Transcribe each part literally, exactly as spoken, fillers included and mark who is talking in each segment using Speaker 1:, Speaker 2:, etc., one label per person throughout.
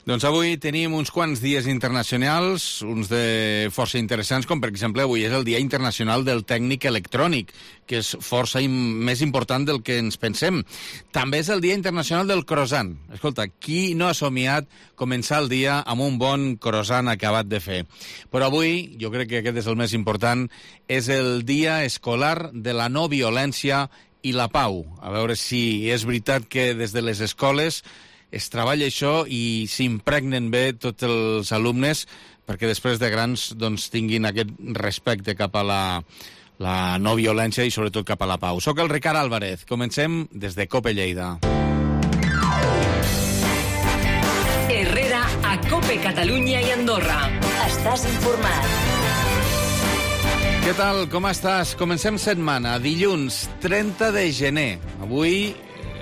Speaker 1: Doncs avui tenim uns quants dies internacionals, uns de força interessants, com per exemple avui és el Dia Internacional del Tècnic Electrònic, que és força im més important del que ens pensem. També és el Dia Internacional del Croissant. Escolta, qui no ha somiat començar el dia amb un bon croissant acabat de fer? Però avui, jo crec que aquest és el més important, és el Dia Escolar de la No Violència i la Pau. A veure si és veritat que des de les escoles es treballa això i s'impregnen bé tots els alumnes perquè després de grans doncs, tinguin aquest respecte cap a la, la no violència i sobretot cap a la pau. Soc el Ricard Álvarez. Comencem des de COPE Lleida.
Speaker 2: Herrera a COPE Catalunya i Andorra. Estàs informat.
Speaker 1: Què tal? Com estàs? Comencem setmana. Dilluns, trenta de gener. Avui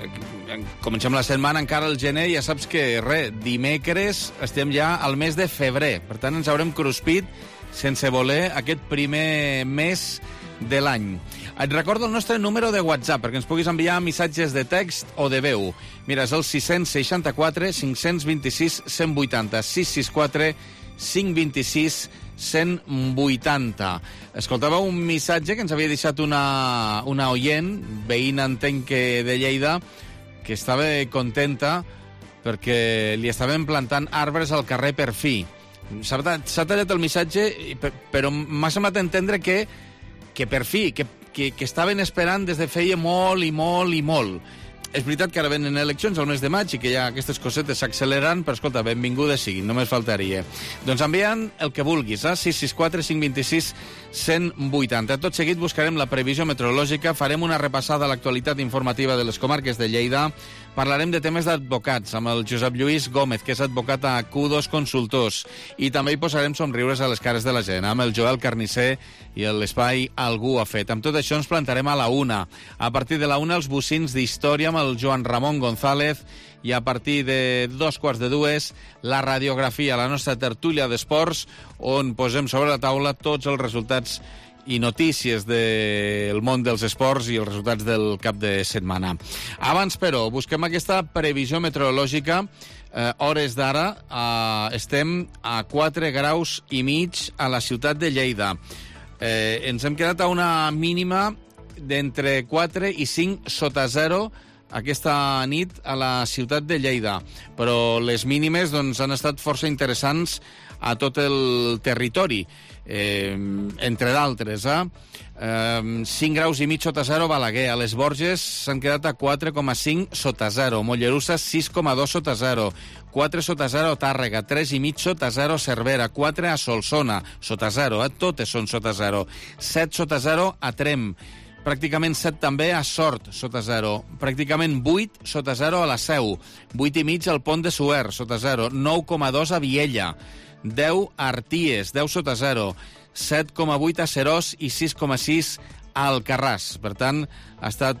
Speaker 1: comencem la setmana encara al gener, ja saps que, res, dimecres estem ja al mes de febrer. Per tant, ens haurem cruspit, sense voler, aquest primer mes de l'any. Et recordo el nostre número de WhatsApp, perquè ens puguis enviar missatges de text o de veu. Mira, és el sis seixanta quatre cinc dos sis cent vuitanta, sis sis quatre cinc dos sis cent vuitanta. Escoltava un missatge que ens havia deixat una, una oient, veïna, entenc que de Lleida, que estava contenta perquè li estaven plantant arbres al carrer per fi. S'ha tallat el missatge, però m'ha semblat entendre que, que per fi, que, que, que estaven esperant des de feia molt i molt i molt. És veritat que ara venen eleccions al mes de maig i que ja aquestes cosetes s'acceleren, però escolta, benvingudes siguin, només faltaria. Doncs enviant el que vulguis, eh? sis sis quatre cinc dos sis cent vuitanta. Tot seguit buscarem la previsió meteorològica, farem una repassada a l'actualitat informativa de les comarques de Lleida, parlarem de temes d'advocats amb el Josep Lluís Gómez, que és advocat a Q dos Consultors, i també hi posarem somriures a les cares de la gent, amb el Joel Carnisser i l'espai Algú ha fet. Amb tot això ens plantarem a la una. A partir de la una, els bocins d'història amb el Joan Ramon González, i a partir de dos quarts de dues, la radiografia, la nostra tertúlia d'esports, on posem sobre la taula tots els resultats i notícies del món dels esports i els resultats del cap de setmana. Abans, però, busquem aquesta previsió meteorològica. Eh, hores d'ara eh, estem a quatre graus i mig a la ciutat de Lleida. Eh, ens hem quedat a una mínima d'entre quatre i cinc sota zero aquesta nit a la ciutat de Lleida, però les mínimes doncs, han estat força interessants a tot el territori, eh, entre d'altres. Eh? Eh, cinc graus i mig sota zero Balaguer, a les Borges s'han quedat a quatre coma cinc sota zero, Mollerussa sis coma dos sota zero, quatre sota zero Tàrrega, tres i mig sota zero Cervera, quatre a Solsona sota zero, eh? Totes són sota zero, set sota zero a Trem, pràcticament set també a Sort, sota zero. Pràcticament vuit sota zero a la Seu. vuit i mig al Pont de Suert, sota zero. nou coma dos a Viella. deu a Arties, deu sota zero. set coma vuit a Serós i sis coma sis a Alcarràs. Per tant, ha estat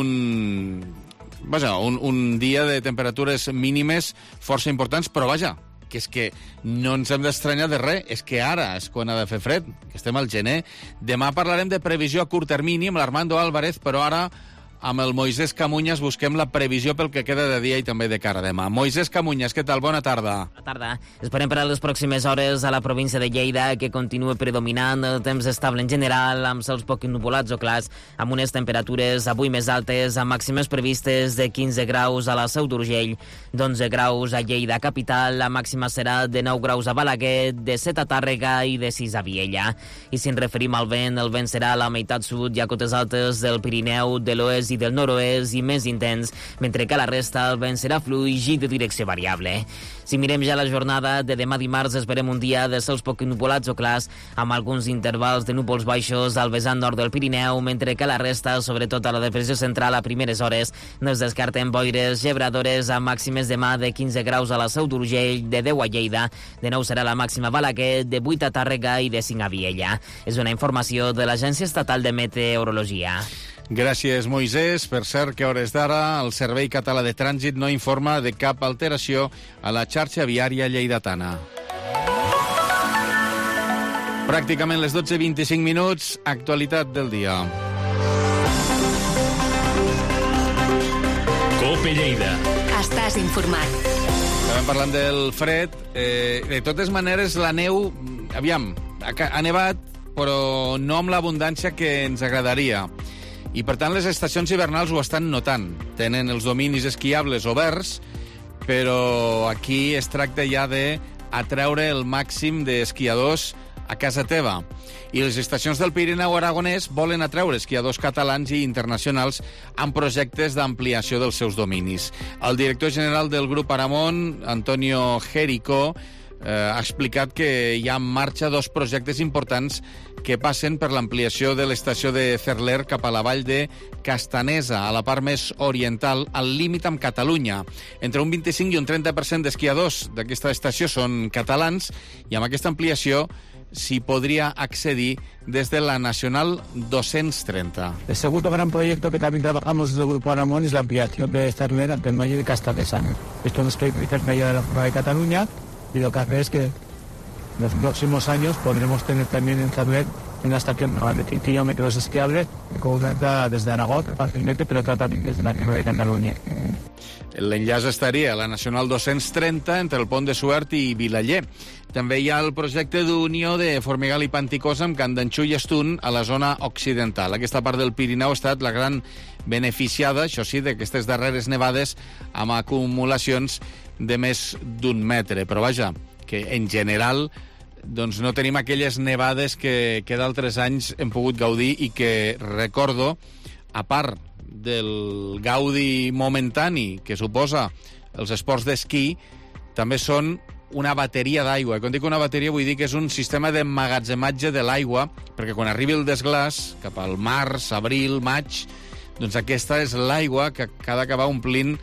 Speaker 1: un... Vaja, un, un dia de temperatures mínimes força importants, però vaja, que és que no ens hem d'estranyar de res, és que ara és quan ha de fer fred, que estem al gener. Demà parlarem de previsió a curt termini amb l'Armando Álvarez, però ara amb el Moisés Camuñas busquem la previsió pel que queda de dia i també de cara a demà. Moisés Camuñas, què tal? Bona tarda.
Speaker 3: Bona tarda. Esperem per a les pròximes hores a la província de Lleida que continua predominant el temps estable en general, amb cels poc nuvolats o clars, amb unes temperatures avui més altes, amb màximes previstes de quinze graus a la Seu d'Urgell, d'onze graus a Lleida capital, la màxima serà de nou graus a Balaguer, de set a Tàrrega i de sis a Viella. I si ens referim al vent, el vent serà a la meitat sud i a cotes altes del Pirineu, de l'oest i del nord-oest i més intens, mentre que a la resta el vent serà fluix i de direcció variable. Si mirem ja la jornada de demà dimarts, esperem un dia de cels poc nuvolats o clars, amb alguns intervals de núvols baixos al vessant nord del Pirineu, mentre que a la resta, sobretot a la depressió central a primeres hores, no es descarten boires gebradores amb màximes demà de quinze graus a la Seu d'Urgell, de deu a Lleida, de nou serà la màxima a Balaguer, de vuit a Tàrrega i de cinc a Viella. És una informació de l'Agència Estatal de Meteorologia.
Speaker 1: Gràcies, Moisés. Per cert que a hores d'ara el Servei Català de Trànsit no informa de cap alteració a la xarxa viària lleidatana. Pràcticament les dotze i vint-i-cinc minuts, actualitat del dia.
Speaker 2: COPE Lleida. Estàs informat.
Speaker 1: Acabem parlant del fred. Eh, de totes maneres, la neu, aviam, ha, ha nevat, però no amb l'abundància que ens agradaria. I, per tant, les estacions hivernals ho estan notant. Tenen els dominis esquiables oberts, però aquí es tracta ja d'atreure el màxim d'esquiadors a casa teva. I les estacions del Pirineu aragonès volen atreure esquiadors catalans i internacionals amb projectes d'ampliació dels seus dominis. El director general del grup Aramon, Antonio Jerico, eh, ha explicat que hi ha en marxa dos projectes importants que passen per l'ampliació de l'estació de Cerler cap a la vall de Castanesa, a la part més oriental, al límit amb Catalunya. Entre un vint-i-cinc i un trenta per cent d'esquiadors d'aquesta estació són catalans i amb aquesta ampliació s'hi podría accedir desde la Nacional doscientos treinta.
Speaker 4: El segundo gran proyecto que también trabajamos desde el Grupo Aramón es la ampliación de Cerler ante el Valle de Castanesa. Esto nos queda cerca de la Prueba de Cataluña y lo que hace es que en los próximos años podremos tener también en Cerler una estación de quince kilómetros esquiable con una entrada desde Aragón fácilmente, pero otra también desde la Prueba de Cataluña.
Speaker 1: L'enllaç estaria a la Nacional doscientos treinta entre el Pont de Suert i Vilaller. També hi ha el projecte d'unió de Formigal i Panticosa amb Candanxú i Estun a la zona occidental. Aquesta part del Pirineu ha estat la gran beneficiada, això sí, d'aquestes darreres nevades amb acumulacions de més d'un metre. Però vaja, que en general doncs no tenim aquelles nevades que, que d'altres anys hem pogut gaudir i que, recordo, a part del gaudi momentani que suposa els esports d'esquí, també són una bateria d'aigua. Quan dic una bateria vull dir que és un sistema d'emmagatzematge de l'aigua, perquè quan arribi el desglàs, cap al març, abril, maig, doncs aquesta és l'aigua que ha d'acabar omplint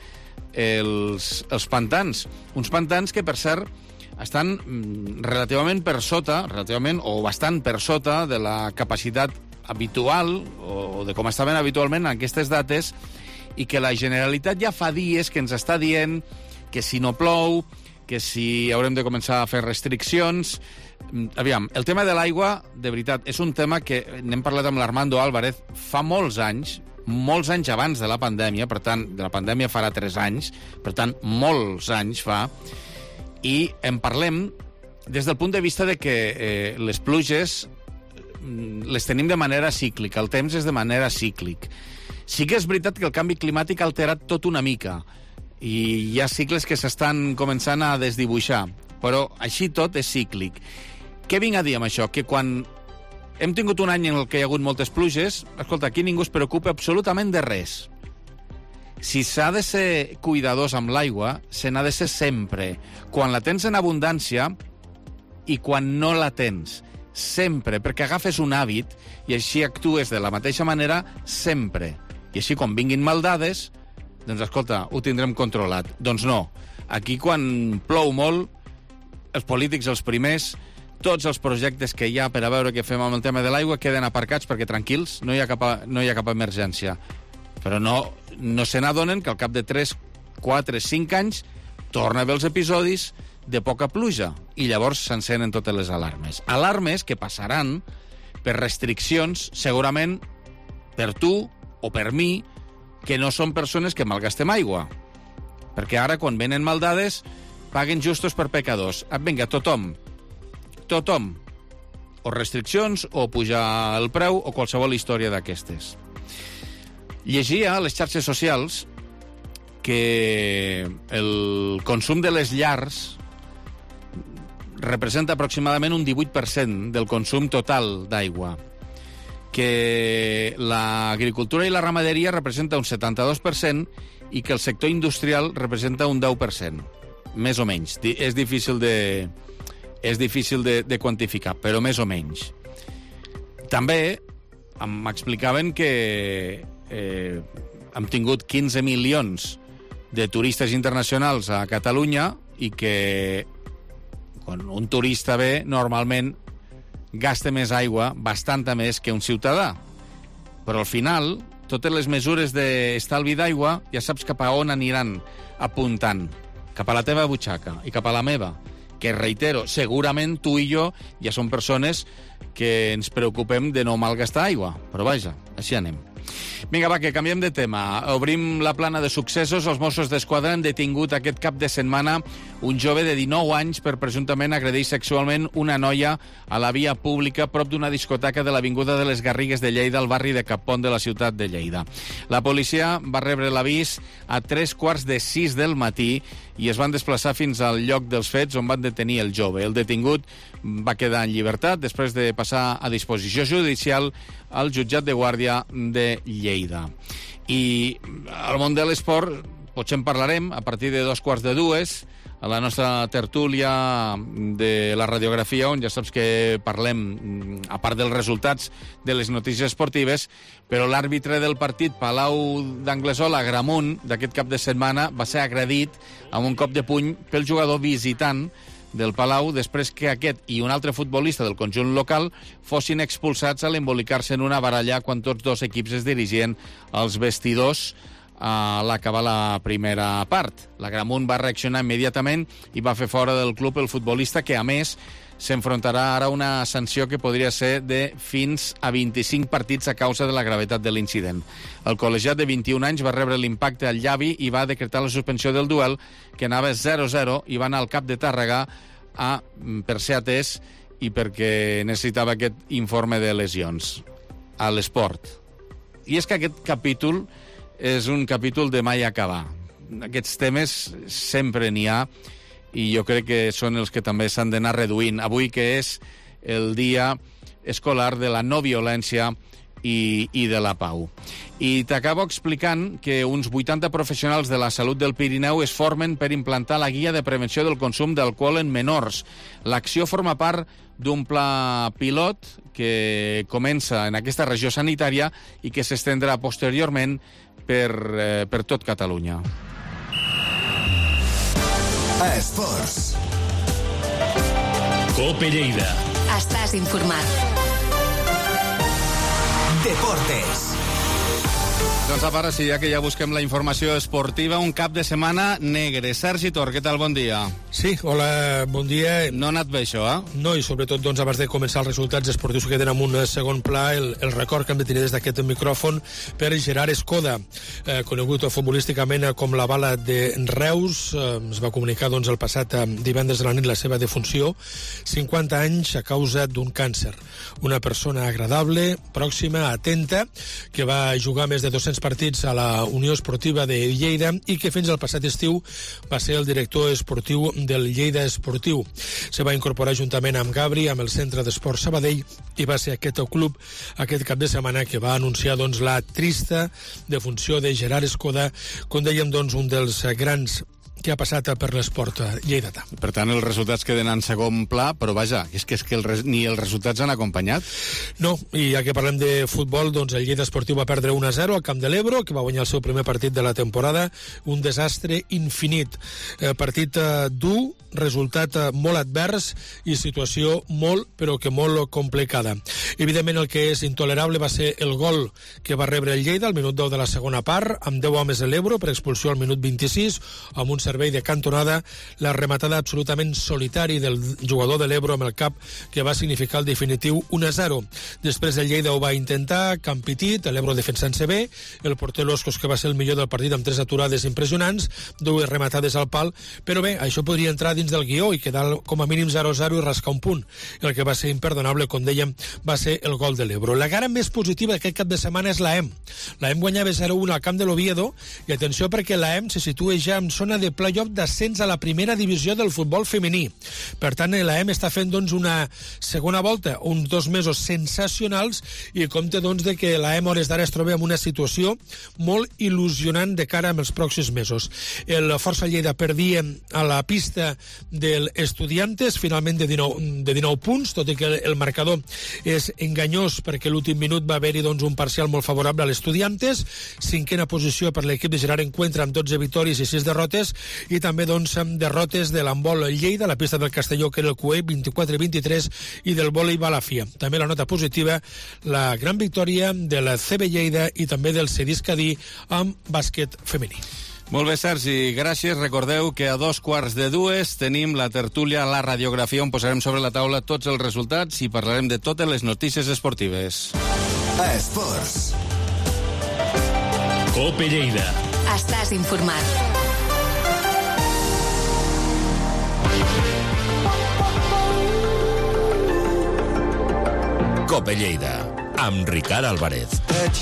Speaker 1: els, els pantans. Uns pantans que, per cert, estan relativament per sota, relativament o bastant per sota de la capacitat habitual, o de com estaven habitualment en aquestes dates, i que la Generalitat ja fa dies que ens està dient que si no plou, que si haurem de començar a fer restriccions. Aviam, el tema de l'aigua, de veritat, és un tema que n'hem parlat amb l'Armando Álvarez fa molts anys, molts anys abans de la pandèmia, per tant, de la pandèmia farà tres anys, per tant, molts anys fa, i en parlem des del punt de vista de que eh, les pluges les tenim de manera cíclica, el temps és de manera cíclic. Sí que és veritat que el canvi climàtic ha alterat tot una mica i hi ha cicles que s'estan començant a desdibuixar, però així tot és cíclic. Què vinc a dir amb això? Que quan hem tingut un any en el que hi ha hagut moltes pluges, escolta, aquí ningú es preocupa absolutament de res. Si s'ha de ser cuidadós amb l'aigua, se n'ha de ser sempre. Quan la tens en abundància i quan no la tens. Sempre, perquè agafes un hàbit i així actues de la mateixa manera sempre. I així, quan vinguin maldades, doncs, escolta, ho tindrem controlat. Doncs no. Aquí, quan plou molt, els polítics, els primers, tots els projectes que hi ha per a veure què fem amb el tema de l'aigua queden aparcats perquè, tranquils, no hi ha cap, no hi ha cap emergència. Però no, no se n'adonen que al cap de tres, quatre, cinc anys torna a haver els episodis de poca pluja, i llavors s'encenen totes les alarmes. Alarmes que passaran per restriccions, segurament per tu o per mi, que no són persones que malgastem aigua. Perquè ara, quan venen maldades, paguen justos per pecadors. Vinga, tothom, tothom, o restriccions, o pujar el preu, o qualsevol història d'aquestes. Llegia a les xarxes socials que el consum de les llars representa aproximadament un divuit per cent del consum total d'aigua, que l'agricultura i la ramaderia representa un setanta-dos per cent i que el sector industrial representa un deu per cent, més o menys. És difícil de, és difícil de, de quantificar, però més o menys. També m'explicaven que eh, hem tingut quinze milions de turistes internacionals a Catalunya i que quan un turista ve, normalment gasta més aigua, bastanta més que un ciutadà. Però al final, totes les mesures d'estalvi d'aigua ja saps cap a on aniran apuntant. Cap a la teva butxaca i cap a la meva. Que, reitero, segurament tu i jo ja som persones que ens preocupem de no malgastar aigua. Però vaja, així anem. Vinga, va, que canviem de tema. Obrim la plana de successos. Els Mossos d'Esquadra han detingut aquest cap de setmana un jove de dinou anys per presumptament agredir sexualment una noia a la via pública prop d'una discoteca de l'Avinguda de les Garrigues de Lleida, al barri de Capont de la ciutat de Lleida. La policia va rebre l'avís a tres quarts de sis del matí i es van desplaçar fins al lloc dels fets on van detenir el jove. El detingut va quedar en llibertat després de passar a disposició judicial al jutjat de guàrdia de Lleida. I al món de l'esport potser en parlarem a partir de dos quarts de dues a la nostra tertúlia de la radiografia, on ja saps que parlem, a part dels resultats de les notícies esportives, però l'àrbitre del partit Palau d'Anglesola, Gramunt, d'aquest cap de setmana, va ser agredit amb un cop de puny pel jugador visitant del Palau després que aquest i un altre futbolista del conjunt local fossin expulsats a l'embolicar-se en una baralla quan tots dos equips es dirigien als vestidors a l'acabar la primera part. La Gramunt va reaccionar immediatament i va fer fora del club el futbolista, que a més s'enfrontarà ara a una sanció que podria ser de fins a vint-i-cinc partits a causa de la gravetat de l'incident. El col·legiat de vint-i-un anys va rebre l'impacte al llavi i va decretar la suspensió del duel, que anava zero zero, i va anar al cap de Tàrrega a, per ser atès i perquè necessitava aquest informe de lesions a l'esport. I és que aquest capítol és un capítol de mai acabar. Aquests temes sempre n'hi ha i jo crec que són els que també s'han d'anar reduint. Avui, que és el dia escolar de la no violència i, i de la pau. I t'acabo explicant que uns vuitanta professionals de la salut del Pirineu es formen per implantar la guia de prevenció del consum d'alcohol en menors. L'acció forma part d'un pla pilot que comença en aquesta regió sanitària i que s'estendrà posteriorment per, eh, per tot Catalunya.
Speaker 5: Esports.
Speaker 6: Cope Lleida.
Speaker 2: Estàs informat.
Speaker 5: Deportes.
Speaker 1: Doncs ara sí, ja que ja busquem la informació esportiva, un cap de setmana negre. Sergi Tor, què tal? Bon dia.
Speaker 7: Sí, hola, bon dia.
Speaker 1: No ha anat bé això, eh?
Speaker 7: No, i sobretot, doncs, abans de començar els resultats esportius que queden en un segon pla, el, el record que hem de tenir des d'aquest micròfon per Gerard Escoda, eh, conegut futbolísticament com la bala de Reus. Eh, es va comunicar, doncs, el passat eh, divendres de la nit la seva defunció. cinquanta anys a causa d'un càncer. Una persona agradable, pròxima, atenta, que va jugar més de dos-cents partits a la Unió Esportiva de Lleida i que fins al passat estiu va ser el director esportiu del Lleida Esportiu. Se va incorporar juntament amb Gabri, amb el Centre d'Esport Sabadell, i va ser aquest el club aquest cap de setmana que va anunciar, doncs, la trista defunció de Gerard Escoda, com dèiem, doncs, un dels grans que ha passat per l'esport lleidatà.
Speaker 1: Per tant, els resultats queden en segon pla, però vaja, és que, és que el res, ni els resultats han acompanyat.
Speaker 7: No, i ja que parlem de futbol, doncs el Lleida Esportiu va perdre un a zero al Camp de l'Ebro, que va guanyar el seu primer partit de la temporada, un desastre infinit. Eh, partit eh, dur, resultat eh, molt advers i situació molt, però que molt complicada. Evidentment, el que és intolerable va ser el gol que va rebre el Lleida al minut deu de la segona part, amb deu homes de l'Ebro per expulsió al minut vint-i-sis, amb un servei de cantonada, la rematada absolutament solitari del jugador de l'Ebro amb el cap, que va significar el definitiu un a zero. Després el Lleida ho va intentar, camp petit, l'Ebro defensant-se bé, el porter Loscos, que va ser el millor del partit amb tres aturades impressionants, dues rematades al pal, però bé, això podria entrar dins del guió i quedar com a mínim zero a zero i rascar un punt. El que va ser imperdonable, com dèiem, va ser el gol de l'Ebro. La cara més positiva d'aquest cap de setmana és l'A E M. L'A E M guanyava zero a un al camp de l'Oviedo, i atenció perquè l'A E M se situa ja en zona de playoff d'ascens a la primera divisió del futbol femení. Per tant, l'A E M està fent, doncs, una segona volta, uns dos mesos sensacionals, i compte, doncs, de que l'A E M hores d'ara es troba en una situació molt il·lusionant de cara als pròxims mesos. El Força Lleida perdia a la pista del Estudiantes, finalment de dinou, de dinou punts, tot i que el marcador és enganyós perquè l'últim minut va haver-hi, doncs, un parcial molt favorable a l'Estudiantes. Cinquena posició per l'equip de Gerard Encuentra amb dotze victòries i sis derrotes, i també, doncs, derrotes de l'handbol Lleida, la pista del Castelló, que era el Cué, vint-i-quatre a vint-i-tres, i del vòlei Balafia. També la nota positiva, la gran victòria de la C B Lleida i també del Cedís Cadí amb bàsquet femení.
Speaker 1: Molt bé, Sergi, gràcies. Recordeu que a dos quarts de dues tenim la tertúlia, la radiografia, on posarem sobre la taula tots els resultats i parlarem de totes les notícies esportives.
Speaker 5: Esports.
Speaker 6: COPE Lleida.
Speaker 2: Estàs informat.
Speaker 6: COPE Lleida, amb Ricard Álvarez.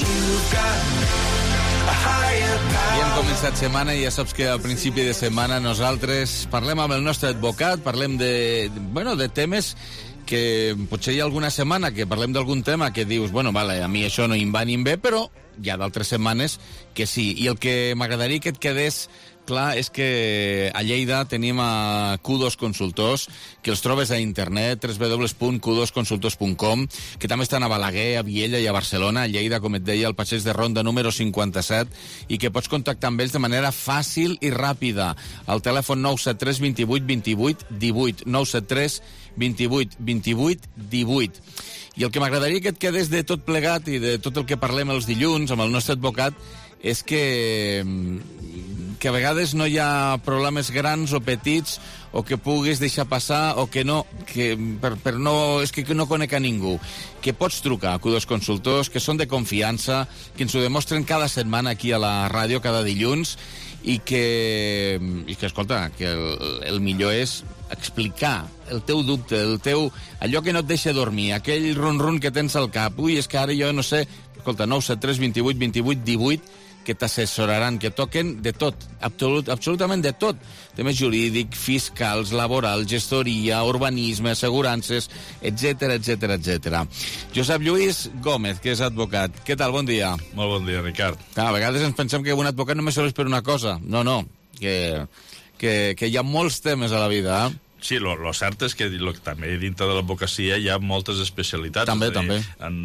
Speaker 1: I hem començat setmana i ja saps que al principi de setmana nosaltres parlem amb el nostre advocat, parlem de, bueno, de temes que potser hi ha alguna setmana que parlem d'algun tema que dius, bueno, vale, a mi això no em va ni em ve, però hi ha d'altres setmanes que sí. I el que m'agradaria que et quedés clar és que a Lleida tenim a Q dos Consultors, que els trobes a internet, w w w punt q dos consultors punt com, que també estan a Balaguer, a Viella i a Barcelona, a Lleida, com et deia, al passeig de Ronda número cinquanta-set, i que pots contactar amb ells de manera fàcil i ràpida. Al telèfon nou set tres dos vuit dos vuit un vuit, nou set tres dos vuit dos vuit un vuit. I el que m'agradaria que et quedés de tot plegat i de tot el que parlem els dilluns amb el nostre advocat és que, que a vegades no hi ha problemes grans o petits o que puguis deixar passar o que no, que per, per no, és que no conec a ningú, que pots trucar a Q dos Consultors, que són de confiança, que ens ho demostren cada setmana aquí a la ràdio, cada dilluns, i que, i que escolta, que el, el millor és explicar el teu dubte, el teu, allò que no et deixa dormir, aquell ron-ron que tens al cap. Ui, és que ara jo no sé, escolta, nou set tres dos vuit dos vuit un vuit, que t'assessoraran, que toquen de tot, absolut, absolutament de tot. Temes jurídic, fiscals, laboral, gestoria, urbanisme, assegurances, etcètera, etcètera, etcètera. Josep Lluís Gómez, que és advocat. Què tal? Bon dia.
Speaker 8: Molt bon dia, Ricard.
Speaker 1: A vegades ens pensem que un advocat només serveix per una cosa. No, no, que, que, que hi ha molts temes a la vida, eh?
Speaker 8: Sí, lo, lo cert és que lo, també dintre de l'advocacia hi ha moltes especialitats.
Speaker 1: També,
Speaker 8: dir,
Speaker 1: també.
Speaker 8: En...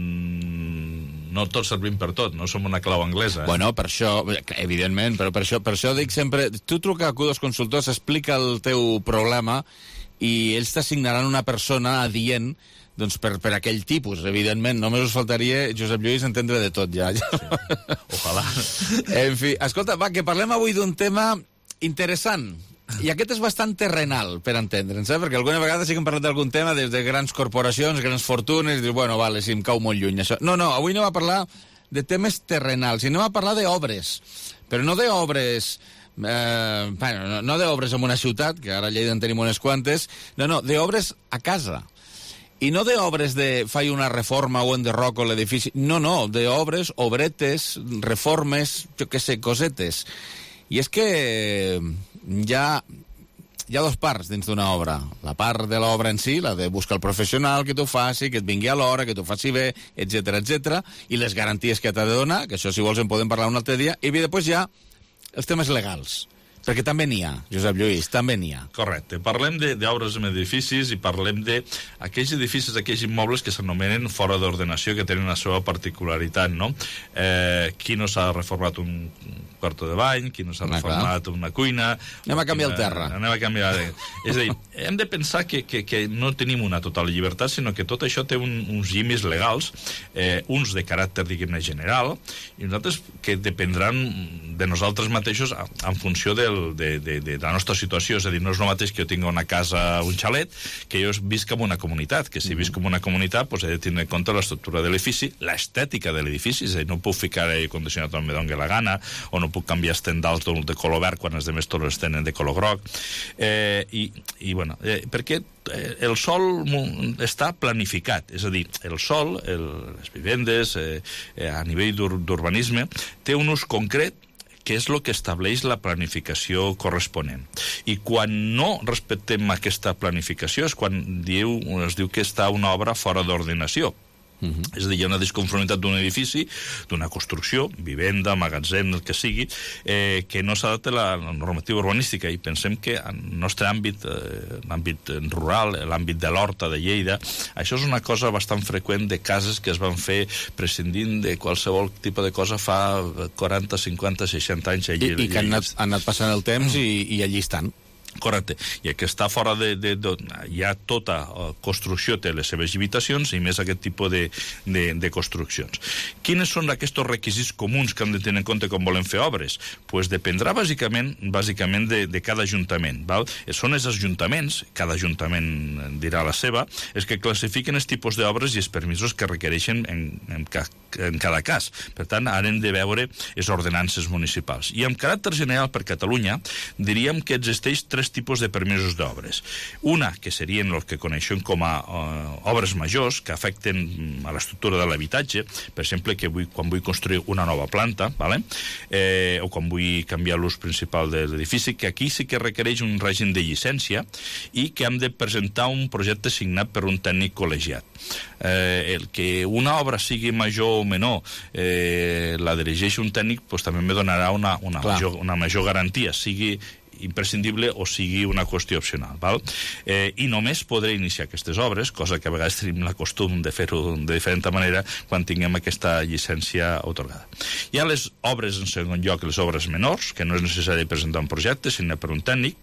Speaker 8: No tots servim per tot, no som una clau anglesa. Eh?
Speaker 1: Bueno, per això, evidentment, però per això, per això dic sempre, tu truca a Q dos Consultors, explica el teu problema i ells t'assignaran una persona adient doncs per, per aquell tipus, evidentment. Només us faltaria, Josep Lluís, entendre de tot ja. Sí.
Speaker 8: Ojalà.
Speaker 1: En fi, escolta, va, que parlem avui d'un tema interessant. I aquest és bastant terrenal, per entendre'ns, eh? Perquè alguna vegada sí que hem parlat d'algun tema des de grans corporacions, grans fortunes, i dius, bueno, vale, si em cau molt lluny, això. No, no, avui anem a parlar de temes terrenals, i anem a parlar d'obres, però no d'obres... Eh, bueno, no, no d'obres en una ciutat, que ara a Lleida en tenim unes quantes, no, no, d'obres a casa. I no d'obres de faig una reforma o enderroco l'edifici, no, no, d'obres, obretes, reformes, jo què sé, cosetes. I és que hi ha, hi ha dos parts dins d'una obra. La part de l'obra en si, la de buscar el professional que t'ho faci, que et vingui a l'hora, que t'ho faci bé, etcètera, etcètera, i les garanties que t'ha de donar, que això si vols en podem parlar un altre dia, i després hi ha els temes legals. Perquè també n'hi ha, Josep Lluís, també n'hi ha.
Speaker 8: Correcte. Parlem d'obres en edificis i parlem d'aquells edificis, aquells immobles que s'anomenen fora d'ordenació, que tenen la seva particularitat, no? Eh, qui no s'ha reformat un quarto de bany, qui no s'ha
Speaker 1: Ah,
Speaker 8: reformat una cuina...
Speaker 1: Anem a canviar el
Speaker 8: quina,
Speaker 1: terra.
Speaker 8: Anem a canviar... De... És a dir, hem de pensar que, que, que no tenim una total llibertat, sinó que tot això té un, uns llimis legals, eh, uns de caràcter, diguem-ne, general, i nosaltres que dependran de nosaltres mateixos en funció del, de, de, de la nostra situació. És a dir, no és el mateix que jo tingui una casa, un xalet, que jo visc en una comunitat, que si visc en una comunitat doncs he de tenir en compte l'estructura de l'edifici, l'estètica de l'edifici, és a dir, no puc ficar aire condicionat on me doni la gana, o no puc canviar estendals de color verd quan els demés tots els tenen de color groc. Eh, i, i, bueno, eh, perquè el sòl està planificat, és a dir, el sòl, el, les vivendes, eh, eh, a nivell d'urbanisme, té un ús concret que és el que estableix la planificació corresponent. I quan no respectem aquesta planificació és quan diu, es diu que està una obra fora d'ordenació. Uh-huh. És a dir, hi ha una disconformitat d'un edifici, d'una construcció, vivenda, magatzem, el que sigui, eh, que no s'adapta a la normativa urbanística, i pensem que en el nostre àmbit, eh, l'àmbit rural, l'àmbit de l'Horta de Lleida, això és una cosa bastant freqüent de cases que es van fer prescindint de qualsevol tipus de cosa fa quaranta, cinquanta, seixanta anys allí.
Speaker 1: I, i que han anat, han anat passant el temps i, i allí estan.
Speaker 8: Correcte. I el que està fora de... de, de ja tota construcció té les seves limitacions i més aquest tipus de, de, de construccions. Quins són aquests requisits comuns que hem de tenir en compte quan volem fer obres? Pues dependrà bàsicament bàsicament de, de cada ajuntament. Val? Són els ajuntaments, cada ajuntament dirà la seva, els que classifiquen els tipus d'obres i els permisos que requereixen en, en, ca, en cada cas. Per tant, ara hem de veure les ordenances municipals. I en caràcter general per Catalunya diríem que existeix tres tipus de permisos d'obres. Una, que serien els que coneixem com a uh, obres majors, que afecten a l'estructura de l'habitatge, per exemple, que vull, quan vull construir una nova planta, vale? eh, o quan vull canviar l'ús principal de l'edifici, que aquí sí que requereix un règim de llicència i que hem de presentar un projecte signat per un tècnic col·legiat. Eh, el que una obra sigui major o menor eh, la dirigeix un tècnic, pues, també me donarà una, una, major, una major garantia, sigui imprescindible o sigui una qüestió opcional. Val? Eh, I només podré iniciar aquestes obres, cosa que a vegades tenim la costum de fer-ho de diferent manera quan tinguem aquesta llicència atorgada. Hi ha les obres, en segon lloc, les obres menors, que no és necessari presentar un projecte, sinó per un tècnic,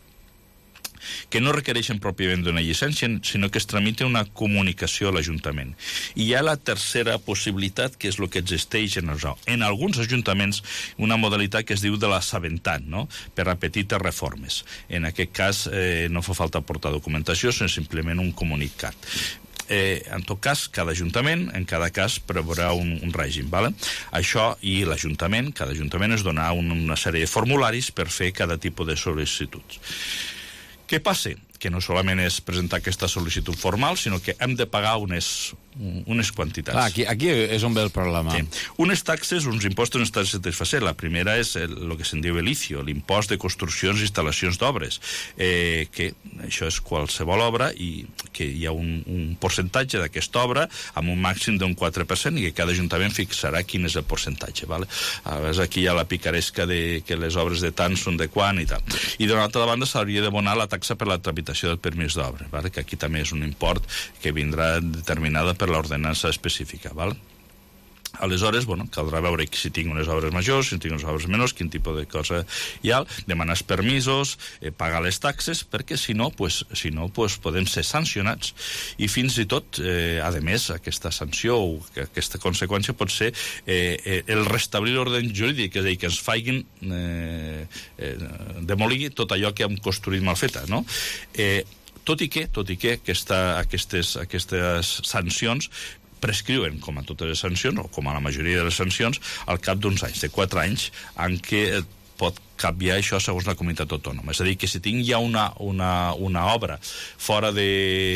Speaker 8: que no requereixen pròpiament d'una llicència, sinó que es tramita una comunicació a l'Ajuntament. I hi ha la tercera possibilitat, que és el que existeix en, els, en alguns ajuntaments, una modalitat que es diu de l'assabentat, no? Per a petites reformes. En aquest cas eh, no fa falta portar documentació, sinó simplement un comunicat. Eh, en tot cas, cada ajuntament, en cada cas, preveurà un, un règim, ¿vale? Això, i l'Ajuntament, cada Ajuntament es donarà un, una sèrie de formularis per fer cada tipus de sol·licituds. Què passa? Que no solament és presentar aquesta sol·licitud formal, sinó que hem de pagar unes, unes quantitats.
Speaker 1: Ah, aquí, aquí és on ve el problema.
Speaker 8: Sí. Unes taxes, uns impostos necessitats de satisfacer. La primera és el, el que se'n diu el I C I O, l'impost de construccions i instal·lacions d'obres, eh, que això és qualsevol obra i que hi ha un, un percentatge d'aquesta obra amb un màxim d'un quatre per cent i que cada ajuntament fixarà quin és el percentatge. Vale? A vegades aquí hi ha la picaresca de que les obres de tant són de quan i tal. I d'una altra banda s'hauria d'abonar la taxa per la tramitació del permís d'obra, vale? Que aquí també és un import que vindrà determinada per l'ordenança específica. Vale? Aleshores, bueno, caldrà veure si tinc unes obres majors, si tinc unes obres menors, quin tipus de cosa hi ha, demanar els permisos, eh, pagar les taxes, perquè si no, pues, si no pues, podem ser sancionats. I fins i tot, eh, a més, aquesta sanció o aquesta conseqüència pot ser eh, eh, el restablir l'ordre jurídic, és a dir, que ens facin eh, eh, demolir tot allò que hem construït mal feta, no? Eh, tot i que, tot i que aquesta, aquestes, aquestes sancions prescriuen, com a totes les sancions, o com a la majoria de les sancions, al cap d'uns anys, de quatre anys, en què pot canviar això segons la comunitat autònoma. És a dir, que si tinc ja una, una, una obra fora de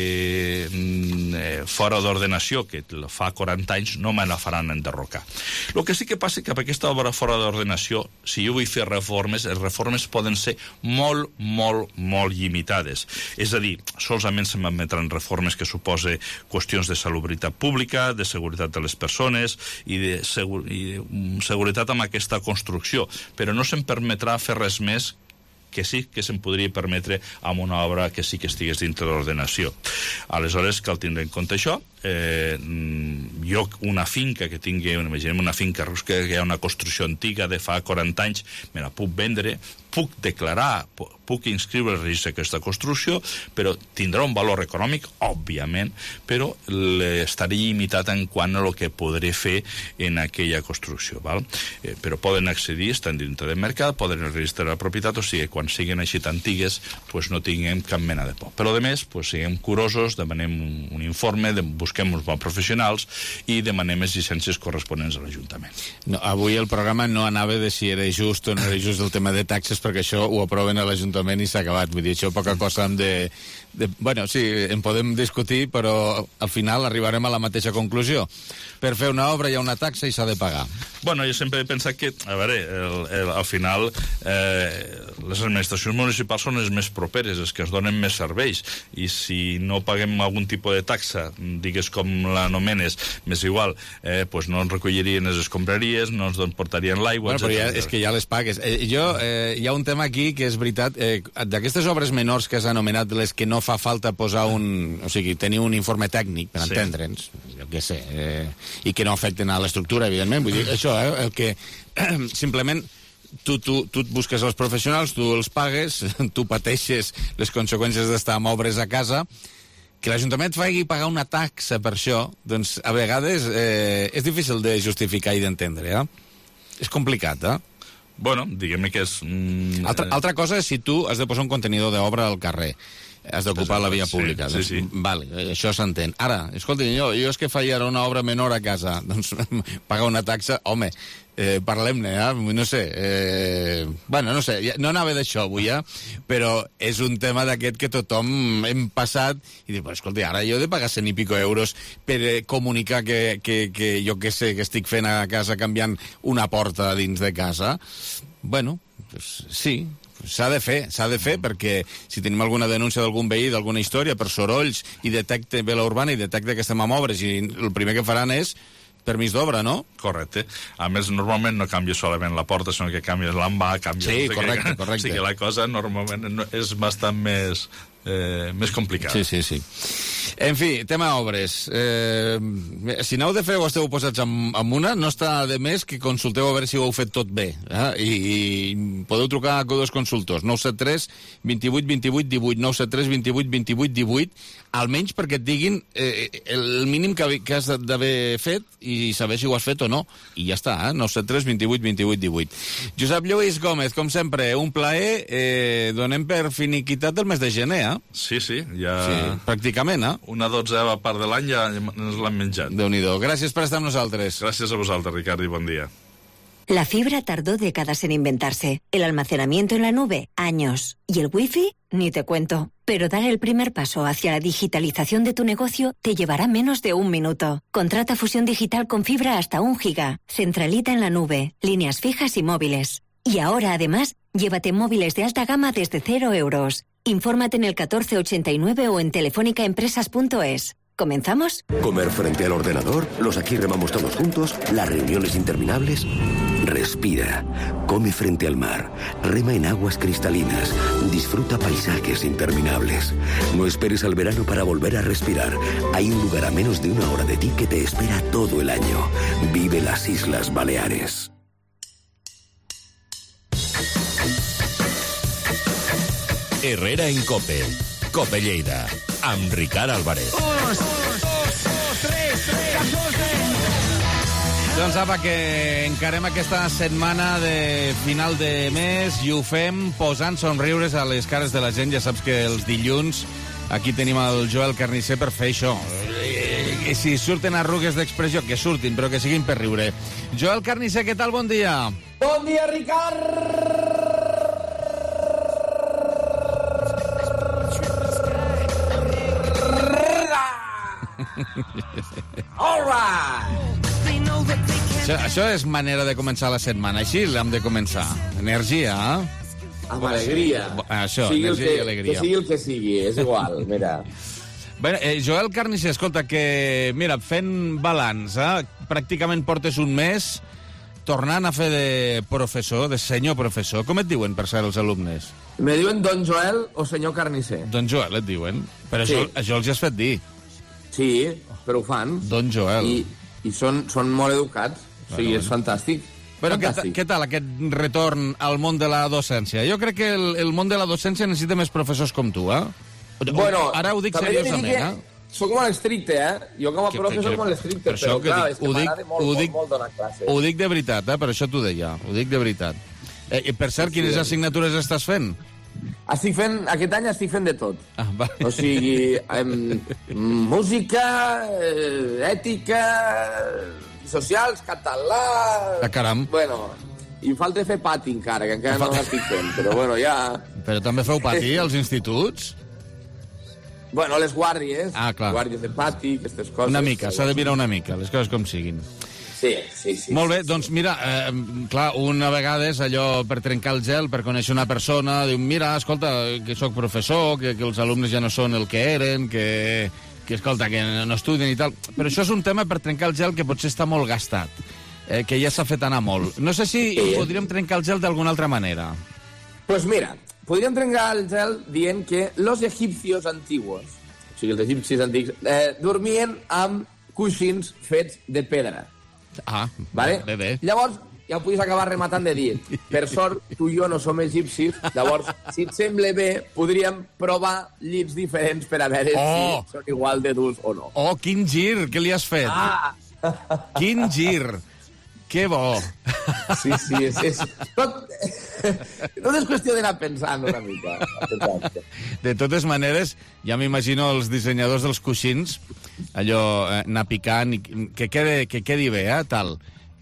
Speaker 8: eh, fora d'ordenació, que fa quaranta anys, no me la faran enderrocar. El que sí que passa que per aquesta obra fora d'ordenació, si jo vull fer reformes, les reformes poden ser molt, molt, molt limitades. És a dir, solament se m'admetran reformes que suposen qüestions de salubritat pública, de seguretat de les persones i de, segur, i de seguretat amb aquesta construcció, però no se'm permetrà fer res més que sí que se'n podria permetre amb una obra que sí que estigués dintre l'ordenació. Aleshores, cal tindre en compte això. Eh, jo, una finca que tingui, imaginem una finca que hi ha una construcció antiga de fa quaranta anys, me la puc vendre, puc declarar, puc inscriure el registre d'aquesta construcció, però tindrà un valor econòmic, òbviament, però estaré limitat en quant a el que podré fer en aquella construcció. Val? Eh, però poden accedir, estan dintre del mercat, poden registrar la propietat, o sigui, quan siguin així antigues, pues no tinguem cap mena de por. Però, a més, pues, siguem curosos, demanem un, un informe, de, busquem uns bons professionals i demanem les llicències corresponents a l'Ajuntament.
Speaker 1: No, avui el programa no anava de si era just o no era just el tema de taxes, perquè això ho aproven a l'Ajuntament i s'ha acabat. Vull dir, això poca cosa hem de, de... Bueno, sí, en podem discutir, però al final arribarem a la mateixa conclusió. Per fer una obra hi ha una taxa i s'ha de pagar.
Speaker 8: Bueno, jo sempre he pensat que, a veure, el, el, al final eh, les administracions municipals són les més properes, les que es donen més serveis, i si no paguem algun tipus de taxa, digues com l'anomenes, més igual, eh, pues no ens recollirien les escombraries, no ens portarien l'aigua...
Speaker 1: Bueno, però ja, és que ja les pagues. Eh, jo, eh, hi ha un tema aquí que és veritat, eh, d'aquestes obres menors que has anomenat, les que no fa falta posar un... O sigui, tenir un informe tècnic, per sí. entendre'ns, jo què sé, eh, i que no afecten a l'estructura, evidentment. Vull dir, això, eh, el que simplement tu, tu, tu et busques els professionals, tu els pagues, tu pateixes les conseqüències d'estar amb obres a casa, que l'Ajuntament faci pagar una taxa per això, doncs a vegades eh, és difícil de justificar i d'entendre, eh? És complicat, eh?
Speaker 8: Bueno, diguem-ne que és... Mm,
Speaker 1: altra, altra cosa és si tu has de posar un contenidor d'obra al carrer, has d'ocupar la via pública.
Speaker 8: Sí, sí, sí.
Speaker 1: Doncs, vale, això s'entén. Ara, escolti, jo, jo és que faria una obra menor a casa, doncs pagar una taxa, home, eh, parlem-ne, eh? No sé, eh, bueno, no sé, no anava d'això avui, eh? Però és un tema d'aquest que tothom hem passat i dic, pues, escolti, ara jo he de pagar cent i pico euros per eh, comunicar que, que, que jo què sé, que estic fent a casa canviant una porta dins de casa. Bueno, pues, sí, s'ha de fer, s'ha de fer, perquè si tenim alguna denúncia d'algun veí, d'alguna història, per sorolls, i detecte bé l'urbana i detecte que estem amb obres, i el primer que faran és permís d'obra, no?
Speaker 8: Correcte. A més, normalment no canvia solament la porta, sinó que canvia l'amba, canvia...
Speaker 1: Sí, correcte,
Speaker 8: que...
Speaker 1: correcte.
Speaker 8: O sigui que la cosa normalment és bastant més, eh, més complicada.
Speaker 1: Sí, sí, sí. En fi, tema obres. Eh, si n'heu de fer o esteu posats amb, amb una, no està de més que consulteu a veure si ho heu fet tot bé. Eh? I, I podeu trucar a dos consultors, nou set tres, vint-i-vuit, vint-i-vuit, divuit, nou set tres, vint-i-vuit, vint-i-vuit, divuit, almenys perquè et diguin eh, el mínim que, que has d'haver fet i saber si ho has fet o no. I ja està, eh? nou set tres, vint-i-vuit, vint-i-vuit, divuit. Josep Lluís Gómez, com sempre, un plaer. Eh, donem per finiquitat el mes de gener, eh?
Speaker 8: Sí, sí, ja...
Speaker 1: Sí, pràcticament, eh?
Speaker 8: Una dotzena part de l'any ja ens l'han menjat.
Speaker 1: Déu-n'hi-do. Gràcies per estar amb nosaltres.
Speaker 8: Gràcies a vosaltres, Ricard, i bon dia.
Speaker 2: La fibra tardó décadas en inventarse, el almacenamiento en la nube, años, y el wifi, ni te cuento. Pero dar el primer paso hacia la digitalización de tu negocio te llevará menos de un minuto. Contrata fusión digital con fibra hasta un giga, centralita en la nube, líneas fijas y móviles. Y ahora, además, llévate móviles de alta gama desde cero euros. Infórmate en el catorce ochenta y nueve o en telefónicaempresas punto es. ¿Comenzamos?
Speaker 9: Comer frente al ordenador, los aquí remamos todos juntos, las reuniones interminables. Respira, come frente al mar, rema en aguas cristalinas, disfruta paisajes interminables. No esperes al verano para volver a respirar. Hay un lugar a menos de una hora de ti que te espera todo el año. Vive las Islas Baleares.
Speaker 6: Herrera en Cope. Cope Lleida. Amb Ricard Álvarez.
Speaker 1: Doncs apa, que encarem aquesta setmana de final de mes i ho fem posant somriures a les cares de la gent. Ja saps que els dilluns aquí tenim el Joel Carnisser per fer això. I si surten arrugues d'expressió, que surtin, però que siguin per riure. Joel Carnisser, què tal? Bon dia.
Speaker 10: Bon dia, Ricard! All right!
Speaker 1: Això, això és manera de començar la setmana. Així l'hem de començar. Energia, eh?
Speaker 10: Amb alegria.
Speaker 1: Això,
Speaker 10: sigui
Speaker 1: energia
Speaker 10: que,
Speaker 1: i alegria.
Speaker 10: Que sigui el que sigui, és igual, mira.
Speaker 1: Bé, eh, Joel Carnisser, escolta, que, mira, fent balanç, eh? Pràcticament portes un mes tornant a fer de professor, de senyor professor. Com et diuen, per ser els alumnes?
Speaker 10: Me diuen Don Joel o senyor Carnisser.
Speaker 1: Don Joel et diuen. Però
Speaker 10: Sí.
Speaker 1: això, això els has fet dir.
Speaker 10: Sí, però ho fan.
Speaker 1: Don Joel.
Speaker 10: I, i són, són molt educats. O sigui,
Speaker 1: Bueno,
Speaker 10: és fantàstic.
Speaker 1: Però què, ta-
Speaker 10: Fantàstic.
Speaker 1: què tal aquest retorn al món de la docència? Jo crec que el, el món de la docència necessita més professors com tu, eh?
Speaker 10: Bueno,
Speaker 1: Ara ho dic
Speaker 10: també he de dir
Speaker 1: seriosament,
Speaker 10: que
Speaker 1: eh?
Speaker 10: Soc molt estricte, eh? Jo com a
Speaker 1: Que-
Speaker 10: profe
Speaker 1: que-
Speaker 10: soc
Speaker 1: que-
Speaker 10: molt estricte,
Speaker 1: per això
Speaker 10: però
Speaker 1: que
Speaker 10: clar,
Speaker 1: dic-
Speaker 10: és que
Speaker 1: ho dic-
Speaker 10: m'agrada molt,
Speaker 1: ho
Speaker 10: molt,
Speaker 1: dic-
Speaker 10: molt donar classe.
Speaker 1: Ho dic de veritat, eh? Per això t'ho deia. Ho dic de veritat. Eh, I per cert, quines
Speaker 10: Sí.
Speaker 1: assignatures estàs fent?
Speaker 10: Estic fent, aquest any estic fent de tot.
Speaker 1: Ah, va.
Speaker 10: O sigui, em, música, eh, ètica, socials, català...
Speaker 1: Ah, caram.
Speaker 10: Bueno, i em falta fer pati encara, que encara no l'estic fent, però bueno, ja...
Speaker 1: Però també feu pati als instituts?
Speaker 10: Bueno, les guàrdies,
Speaker 1: Ah, clar.
Speaker 10: guàrdies de pati, aquestes coses...
Speaker 1: Una mica, s'ha de mirar una mica, les coses com siguin.
Speaker 10: Sí, sí, sí.
Speaker 1: Molt bé, doncs mira, eh, clar, una vegada és allò per trencar el gel, per conèixer una persona, diu, mira, escolta, que sóc professor, que, que els alumnes ja no són el que eren, que, que escolta, que no estudien i tal. Però això és un tema per trencar el gel que potser està molt gastat, eh, que ja s'ha fet anar molt. No sé si
Speaker 10: Sí.
Speaker 1: podríem trencar el gel d'alguna altra manera.
Speaker 10: Pues mira, podríem trencar el gel dient que los egipcios antiguos, o sigui, els egipcis antics, eh, dormien amb coixins fets de pedra.
Speaker 1: Ah,
Speaker 10: Vale?
Speaker 1: bé, bé.
Speaker 10: Llavors, ja ho puguis acabar rematant de dir. Per sort, tu i jo no som egipcis, llavors, si et sembla bé, podríem provar llits diferents per a veure oh. si són igual de durs o no.
Speaker 1: Oh, quin gir, que li has fet?
Speaker 10: Ah!
Speaker 1: Quin gir! Que bo!
Speaker 10: Sí, sí, és... és tot... Tot és qüestió d'anar pensant una mica.
Speaker 1: De totes maneres, ja m'imagino els dissenyadors dels coixins, allò, eh, anar picant, que quedi, que quedi bé, eh, tal...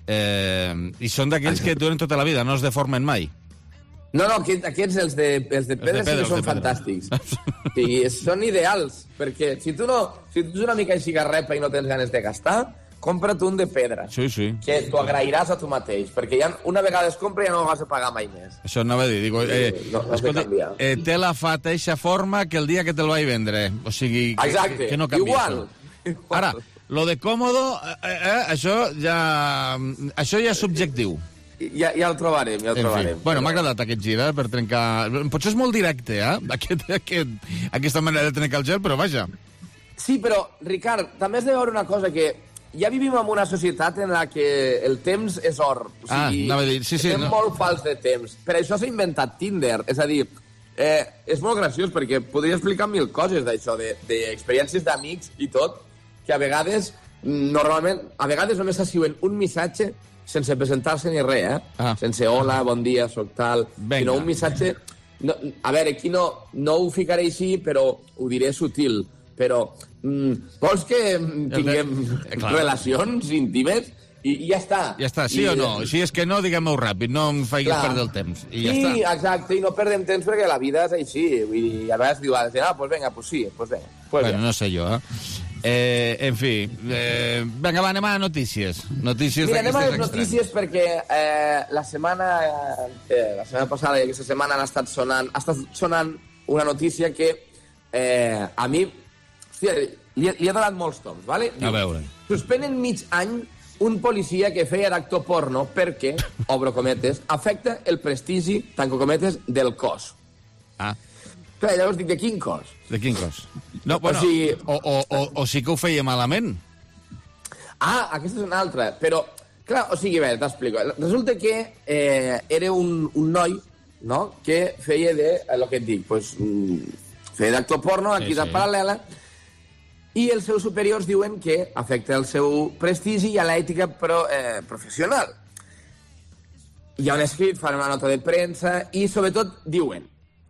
Speaker 1: Eh, I són d'aquells que duren tota la vida, no es deformen mai.
Speaker 10: No, no, aquests, aquests els de, els de pedra, els de pedra sí que són fantàstics. Sí, són ideals, perquè si tu no, si tu ets una mica així garrepa i no tens ganes de gastar, compra't un de pedra.
Speaker 1: Sí, sí.
Speaker 10: Que t'ho agrairàs a tu mateix, perquè ja una vegada es compra ja no ho has de pagar mai més.
Speaker 1: Això anava a dir. Digo, eh,
Speaker 10: no, no escolta,
Speaker 1: eh, té la fata eixa forma que el dia que te'l vaig vendre. O sigui, que,
Speaker 10: exacte,
Speaker 1: que no canvia.
Speaker 10: igual. igual.
Speaker 1: Ara, lo de còmodo, eh, eh, això ja això ja és subjectiu.
Speaker 10: Ja, ja el trobarem, ja el
Speaker 1: en
Speaker 10: trobarem.
Speaker 1: Fi. Bueno, m'ha agradat aquest gir, eh, per trencar... Potser és molt directe, eh, aquest, aquest, aquesta manera de trencar el gel, però vaja.
Speaker 10: Sí, però, Ricard, també has de veure una cosa, que ja vivim en una societat en la que el temps és or. O sigui,
Speaker 1: ah, anava a dir, sí, sí.
Speaker 10: Estem
Speaker 1: no.
Speaker 10: molt fals de temps. Per això s'ha inventat Tinder. És a dir, eh, és molt graciós, perquè podria explicar mil coses d'això, d'experiències d'amics i tot, que a vegades, normalment, a vegades només s'assiuen un missatge sense presentar-se ni res, eh? Ah. Sense hola, bon dia, soc tal...
Speaker 1: Venga.
Speaker 10: Sinó un missatge... No, a veure, aquí no, no ho ficaré així, però ho diré sutil. Però, mm, vols que tinguem eh, relacions íntimes? I, I ja està.
Speaker 1: Ja està, sí I, o no? Si és que no, diguem-ho ràpid, no em facis clar. Perdre el temps. I ja
Speaker 10: sí,
Speaker 1: està.
Speaker 10: Exacte, i no perdem temps perquè la vida és així. Vull dir, a vegades diu, ah, pues venga, pues sí, pues venga. Pues
Speaker 1: bueno, no sé jo, eh? Eh, en fi, eh, vinga, va, anem a notícies. Notícies
Speaker 10: Mira, anem a les
Speaker 1: extremes.
Speaker 10: notícies perquè eh, la setmana eh, la setmana passada i aquesta setmana han estat sonant, ha estat sonant una notícia que eh, a mi hòstia, li, li ha donat molts toms, ¿vale? Diu,
Speaker 1: a veure.
Speaker 10: Suspenen mig any un policia que feia d'actor porno perquè, obro cometes, afecta el prestigi, tanco cometes, del cos.
Speaker 1: Ah.
Speaker 10: Clar, llavors dic, de quin cos?
Speaker 1: De quin cos? No, bueno,
Speaker 10: o, sigui...
Speaker 1: o, o, o, o sí que ho feia malament.
Speaker 10: Ah, aquesta és una altra. Però, clar, o sigui, bé, t'explico. Resulta que eh, era un, un noi, no?, que feia de, el que et dic, pues, feia d'actor porno, activitat sí, sí. paral·lela, i els seus superiors diuen que afecta el seu prestigi i a l'ètica pro, eh, professional. Hi ha un escrit, fan una nota de premsa i, sobretot, diuen...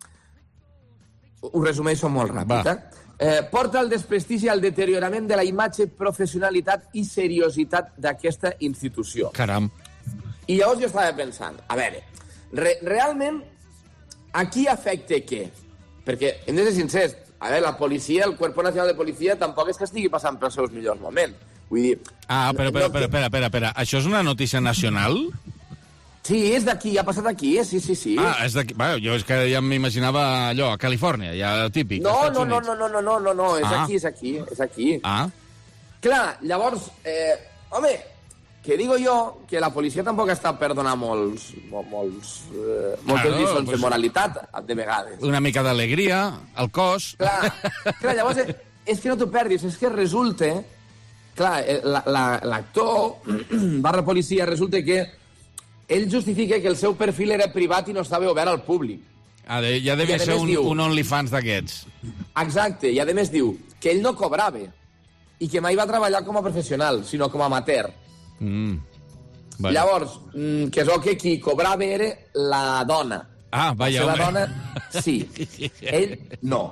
Speaker 10: Ho resumeixo molt ràpid, eh? eh? Porta el desprestigi al deteriorament de la imatge, professionalitat i seriositat d'aquesta institució.
Speaker 1: Caram.
Speaker 10: I llavors jo estava pensant, a veure, re realment, a qui afecta què? Perquè, hem de ser sincers, a veure, la policia, el Cuerpo Nacional de Policia, tampoc és que estigui passant pels seus millors moments. Vull dir...
Speaker 1: Ah, però, però, però, espera, espera, espera. Això és una notícia nacional?
Speaker 10: Sí, és d'aquí, ha passat aquí, eh? Sí, sí, sí.
Speaker 1: Ah, és d'aquí. Bueno, jo és que ja m'imaginava allò, a Califòrnia, ja típic.
Speaker 10: No, no, no, no, no, no, no, no, no, és ah. aquí, és aquí, és aquí.
Speaker 1: Ah.
Speaker 10: Clar, llavors, eh, home, que digo jo que la policia tampoc està per donar molts, molts, eh, moltes claro, lliçons pues, de moralitat, de vegades.
Speaker 1: Una mica d'alegria, al cos...
Speaker 10: Clar, clar llavors, és, és que no t'ho perdis, és que resulta... Clar, l'actor la, barra policia resulta que ell justifica que el seu perfil era privat i no estava obert al públic.
Speaker 1: Ah, de, ja devia ser un, diu, un OnlyFans d'aquests.
Speaker 10: Exacte, i a més diu que ell no cobrava i que mai va treballar com a professional, sinó com a amateur.
Speaker 1: Mm. Bueno.
Speaker 10: Llavors, que és el que qui cobrava era la dona.
Speaker 1: Ah, vaja,
Speaker 10: la dona, sí. Ell, no.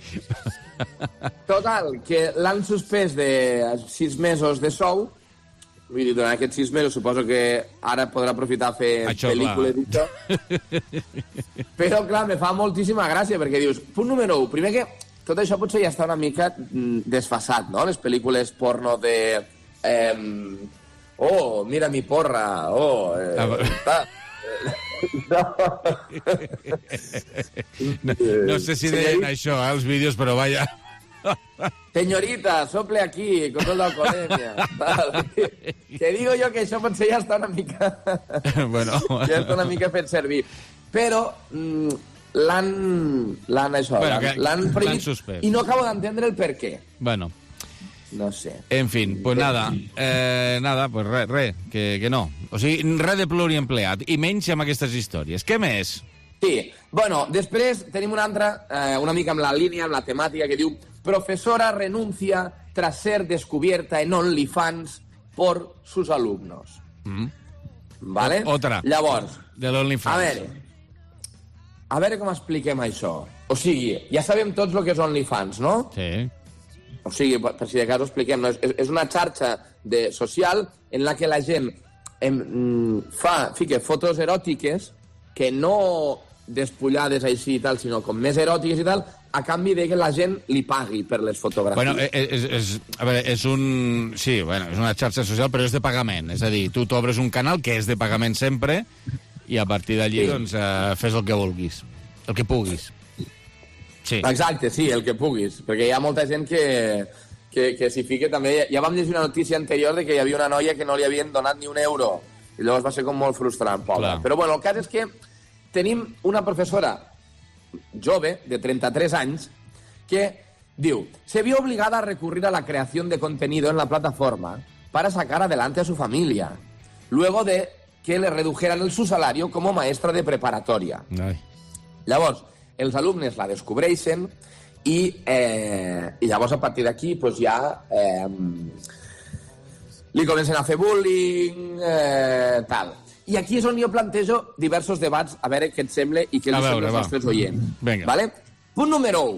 Speaker 10: Total, que l'han suspès de sis mesos de sou. Vull dir, durant aquests sis mesos suposo que ara podrà aprofitar a fer això, pel·lícules i això. Però, clar, me fa moltíssima gràcia, perquè dius, punt número un, primer que tot això potser ja està una mica desfasat, no? Les pel·lícules porno de... Eh, oh, mira mi porra, oh... Eh, ah,
Speaker 1: no. no, no sé si deien això, eh, els vídeos, però vaja...
Speaker 10: Señorita, sople aquí, control d'alcoholèmia. Que, que digo jo que això potser ja està una mica...
Speaker 1: bueno,
Speaker 10: ja està una mica fet servir. Però mm, l'han... L'han això,
Speaker 1: bueno,
Speaker 10: l'han prohibit i no acabo d'entendre el per què.
Speaker 1: Bueno.
Speaker 10: No sé.
Speaker 1: En fin, pues nada, eh, nada, pues res, re, que, que no. O sigui, res de pluriempleat, i menys amb aquestes històries. Què més?
Speaker 10: Sí, bueno, després tenim una altra, eh, una mica amb la línia, amb la temàtica, que diu profesora renuncia tras ser descubierta en OnlyFans por sus alumnos.
Speaker 1: Mm.
Speaker 10: Vale?
Speaker 1: Otra.
Speaker 10: Llavors,
Speaker 1: de l'OnlyFans.
Speaker 10: A veure, a veure com expliquem això. O sigui, ja sabem tots el que és OnlyFans, no?
Speaker 1: Sí.
Speaker 10: O sigui, per, per si de cas ho expliquem, no? és, és una xarxa de, social en la que la gent em, fa, fica fotos eròtiques que no despullades així i tal, sinó com més eròtiques i tal, a canvi de que la gent li pagui per les fotografies.
Speaker 1: Bueno, és, és, a veure, és un... Sí, bueno, és una xarxa social, però és de pagament. És a dir, tu t'obres un canal que és de pagament sempre i a partir d'allí, sí. doncs, eh, fes el que vulguis. El que puguis. Sí.
Speaker 10: Exacte, sí, el que puguis. Perquè hi ha molta gent que, que, que s'hi fica també... Ja vam llegir una notícia anterior de que hi havia una noia que no li havien donat ni un euro. I llavors va ser com molt frustrant, pobra. Però bueno, el cas és que tenim una professora jove, de treinta-tres anys, que diu, se vio obligada a recurrir a la creación de contenido en la plataforma para sacar adelante a su familia, luego de que le redujeran el su salario como maestra de preparatoria.
Speaker 1: Ai.
Speaker 10: Llavors, els alumnes la descobreixen i, eh, i llavors a partir d'aquí pues, ja eh, li comencen a fer bullying, eh, tal. I aquí és on jo plantejo diversos debats, a veure què et sembla i què els sembla als nostres oients.
Speaker 1: Vinga.
Speaker 10: Vale? Punt número u.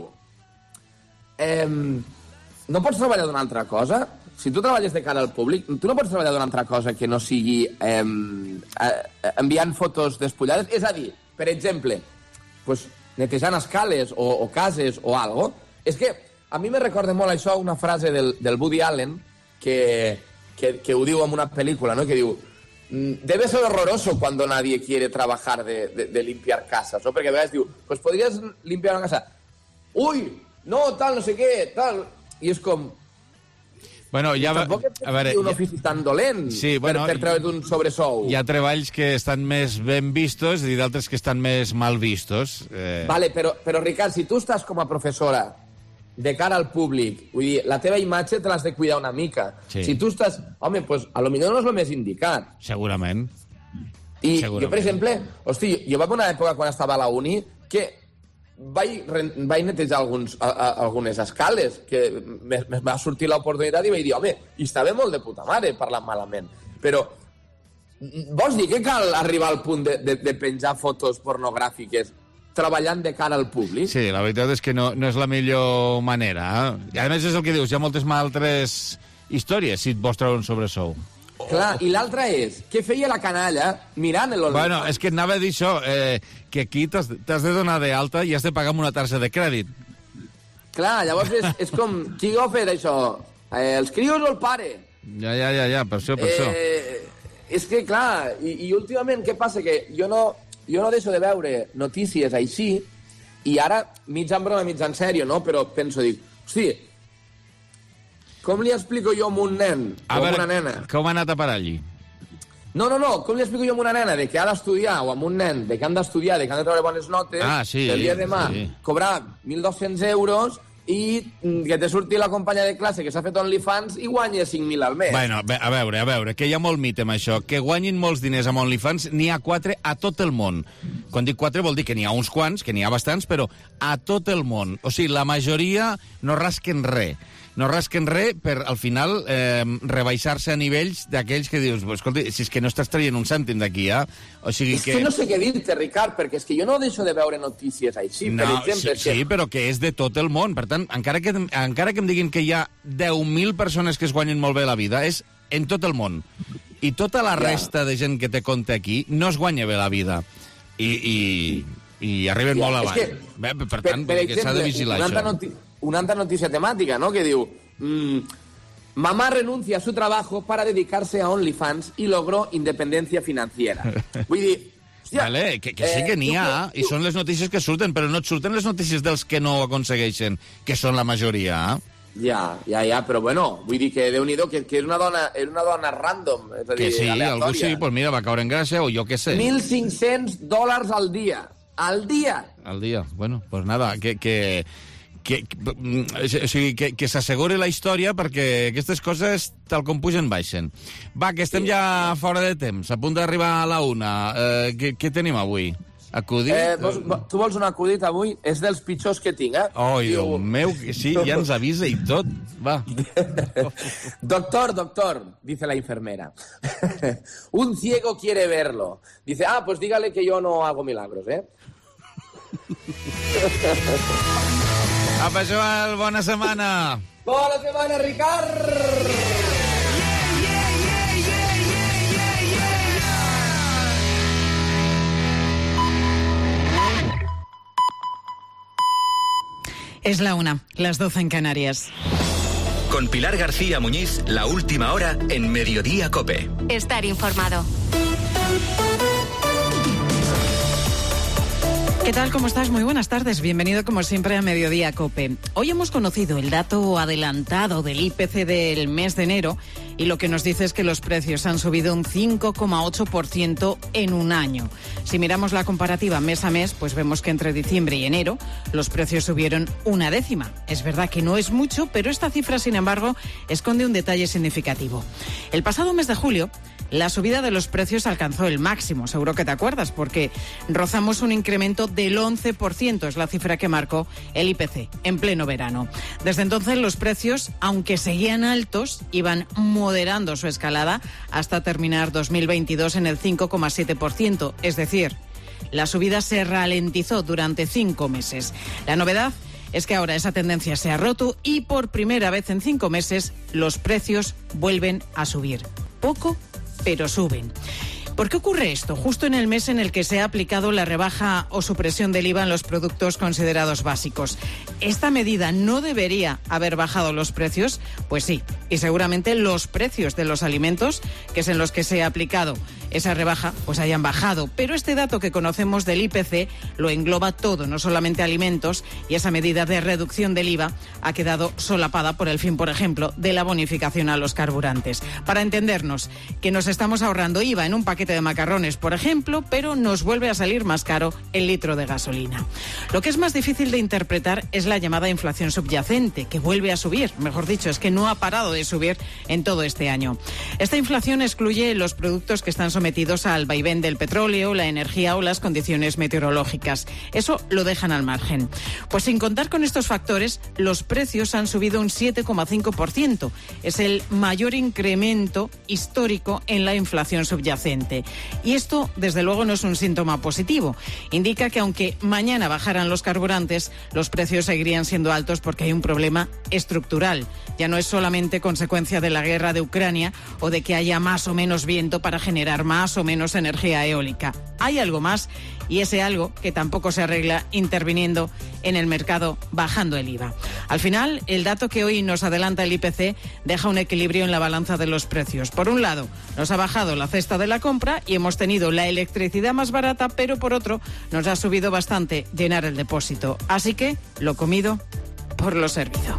Speaker 10: Eh, no pots treballar d'una altra cosa? Si tu treballes de cara al públic, tu no pots treballar d'una altra cosa que no sigui eh, eh, enviant fotos despullades? És a dir, per exemple, pues, netejant escales o, o cases o algo. És que a mi me recorda molt això una frase del, del Woody Allen que, que, que ho diu en una pel·lícula, no? Que diu, debe ser horroroso cuando nadie quiere trabajar de, de, de limpiar casas, ¿no? Porque a veces digo, pues podrías limpiar una casa. Uy, no, tal, no sé què, tal. I és com...
Speaker 1: Bueno, ja va...
Speaker 10: Tampoc és a veure, un ofici tan dolent
Speaker 1: sí, bueno,
Speaker 10: per, per treure d'un sobresou.
Speaker 1: Hi ha treballs que estan més ben vistos i d'altres que estan més mal vistos. Eh...
Speaker 10: Vale, però, però Ricard, si tu estàs com a professora de cara al públic, vull dir, la teva imatge te l'has de cuidar una mica.
Speaker 1: Sí.
Speaker 10: Si tu estàs... Home, doncs a lo millor no és el més indicat.
Speaker 1: Segurament.
Speaker 10: I
Speaker 1: Segurament.
Speaker 10: jo, per exemple, hosti, jo vaig una època quan estava a la uni que vaig, vaig netejar alguns, a, a, algunes escales, que me, me va sortir l'oportunitat i vaig dir, home, i estava molt de puta mare parlant malament. Però vols dir que cal arribar al punt de, de, de penjar fotos pornogràfiques treballant de cara al públic?
Speaker 1: Sí, la veritat és que no, no és la millor manera. Eh? I a més és el que dius, hi ha moltes altres històries si et vols treure un sobresou.
Speaker 10: Clar, i l'altra és, què feia la canalla mirant l'OnlyFans?
Speaker 1: Bueno, és que anava a dir això, eh, que aquí t'has de donar d'alta i has de pagar amb una targeta de crèdit.
Speaker 10: Clar, llavors és, és com, qui ho ha fet això? Eh, els crios o el pare?
Speaker 1: Ja, ja, ja, ja, per això, per això.
Speaker 10: Eh, és que, clar, i, i últimament què passa? Que jo no... Jo no deixo de veure notícies així i ara, mig en broma, mig en sèrio, no? Però penso, dic, hosti, com li explico jo a un nen
Speaker 1: a
Speaker 10: o a
Speaker 1: veure,
Speaker 10: una nena?
Speaker 1: Com ha anat a parar allí?
Speaker 10: No, no, no, com li explico jo a una nena de que ha d'estudiar o a un nen de que han d'estudiar, de que han de treure bones notes,
Speaker 1: ah, sí,
Speaker 10: el dia de demà
Speaker 1: sí.
Speaker 10: cobrar mil dos-cents euros i que te surti la companya de classe que s'ha fet OnlyFans i guanya cinc mil al mes.
Speaker 1: Bueno, a veure, a veure, que hi ha molt mite amb això. Que guanyin molts diners amb OnlyFans, n'hi ha quatre a tot el món. Quan dic quatre vol dir que n'hi ha uns quants, que n'hi ha bastants, però a tot el món. O sigui, la majoria no rasquen res. No rasquen res per, al final, eh, rebaixar-se a nivells d'aquells que dius, escolta, si és que no estàs traient un cèntim d'aquí, eh? O sigui
Speaker 10: és
Speaker 1: que...
Speaker 10: que no sé què dir-te, Ricard, perquè és que jo no deixo de veure notícies així,
Speaker 1: no,
Speaker 10: per exemple.
Speaker 1: Sí, que... sí, però que és de tot el món. Per tant, encara que, encara que em diguin que hi ha deu mil persones que es guanyen molt bé la vida, és en tot el món. I tota la resta de gent que té compte aquí no es guanya bé la vida. I, i, i arriben ja, molt avall. Que, bé, per tant, per, per exemple, s'ha de vigilar
Speaker 10: una
Speaker 1: això.
Speaker 10: Noti una altra notícia temàtica, no?, que diu... Mmm, mamá renuncia a su trabajo para dedicarse a OnlyFans y logró independencia financiera. Vull dir... Hòstia,
Speaker 1: vale, que, que sí que n'hi ha, eh, i són les notícies que surten, però no et surten les notícies dels que no ho aconsegueixen, que són la majoria.
Speaker 10: Ja, ja, ja, però bueno, vull dir que Déu-n'hi-do, que, que és una dona, és una dona random, és a dir,
Speaker 1: que sí,
Speaker 10: aleatòria.
Speaker 1: Algú sí, pues mira, va caure en gràcia, o jo què sé.
Speaker 10: mil cinc-cents dòlars al dia. Al dia!
Speaker 1: Al dia, bueno, pues nada, que... que... que, o sigui, que, que s'asseguri la història perquè aquestes coses tal com pugen baixen. Va, que estem ja fora de temps, a punt d'arribar a la una. Eh, què, què tenim avui? Acudit?
Speaker 10: Eh, vos, tu vols un acudit avui? És dels pitjors que tinc, eh?
Speaker 1: Oi, Déu meu, sí, ja ens avisa i tot. Va.
Speaker 10: Doctor, doctor, dice la enfermera. Un ciego quiere verlo. Dice, ah, pues dígale que yo no hago milagros, ¿eh?
Speaker 1: Apa, Joel, bona setmana.
Speaker 10: Bona setmana, Ricard!
Speaker 11: Es la una, las doce en Canarias.
Speaker 5: Con Pilar García Muñiz, la última hora en Mediodía COPE.
Speaker 12: Estar informado.
Speaker 11: ¿Qué tal? ¿Cómo estás? Muy buenas tardes. Bienvenido, como siempre, a Mediodía COPE. Hoy hemos conocido el dato adelantado del I P C del mes de enero y lo que nos dice es que los precios han subido un cinco coma ocho por ciento en un año. Si miramos la comparativa mes a mes, pues vemos que entre diciembre y enero los precios subieron una décima. Es verdad que no es mucho, pero esta cifra, sin embargo, esconde un detalle significativo. El pasado mes de julio, la subida de los precios alcanzó el máximo, seguro que te acuerdas, porque rozamos un incremento del once por ciento, es la cifra que marcó el I P C en pleno verano. Desde entonces los precios, aunque seguían altos, iban moderando su escalada hasta terminar dos mil veintidós en el cinco coma siete por ciento, es decir, la subida se ralentizó durante cinco meses. La novedad es que ahora esa tendencia se ha roto y por primera vez en cinco meses los precios vuelven a subir. Poco, pero suben. ¿Por qué ocurre esto? Justo en el mes en el que se ha aplicado la rebaja o supresión del I V A en los productos considerados básicos. ¿Esta medida no debería haber bajado los precios? Pues sí, y seguramente los precios de los alimentos, que es en los que se ha aplicado esa rebaja, pues hayan bajado. Pero este dato que conocemos del I P C lo engloba todo, no solamente alimentos, y esa medida de reducción del I V A ha quedado solapada por el fin, por ejemplo, de la bonificación a los carburantes. Para entendernos, que nos estamos ahorrando I V A en un paquete de macarrones, por ejemplo, pero nos vuelve a salir más caro el litro de gasolina. Lo que es más difícil de interpretar es la llamada inflación subyacente, que vuelve a subir. Mejor dicho, es que no ha parado de subir en todo este año. Esta inflación excluye los productos que están sometidos al vaivén del petróleo, la energía o las condiciones meteorológicas. Eso lo dejan al margen. Pues sin contar con estos factores, los precios han subido un siete coma cinco por ciento. Es el mayor incremento histórico en la inflación subyacente. Y esto, desde luego, no es un síntoma positivo. Indica que aunque mañana bajaran los carburantes, los precios seguirían siendo altos porque hay un problema estructural. Ya no es solamente consecuencia de la guerra de Ucrania o de que haya más o menos viento para generar más o menos energía eólica. Hay algo más, y ese algo que tampoco se arregla interviniendo en el mercado bajando el I V A. Al final, el dato que hoy nos adelanta el I P C deja un equilibrio en la balanza de los precios. Por un lado, nos ha bajado la cesta de la compra y hemos tenido la electricidad más barata, pero por otro, nos ha subido bastante llenar el depósito. Así que, lo comido por lo servido.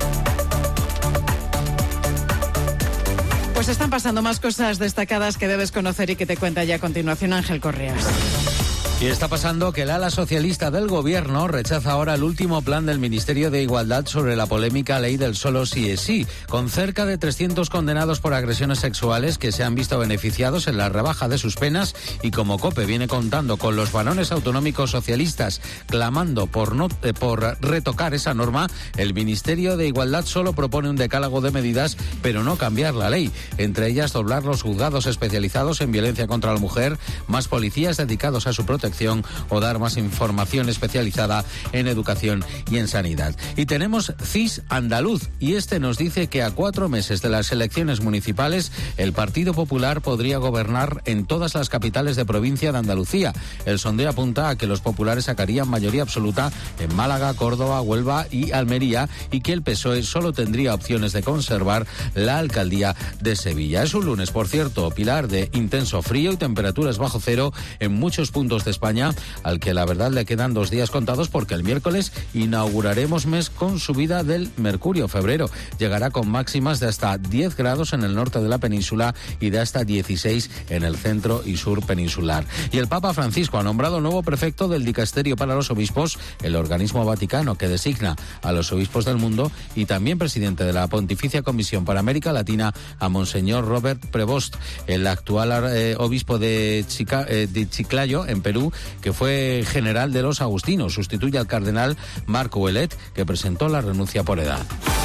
Speaker 11: Pues están pasando más cosas destacadas que debes conocer y que te cuenta ya a continuación Ángel Correas.
Speaker 13: Y está pasando que el ala socialista del gobierno rechaza ahora el último plan del Ministerio de Igualdad sobre la polémica ley del solo sí es sí, con cerca de trescientos condenados por agresiones sexuales que se han visto beneficiados en la rebaja de sus penas, y como COPE viene contando con los varones autonómicos socialistas clamando por, no, eh, por retocar esa norma, el Ministerio de Igualdad solo propone un decálogo de medidas, pero no cambiar la ley, entre ellas doblar los juzgados especializados en violencia contra la mujer, más policías dedicados a su protección o dar más información especializada en educación y en sanidad. Y tenemos C I S andaluz, y este nos dice que a cuatro meses de las elecciones municipales el Partido Popular podría gobernar en todas las capitales de provincia de Andalucía. El sondeo apunta a que los populares sacarían mayoría absoluta en Málaga, Córdoba, Huelva y Almería, y que el P S O E solo tendría opciones de conservar la alcaldía de Sevilla. Es un lunes, por cierto, Pilar, de intenso frío y temperaturas bajo cero en muchos puntos de España, al que la verdad le quedan dos días contados porque el miércoles inauguraremos mes con subida del mercurio. Febrero llegará con máximas de hasta diez grados en el norte de la península y de hasta dieciséis en el centro y sur peninsular. Y el Papa Francisco ha nombrado nuevo prefecto del Dicasterio para los Obispos, el organismo vaticano que designa a los obispos del mundo, y también presidente de la Pontificia Comisión para América Latina, a Monseñor Robert Prevost, el actual eh, obispo de, Chica, eh, de Chiclayo, en Perú, que fue general de los agustinos. Sustituye al cardenal Marco Ouellet, que presentó la renuncia por edad.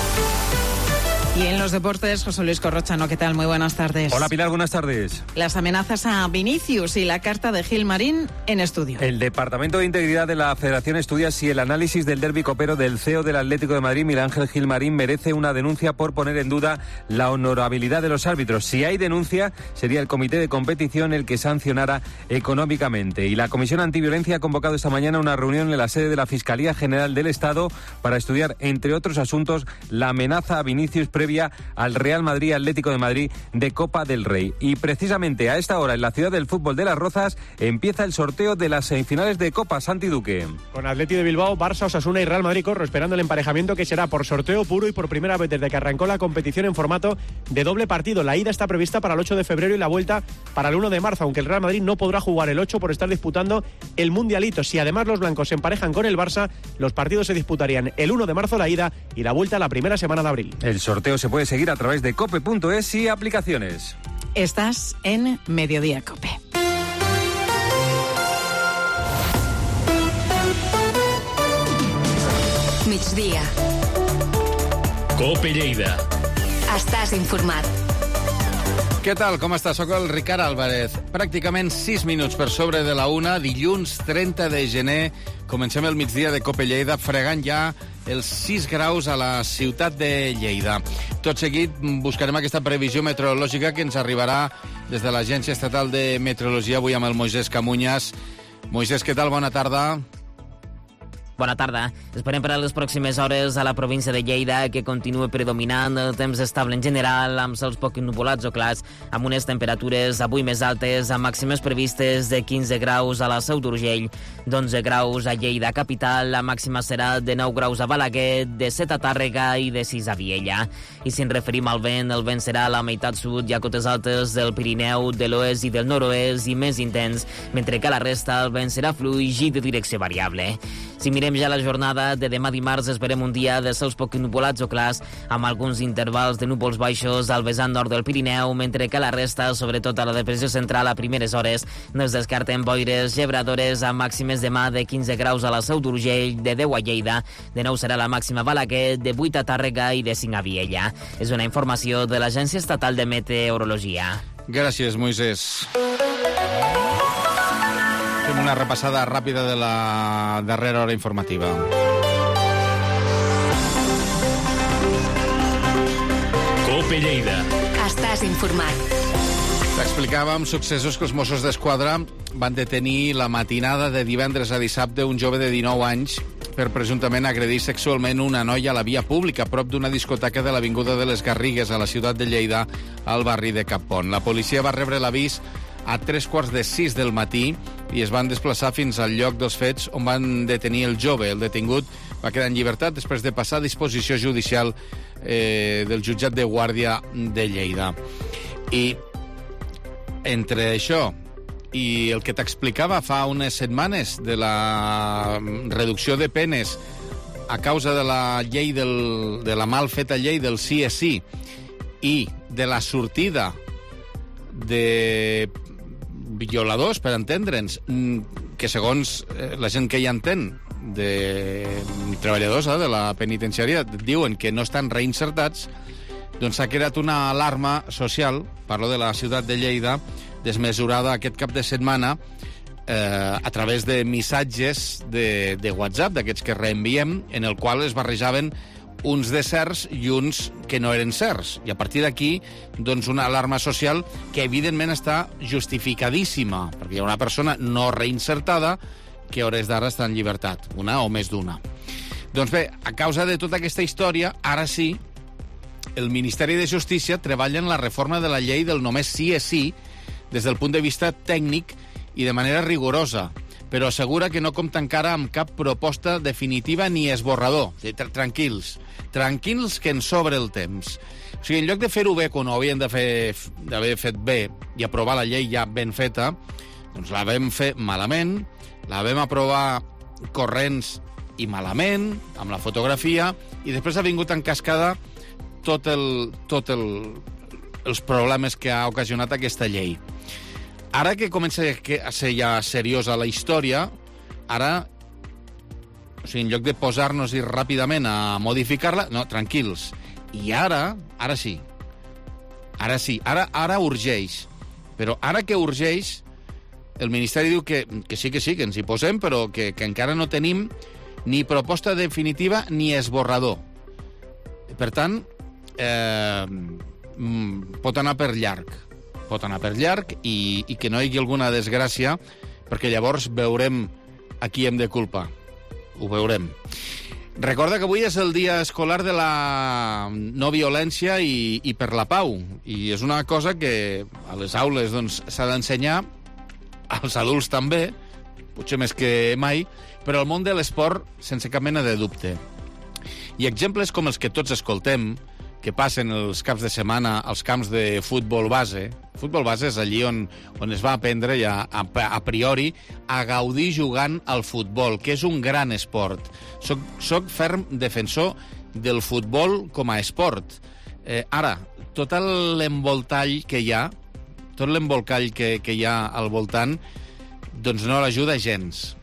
Speaker 11: Y en los deportes, José Luis Corrochano, ¿qué tal? Muy buenas tardes.
Speaker 12: Hola Pilar, buenas tardes.
Speaker 11: Las amenazas a Vinicius y la carta de Gilmarín en estudio.
Speaker 12: El Departamento de Integridad de la Federación estudia si el análisis del derbi copero del C E O del Atlético de Madrid, Miguel Ángel Gilmarín, merece una denuncia por poner en duda la honorabilidad de los árbitros. Si hay denuncia, sería el comité de competición el que sancionara económicamente. Y la Comisión Antiviolencia ha convocado esta mañana una reunión en la sede de la Fiscalía General del Estado para estudiar, entre otros asuntos, la amenaza a Vinicius previa al Real Madrid Atlético de Madrid de Copa del Rey. Y precisamente a esta hora, en la ciudad del fútbol de Las Rozas, empieza el sorteo de las semifinales de Copa. Santi Duque.
Speaker 14: Con Atleti de Bilbao, Barça, Osasuna y Real Madrid Corro, esperando el emparejamiento que será por sorteo puro y por primera vez desde que arrancó la competición en formato de doble partido. La ida está prevista para el ocho de febrero y la vuelta para el uno de marzo, aunque el Real Madrid no podrá jugar el ocho por estar disputando el Mundialito. Si además los blancos se emparejan con el Barça, los partidos se disputarían el uno de marzo la ida y la vuelta la primera semana de abril.
Speaker 12: El sorteo se puede seguir a través de cope punto es y aplicaciones.
Speaker 11: Estás en Mediodía Cope.
Speaker 15: Migdia.
Speaker 6: Cope Lleida.
Speaker 15: Estàs informat.
Speaker 1: Què tal, com estàs? Soc el Ricard Álvarez. Pràcticament sis minuts per sobre de la una, dilluns trenta de gener. Comencem el migdia de Cope Lleida fregant ja els sis graus a la ciutat de Lleida. Tot seguit buscarem aquesta previsió meteorològica que ens arribarà des de l'Agència Estatal de Meteorologia, avui amb el Moisés Camunyas. Moisés, què tal? Bona tarda.
Speaker 3: Bona tarda. Esperem per a les pròximes hores a la província de Lleida que continua predominant el temps estable en general, amb cels poc nuvolats o clars, amb unes temperatures avui més altes, amb màximes previstes de quinze graus a la Seu d'Urgell, d'onze graus a Lleida capital, la màxima serà de nou graus a Balaguer, de set a Tàrrega i de sis a Viella. I si ens referim al vent, el vent serà a la meitat sud i a cotes altes del Pirineu, de l'oest i del nord-oest i més intens, mentre que a la resta el vent serà fluix i de direcció variable. Si mirem ja la jornada de demà dimarts, esperem un dia de cels poc nuvolats o clars, amb alguns intervals de núvols baixos al vessant nord del Pirineu, mentre que la resta, sobretot a la depressió central a primeres hores, no es descarten boires gebradores amb màximes demà de quinze graus a la Seu d'Urgell, de deu a Lleida, de nou serà la màxima a Balaguer, de vuit a Tàrrega i de cinc a Viella. És una informació de l'Agència Estatal de Meteorologia.
Speaker 1: Gràcies, Moisés. Fem una repassada ràpida de la darrera hora informativa.
Speaker 6: Cope Lleida.
Speaker 15: Estàs informat.
Speaker 1: T'explicàvem successos que els Mossos d'Esquadra van detenir la matinada de divendres a dissabte un jove de dinou anys per presumptament agredir sexualment una noia a la via pública a prop d'una discoteca de l'Avinguda de les Garrigues a la ciutat de Lleida, al barri de Cappont. La policia va rebre l'avís a tres quarts de sis del matí i es van desplaçar fins al lloc dels fets on van detenir el jove. El detingut va quedar en llibertat després de passar a disposició judicial eh, del jutjat de guàrdia de Lleida. I entre això i el que t'explicava fa unes setmanes de la reducció de penes a causa de la llei del, de la mal feta llei del sí és sí i de la sortida de violadors, per entendre'ns, que segons la gent que hi entén de treballadors eh, de la penitenciària diuen que no estan reinsertats, doncs s'ha creat una alarma social, parlo de la ciutat de Lleida, desmesurada aquest cap de setmana eh, a través de missatges de, de WhatsApp, d'aquests que reenviem, en el qual es barrejaven uns de certs i uns que no eren certs. I a partir d'aquí, doncs, una alarma social que evidentment està justificadíssima, perquè hi ha una persona no reinsertada que a hores d'ara està en llibertat, una o més d'una. Doncs bé, a causa de tota aquesta història, ara sí, el Ministeri de Justícia treballa en la reforma de la llei del només sí és sí des del punt de vista tècnic i de manera rigorosa, però assegura que no compta encara amb cap proposta definitiva ni esborrador. Tranquils, tranquils que ens sobre el temps. O sigui, en lloc de fer-ho bé quan ho havien d'haver fet bé i aprovar la llei ja ben feta, doncs la vam fer malament, la vam aprovar corrents i malament, amb la fotografia, i després ha vingut en cascada tot el, tot el, els problemes que ha ocasionat aquesta llei. Ara que comença a ser ja seriosa la història, ara, o sigui, en lloc de posar-nos-hi ràpidament a modificar-la, no, tranquils. I ara, ara sí, ara sí, ara, ara urgeix. Però ara que urgeix, el Ministeri diu que, que sí, que sí, que ens hi posem, però que, que encara no tenim ni proposta definitiva ni esborrador. Per tant, eh, pot anar per llarg. Pot anar per llarg i, i que no hi hagi alguna desgràcia, perquè llavors veurem a qui hem de culpar. Ho veurem. Recorda que avui és el dia escolar de la no violència i, i per la pau. I és una cosa que a les aules doncs, s'ha d'ensenyar, als adults també, potser més que mai, però al món de l'esport sense cap mena de dubte. I exemples com els que tots escoltem, que passen els caps de setmana als camps de futbol base. Futbol base és allí on, on es va aprendre ja a, a priori a gaudir jugant al futbol, que és un gran esport. Soc, soc ferm defensor del futbol com a esport. Eh, ara, tot l'envoltall que hi ha, tot l'embolcall que, que hi ha al voltant, doncs no l'ajuda gens.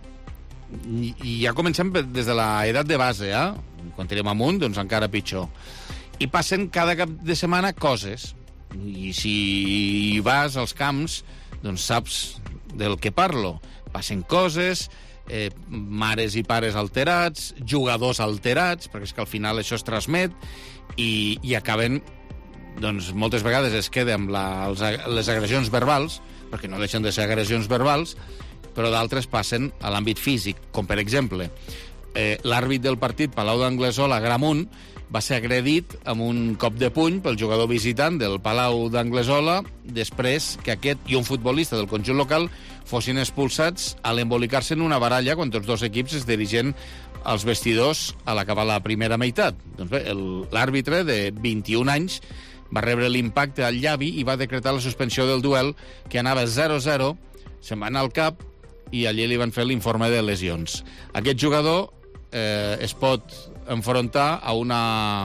Speaker 1: I, i ja comencem des de l'edat de base, eh? Quan tirem amunt, doncs encara pitjor. I passen cada cap de setmana coses. I si hi vas als camps, doncs saps del que parlo. Passen coses, eh, mares i pares alterats, jugadors alterats, perquè és que al final això es transmet, i, i acaben, doncs moltes vegades es queda amb la, els, les agressions verbals, perquè no deixen de ser agressions verbals, però d'altres passen a l'àmbit físic, com per exemple, eh, l'àrbit del partit Palau d'Anglesola, Gramunt, va ser agredit amb un cop de puny pel jugador visitant del Palau d'Anglesola després que aquest i un futbolista del conjunt local fossin expulsats a l'embolicar-se en una baralla quan tots dos equips es dirigen als vestidors a l'acabar la primera meitat. Doncs bé, l'àrbitre de vint-i-un anys va rebre l'impacte al llavi i va decretar la suspensió del duel, que anava zero a zero, se'n va anar al cap i allí li van fer l'informe de lesions. Aquest jugador eh, es pot enfrontar a una,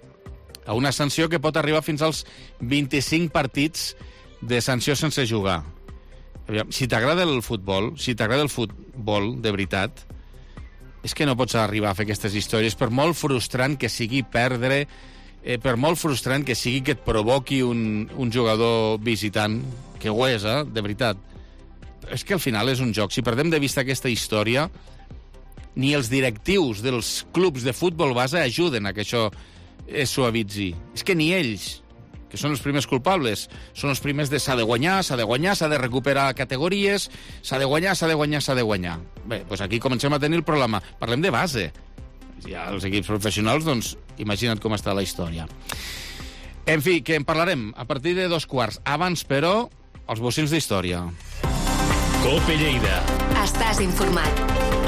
Speaker 1: a una sanció que pot arribar fins als vint-i-cinc partits de sanció sense jugar. Aviam, si t'agrada el futbol, si t'agrada el futbol de veritat, és que no pots arribar a fer aquestes històries, per molt frustrant que sigui perdre, eh, per molt frustrant que sigui que et provoqui un, un jugador visitant, que ho és, eh, de veritat. És que al final és un joc. Si perdem de vista aquesta història, ni els directius dels clubs de futbol base ajuden a que això es suavitzi. És que ni ells, que són els primers culpables, són els primers de s'ha de guanyar, s'ha de guanyar, s'ha de recuperar categories, s'ha de guanyar, s'ha de guanyar, s'ha de guanyar. Bé, doncs aquí comencem a tenir el problema. Parlem de base. Ja els equips professionals, doncs, imagina't com està la història. En fi, que en parlarem a partir de dos quarts. Abans, però, els bocins d'història.
Speaker 5: Cope Lleida.
Speaker 15: Estàs informat.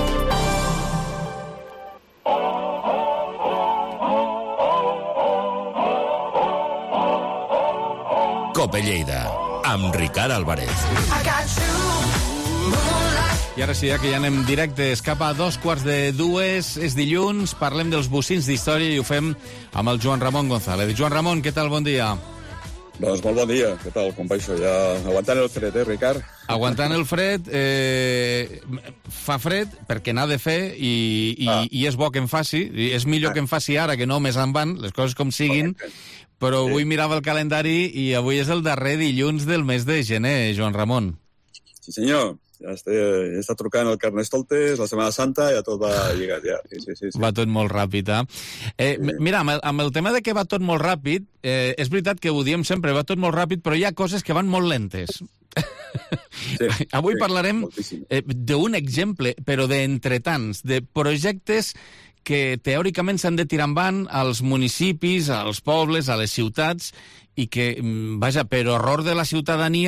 Speaker 6: Cope Lleida, amb Ricard Álvarez.
Speaker 1: I ara sí, ja que ja anem directes cap a dos quarts de dues, és dilluns, parlem dels bocins d'història i ho fem amb el Joan Ramon González. Joan Ramon, què tal? Bon dia.
Speaker 16: Doncs molt bon dia, què tal? Com va això? Ja aguantant el fred, eh, Ricard?
Speaker 1: Aguantant el fred, eh, fa fred perquè n'ha de fer i, i, ah. i és bo que en faci, i és millor ah. que en faci ara que no més en van, les coses com siguin, però sí. Avui mirava el calendari i avui és el darrer dilluns del mes de gener, Joan Ramon.
Speaker 16: Sí senyor, ja està, ja està trucant el Carnestoltes, la Setmana Santa, ja tot va lligat, ja. Sí, sí, sí, sí.
Speaker 1: Va tot molt ràpid, eh? eh sí. Mira, amb el, amb el tema de que va tot molt ràpid, eh, és veritat que ho diem sempre, va tot molt ràpid, però hi ha coses que van molt lentes. Sí, avui sí, parlarem eh, d'un exemple, però d'entretants, de projectes que teòricament s'han de tirar endavant als municipis, als pobles, a les ciutats, i que, vaja, per horror de la ciutadania,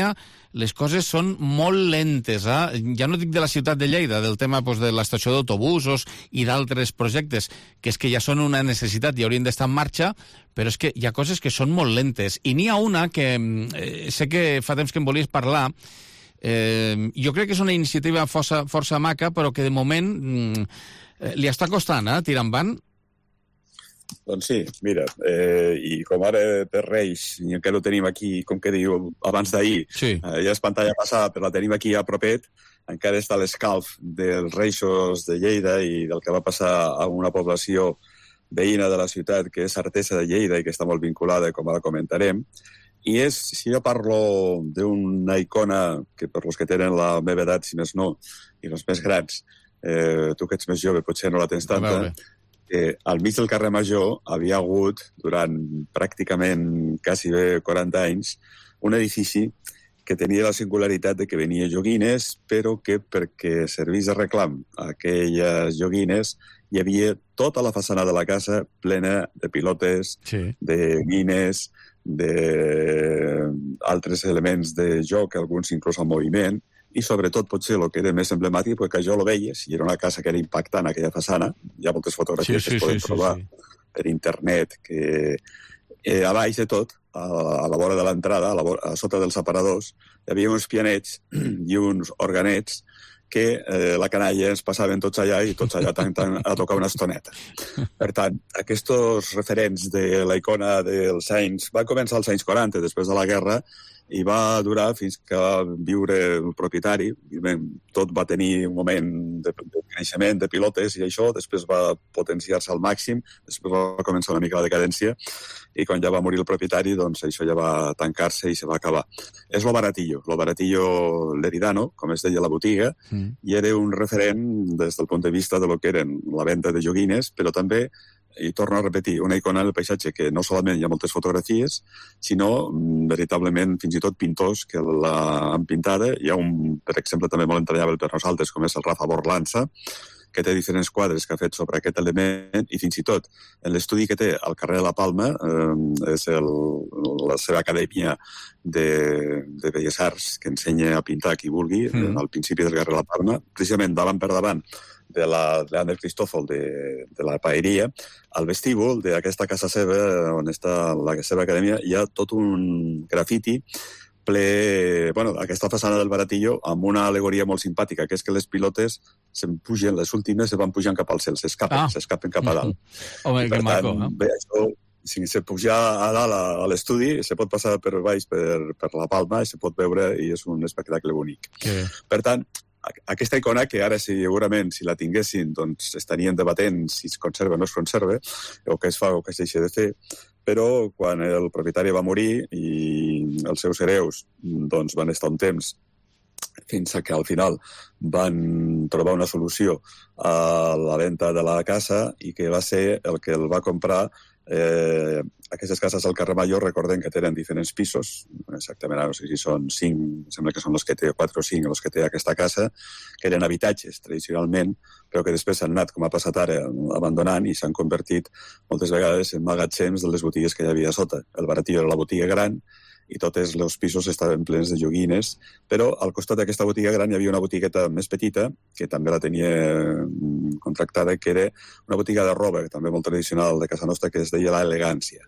Speaker 1: les coses són molt lentes. Eh? Ja no dic de la ciutat de Lleida, del tema pues, de l'estació d'autobusos i d'altres projectes, que és que ja són una necessitat i haurien d'estar en marxa, però és que hi ha coses que són molt lentes. I n'hi ha una que eh, sé que fa temps que em volies parlar. Eh, jo crec que és una iniciativa força, força maca, però que de moment mm, li està costant eh, tirar endavant.
Speaker 16: Doncs sí, mira, eh, i com ara per Reis, i encara ho tenim aquí, com que diu, abans d'ahir, sí. eh, ja és pantalla passada, però la tenim aquí a propet, encara està l'escalf dels Reixos de Lleida i del que va passar a una població veïna de la ciutat, que és Artesa de Lleida i que està molt vinculada, com ara comentarem. I és, si jo parlo d'una icona que per los que tenen la meva edat, si més no, i els més grans, eh, tu que ets més jove potser no la tens tanta, que al mig del carrer Major havia hagut, durant pràcticament quasi bé quaranta anys, un edifici que tenia la singularitat de que venia joguines, però que perquè servís de reclam a aquelles joguines hi havia tota la façana de la casa plena de pilotes, sí. de guines, d'altres elements de joc, alguns inclús en moviment, i sobretot potser el que era més emblemàtic, perquè jo lo veia, si era una casa que era impactant, aquella façana, hi ha moltes fotografies sí, sí, que es poden sí, trobar sí, sí. per internet, que eh, a baix de tot, a, a la vora de l'entrada, a, la vora, a sota dels aparadors, hi havia uns pianets i uns organets que eh, la canalla ens passaven tots allà i tots allà tant, tant, a tocar una estoneta. Per tant, aquests referents de la icona dels anys van començar als anys quaranta, després de la guerra, i va durar fins que va viure el propietari. Tot va tenir un moment de, de creixement de pilotes i això, després va potenciar-se al màxim, després va començar una mica la decadència i quan ja va morir el propietari, doncs això ja va tancar-se i se va acabar. És lo Baratillo, lo Baratillo Leridano, com es deia la botiga, mm. i era un referent des del punt de vista de lo que eren la venda de joguines, però també i torno a repetir, una icona del paisatge que no solament hi ha moltes fotografies, sinó veritablement fins i tot pintors que l'han pintada. Hi ha un, per exemple, també molt entranyable per nosaltres, com és el Rafa Borlanza, que té diferents quadres que ha fet sobre aquest element, i fins i tot en l'estudi que té al carrer de la Palma, eh, és el, la seva acadèmia de, de Belles Arts, que ensenya a pintar qui vulgui, mm. al principi del carrer de la Palma, precisament davant per davant de la Leander Cristòfol de, de la Paeria, al vestíbul d'aquesta casa seva, on està la seva acadèmia, hi ha tot un grafiti ple... Bueno, aquesta façana del Baratillo amb una alegoria molt simpàtica, que és que les pilotes se'n pugen, les últimes se van pujant cap al cel, s'escapen, ah. s'escapen cap a dalt.
Speaker 1: Home, que maco, eh?
Speaker 16: Bé, això, si se puja a dalt a, a l'estudi, se pot passar per baix per, per la Palma i se pot veure i és un espectacle bonic. Que... Per tant, aquesta icona, que ara segurament si la tinguessin doncs estarien debatent si es conserva o no es conserva, o què es fa o què es deixa de fer, però quan el propietari va morir i els seus hereus doncs, van estar un temps fins que al final van trobar una solució a la venda de la casa i que va ser el que el va comprar. Eh, aquestes cases al carrer Major, recordem que tenen diferents pisos, exactament, no sé si són cinc, sembla que són els que té, quatre o cinc, els que té aquesta casa, que eren habitatges tradicionalment, però que després s'han anat, com ha passat ara, abandonant i s'han convertit moltes vegades en magatzems de les botigues que hi havia a sota. El Baratillo era la botiga gran i tots els pisos estaven plens de joguines, però al costat d'aquesta botiga gran hi havia una botigueta més petita, que també la tenia contractada, que era una botiga de roba, també molt tradicional de casa nostra, que es deia La Elegància.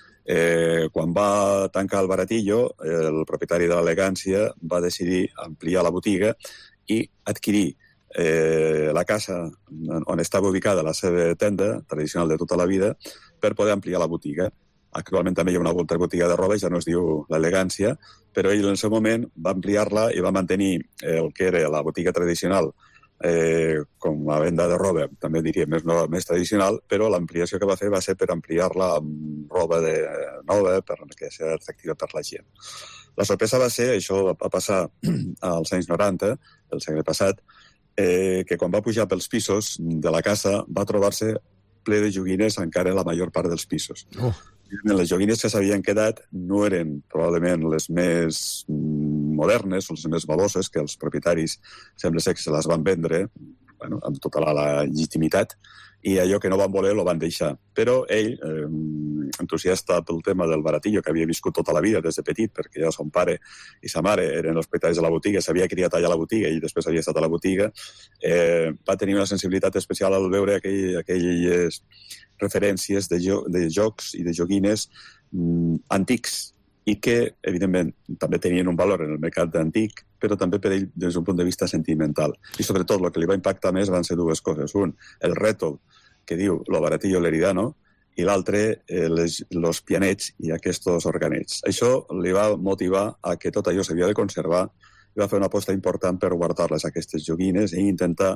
Speaker 16: Eh, quan va tancar el Baratillo, el propietari de l'Elegància va decidir ampliar la botiga i adquirir eh, la casa on estava ubicada la seva tenda tradicional de tota la vida per poder ampliar la botiga. Actualment també hi ha una altra botiga de roba, ja no es diu l'Elegància, però ell en el seu moment va ampliar-la i va mantenir el que era la botiga tradicional eh, com a venda de roba, també diria més, no, més tradicional, però l'ampliació que va fer va ser per ampliar-la amb roba de nova, perquè sigui atractiva per la gent. La sorpresa va ser, això va passar als anys noranta, del segle passat, eh, que quan va pujar pels pisos de la casa va trobar-se ple de joguines encara la major part dels pisos. Oh. Les joguines que s'havien quedat no eren probablement les més modernes o les més valuoses, que els propietaris sembla ser que se les van vendre bueno, amb tota la, la legitimitat, i allò que no van voler lo van deixar. Però ell, eh, entusiasta pel tema del baratillo, que havia viscut tota la vida des de petit, perquè ja son pare i sa mare eren els propietaris de la botiga, s'havia criat allà a la botiga i després havia estat a la botiga, eh, va tenir una sensibilitat especial al veure aquell, aquelles referències de, jo, de jocs i de joguines mm, antics, i que, evidentment, també tenien un valor en el mercat antic, però també per ell des d'un punt de vista sentimental. I sobretot el que li va impactar més van ser dues coses. Un, el reto que diu lo baratillo l'eridano, i l'altre, eh, les, los pianets i aquests organets. Això li va motivar a que tot allò s'havia de conservar i va fer una aposta important per guardar-les, aquestes joguines, i intentar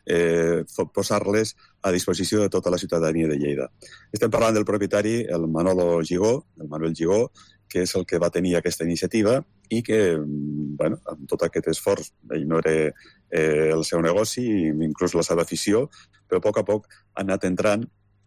Speaker 16: eh, posar-les a disposició de tota la ciutadania de Lleida. Estem parlant del propietari, el Manolo Gigó, el Manuel Gigó, que és el que va tenir aquesta iniciativa i que, bueno, amb tot aquest esforç, ell no era eh, el seu negoci, inclús la seva afició, però a poc a poc ha anat entrant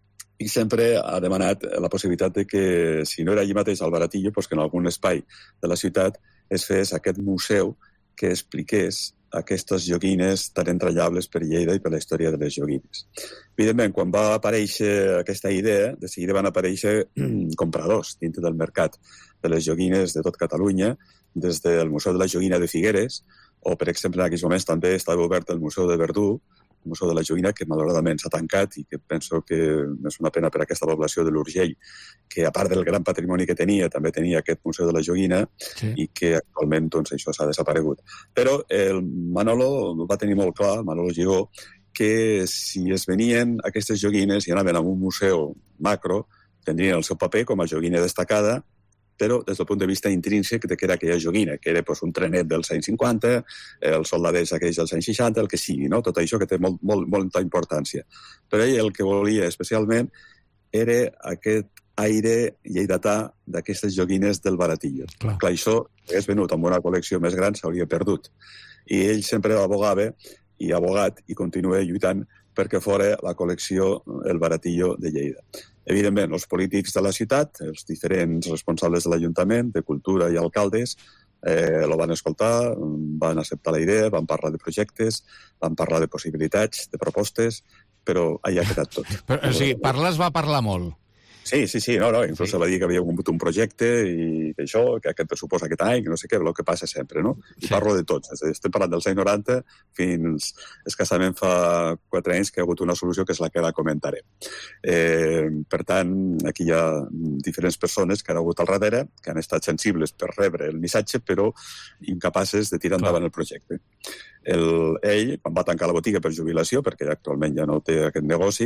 Speaker 16: i sempre ha demanat la possibilitat de que, si no era allí mateix al Baratillo, doncs que en algun espai de la ciutat es fes aquest museu que expliqués aquestes joguines tan entranyables per Lleida i per la història de les joguines. Evidentment, quan va aparèixer aquesta idea, de seguida van aparèixer compradors dintre del mercat de les joguines de tot Catalunya, des del Museu de la Joguina de Figueres, o, per exemple, en aquells moments també estava obert el Museu de Verdú, el Museu de la Joguina, que malauradament s'ha tancat i que penso que és una pena per a aquesta població de l'Urgell, que a part del gran patrimoni que tenia, també tenia aquest Museu de la Joguina, sí. I que actualment doncs, això s'ha desaparegut. Però el Manolo va tenir molt clar, el Manolo Gigó, que si es venien aquestes joguines i anaven a un museu macro, tindrien el seu paper com a joguina destacada, però des del punt de vista intrínsec de que era aquella joguina, que era pues, un trenet dels anys cinquanta, els soldadets aquells dels anys seixanta, el que sigui, no? Tot això que té molt, molt, molta importància. Però ell el que volia especialment era aquest aire lleidatà d'aquestes joguines del Baratillo. Clar, Clar això, si hagués venut amb una col·lecció més gran, s'hauria perdut. I ell sempre abogava i ha abogat i continua lluitant perquè fora la col·lecció El Baratillo de Lleida. Evidentment, els polítics de la ciutat, els diferents responsables de l'Ajuntament, de Cultura i alcaldes, eh, lo van escoltar, van acceptar la idea, van parlar de projectes, van parlar de possibilitats, de propostes, però allà ha quedat tot.
Speaker 1: Però, o sigui, parlar es va parlar molt.
Speaker 16: Sí, sí, sí, no, no, inclús sí. Va dir que havia hagut un projecte i que això, que aquest pressupost aquest any, que no sé què, el que passa sempre, no? I sí. Parlo de tots, estem parlant dels anys noranta fins escassament fa quatre anys que ha hagut una solució que és la que ara comentaré. Eh, per tant, aquí hi ha diferents persones que han hagut al darrere, que han estat sensibles per rebre el missatge, però incapaces de tirar endavant el projecte. El, ell, quan va tancar la botiga per jubilació, perquè actualment ja no té aquest negoci,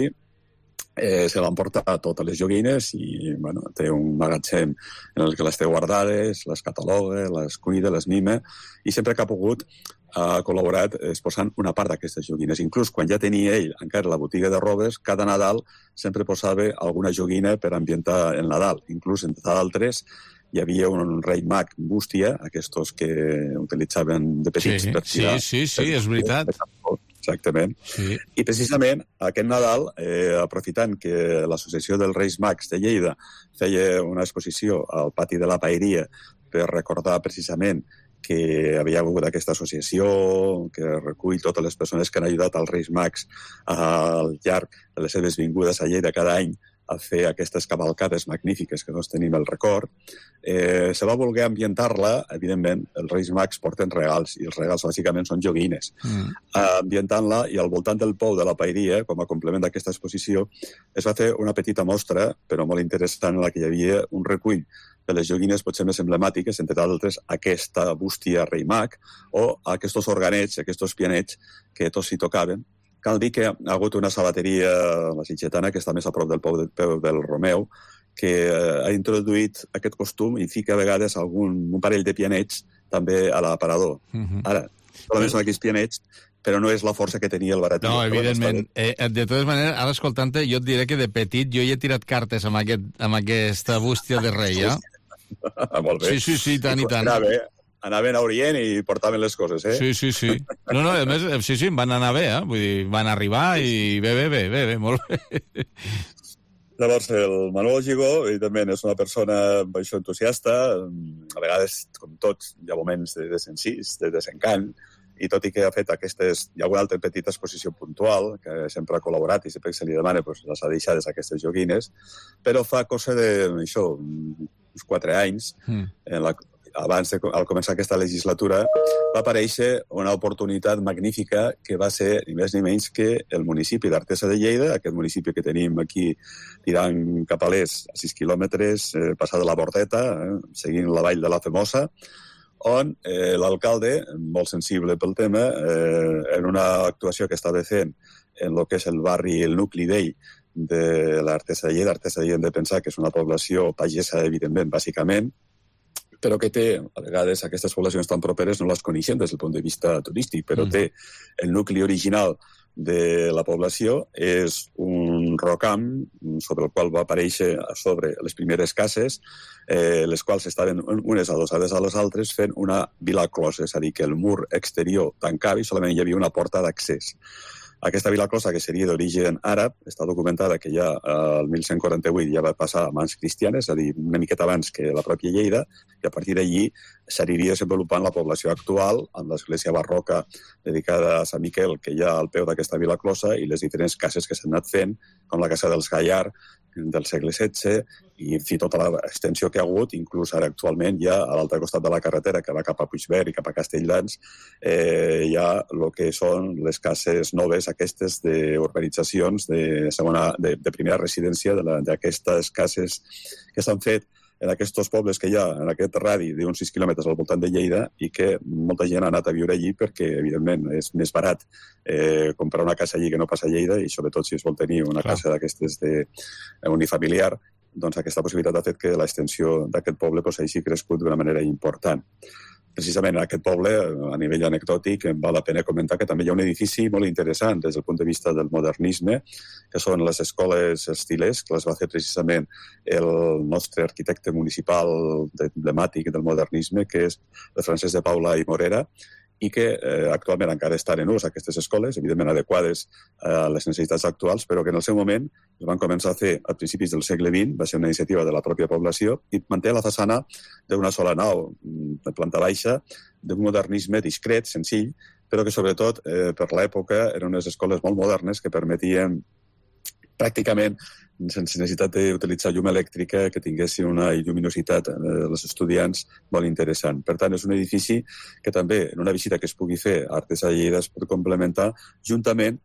Speaker 16: Eh, se van portar totes les joguines i bueno, té un magatzem en el que les té guardades, les cataloga, les cuida, les mima, i sempre que ha pogut ha col·laborat exposant una part d'aquestes joguines. Inclús quan ja tenia ell encara la botiga de robes, cada Nadal sempre posava alguna joguina per ambientar el Nadal. Inclús, entre d'altres, hi havia un rei mag bústia, aquests que utilitzaven de petits
Speaker 1: sí,
Speaker 16: per tirar.
Speaker 1: Sí, sí, sí, és veritat.
Speaker 16: Exactament. Sí. I precisament aquest Nadal, eh, aprofitant que l'Associació dels Reis Mags de Lleida feia una exposició al pati de la Paeria per recordar precisament que havia hagut aquesta associació que recull totes les persones que han ajudat als Reis Mags al llarg de les seves vingudes a Lleida cada any a fer aquestes cavalcades magnífiques que tots tenim el record, eh, se va voler ambientar-la, evidentment, els Reis Mags porten regals, i els regals bàsicament són joguines. Mm. Eh, ambientant-la, i al voltant del pou de la Paeria, com a complement d'aquesta exposició, es va fer una petita mostra, però molt interessant, en la que hi havia un recull de les joguines potser més emblemàtiques, entre d'altres aquesta bústia Rei Mag, o aquests organets, aquests pianets, que tots s'hi tocaven. Cal dir que ha hagut una sabateria, la Sitgetana, que està més a prop del Pou del, Peu del Romeu, que ha introduït aquest costum i fica a vegades algun, un parell de pianets també a l'aparador. Uh-huh. Ara, solament són aquells pianets, però no és la força que tenia el Baratillo.
Speaker 1: No, evidentment. Eh, de totes maneres, ara escoltant-te, jo et diré que de petit jo hi he tirat cartes amb, aquest, amb aquesta bústia de rei, eh?
Speaker 16: Molt bé.
Speaker 1: Sí, sí, sí, tant i tant.
Speaker 16: Anava, anaven a Orient i portaven les coses, eh?
Speaker 1: Sí, sí, sí. No, no, a més, sí, sí, van anar bé, eh? Vull dir, van arribar i bé, bé, bé, bé, bé, molt bé.
Speaker 16: Llavors, el Manolo Gigó, evidentment, és una persona això, entusiasta. A vegades, com tots, hi ha moments de desencís, de desencant, i tot i que ha fet aquestes... Hi ha una altra petita exposició puntual, que sempre ha col·laborat i sempre que se li demana pues, les ha deixades aquestes joguines, però fa cosa de, això, uns quatre anys, mm. en la, abans de al començar aquesta legislatura, va aparèixer una oportunitat magnífica que va ser ni més ni menys que el municipi d'Artesa de Lleida, aquest municipi que tenim aquí tirant cap a l'est, a sis quilòmetres, eh, passada la Bordeta, eh, seguint la vall de la Femosa, on eh, l'alcalde, molt sensible pel tema, eh, en una actuació que estava fent en el que és el barri, el nucli vell de l'Artesa de Lleida, Artesa de Lleida hem de pensar que és una població pagesa, evidentment, bàsicament, però que té, a vegades, aquestes poblacions tan properes no les coneixem des del punt de vista turístic, però mm. té el nucli original de la població, és un rocam sobre el qual va aparèixer a sobre les primeres cases, eh, les quals estaven unes adossades a les altres fent una vila closa, és a dir, que el mur exterior tancava i solament hi havia una porta d'accés. Aquesta vila closa, que seria d'origen àrab, està documentada que ja el mil cent quaranta-vuit ja va passar a mans cristianes, és a dir, una miqueta abans que la pròpia Lleida, i a partir d'allí s'aniria desenvolupant la població actual, amb l'església barroca dedicada a Sant Miquel, que hi ha al peu d'aquesta vila closa, i les diferents cases que s'han anat fent, com la casa dels Gallar, del segle setze, i en fi, tota l'extensió que ha hagut, inclús ara actualment ja a l'altre costat de la carretera, que va cap a Puigverd i cap a Castelldans, eh, hi ha el que són les cases noves, aquestes d'urbanitzacions de, segona, de, de primera residència d'aquestes cases que s'han fet en aquests pobles que hi ha en aquest radi d'uns sis quilòmetres al voltant de Lleida i que molta gent ha anat a viure allí perquè, evidentment, és més barat eh, comprar una casa allí que no pas a Lleida i, sobretot, si es vol tenir una Clar. casa d'aquestes de unifamiliar, doncs aquesta possibilitat ha fet que l'extensió d'aquest poble pues, hagi crescut d'una manera important. Precisament en aquest poble, a nivell anecdòtic, val la pena comentar que també hi ha un edifici molt interessant des del punt de vista del modernisme, que són les escoles estilers, que les va fer precisament el nostre arquitecte municipal emblemàtic del modernisme, que és el Francesc de Paula i Morera, i que eh, actualment encara estan en ús aquestes escoles, evidentment adequades a les necessitats actuals, però que en el seu moment es van començar a fer a principis del segle vint, va ser una iniciativa de la pròpia població, i manté la façana d'una sola nau, de planta baixa, d'un modernisme discret, senzill, però que sobretot eh, per l'època eren unes escoles molt modernes que permetien pràcticament sense necessitat d'utilitzar llum elèctrica, que tinguessin una lluminositat dels estudiants molt interessant. Per tant, és un edifici que també, en una visita que es pugui fer a Artesa de Lleida, es pot complementar juntament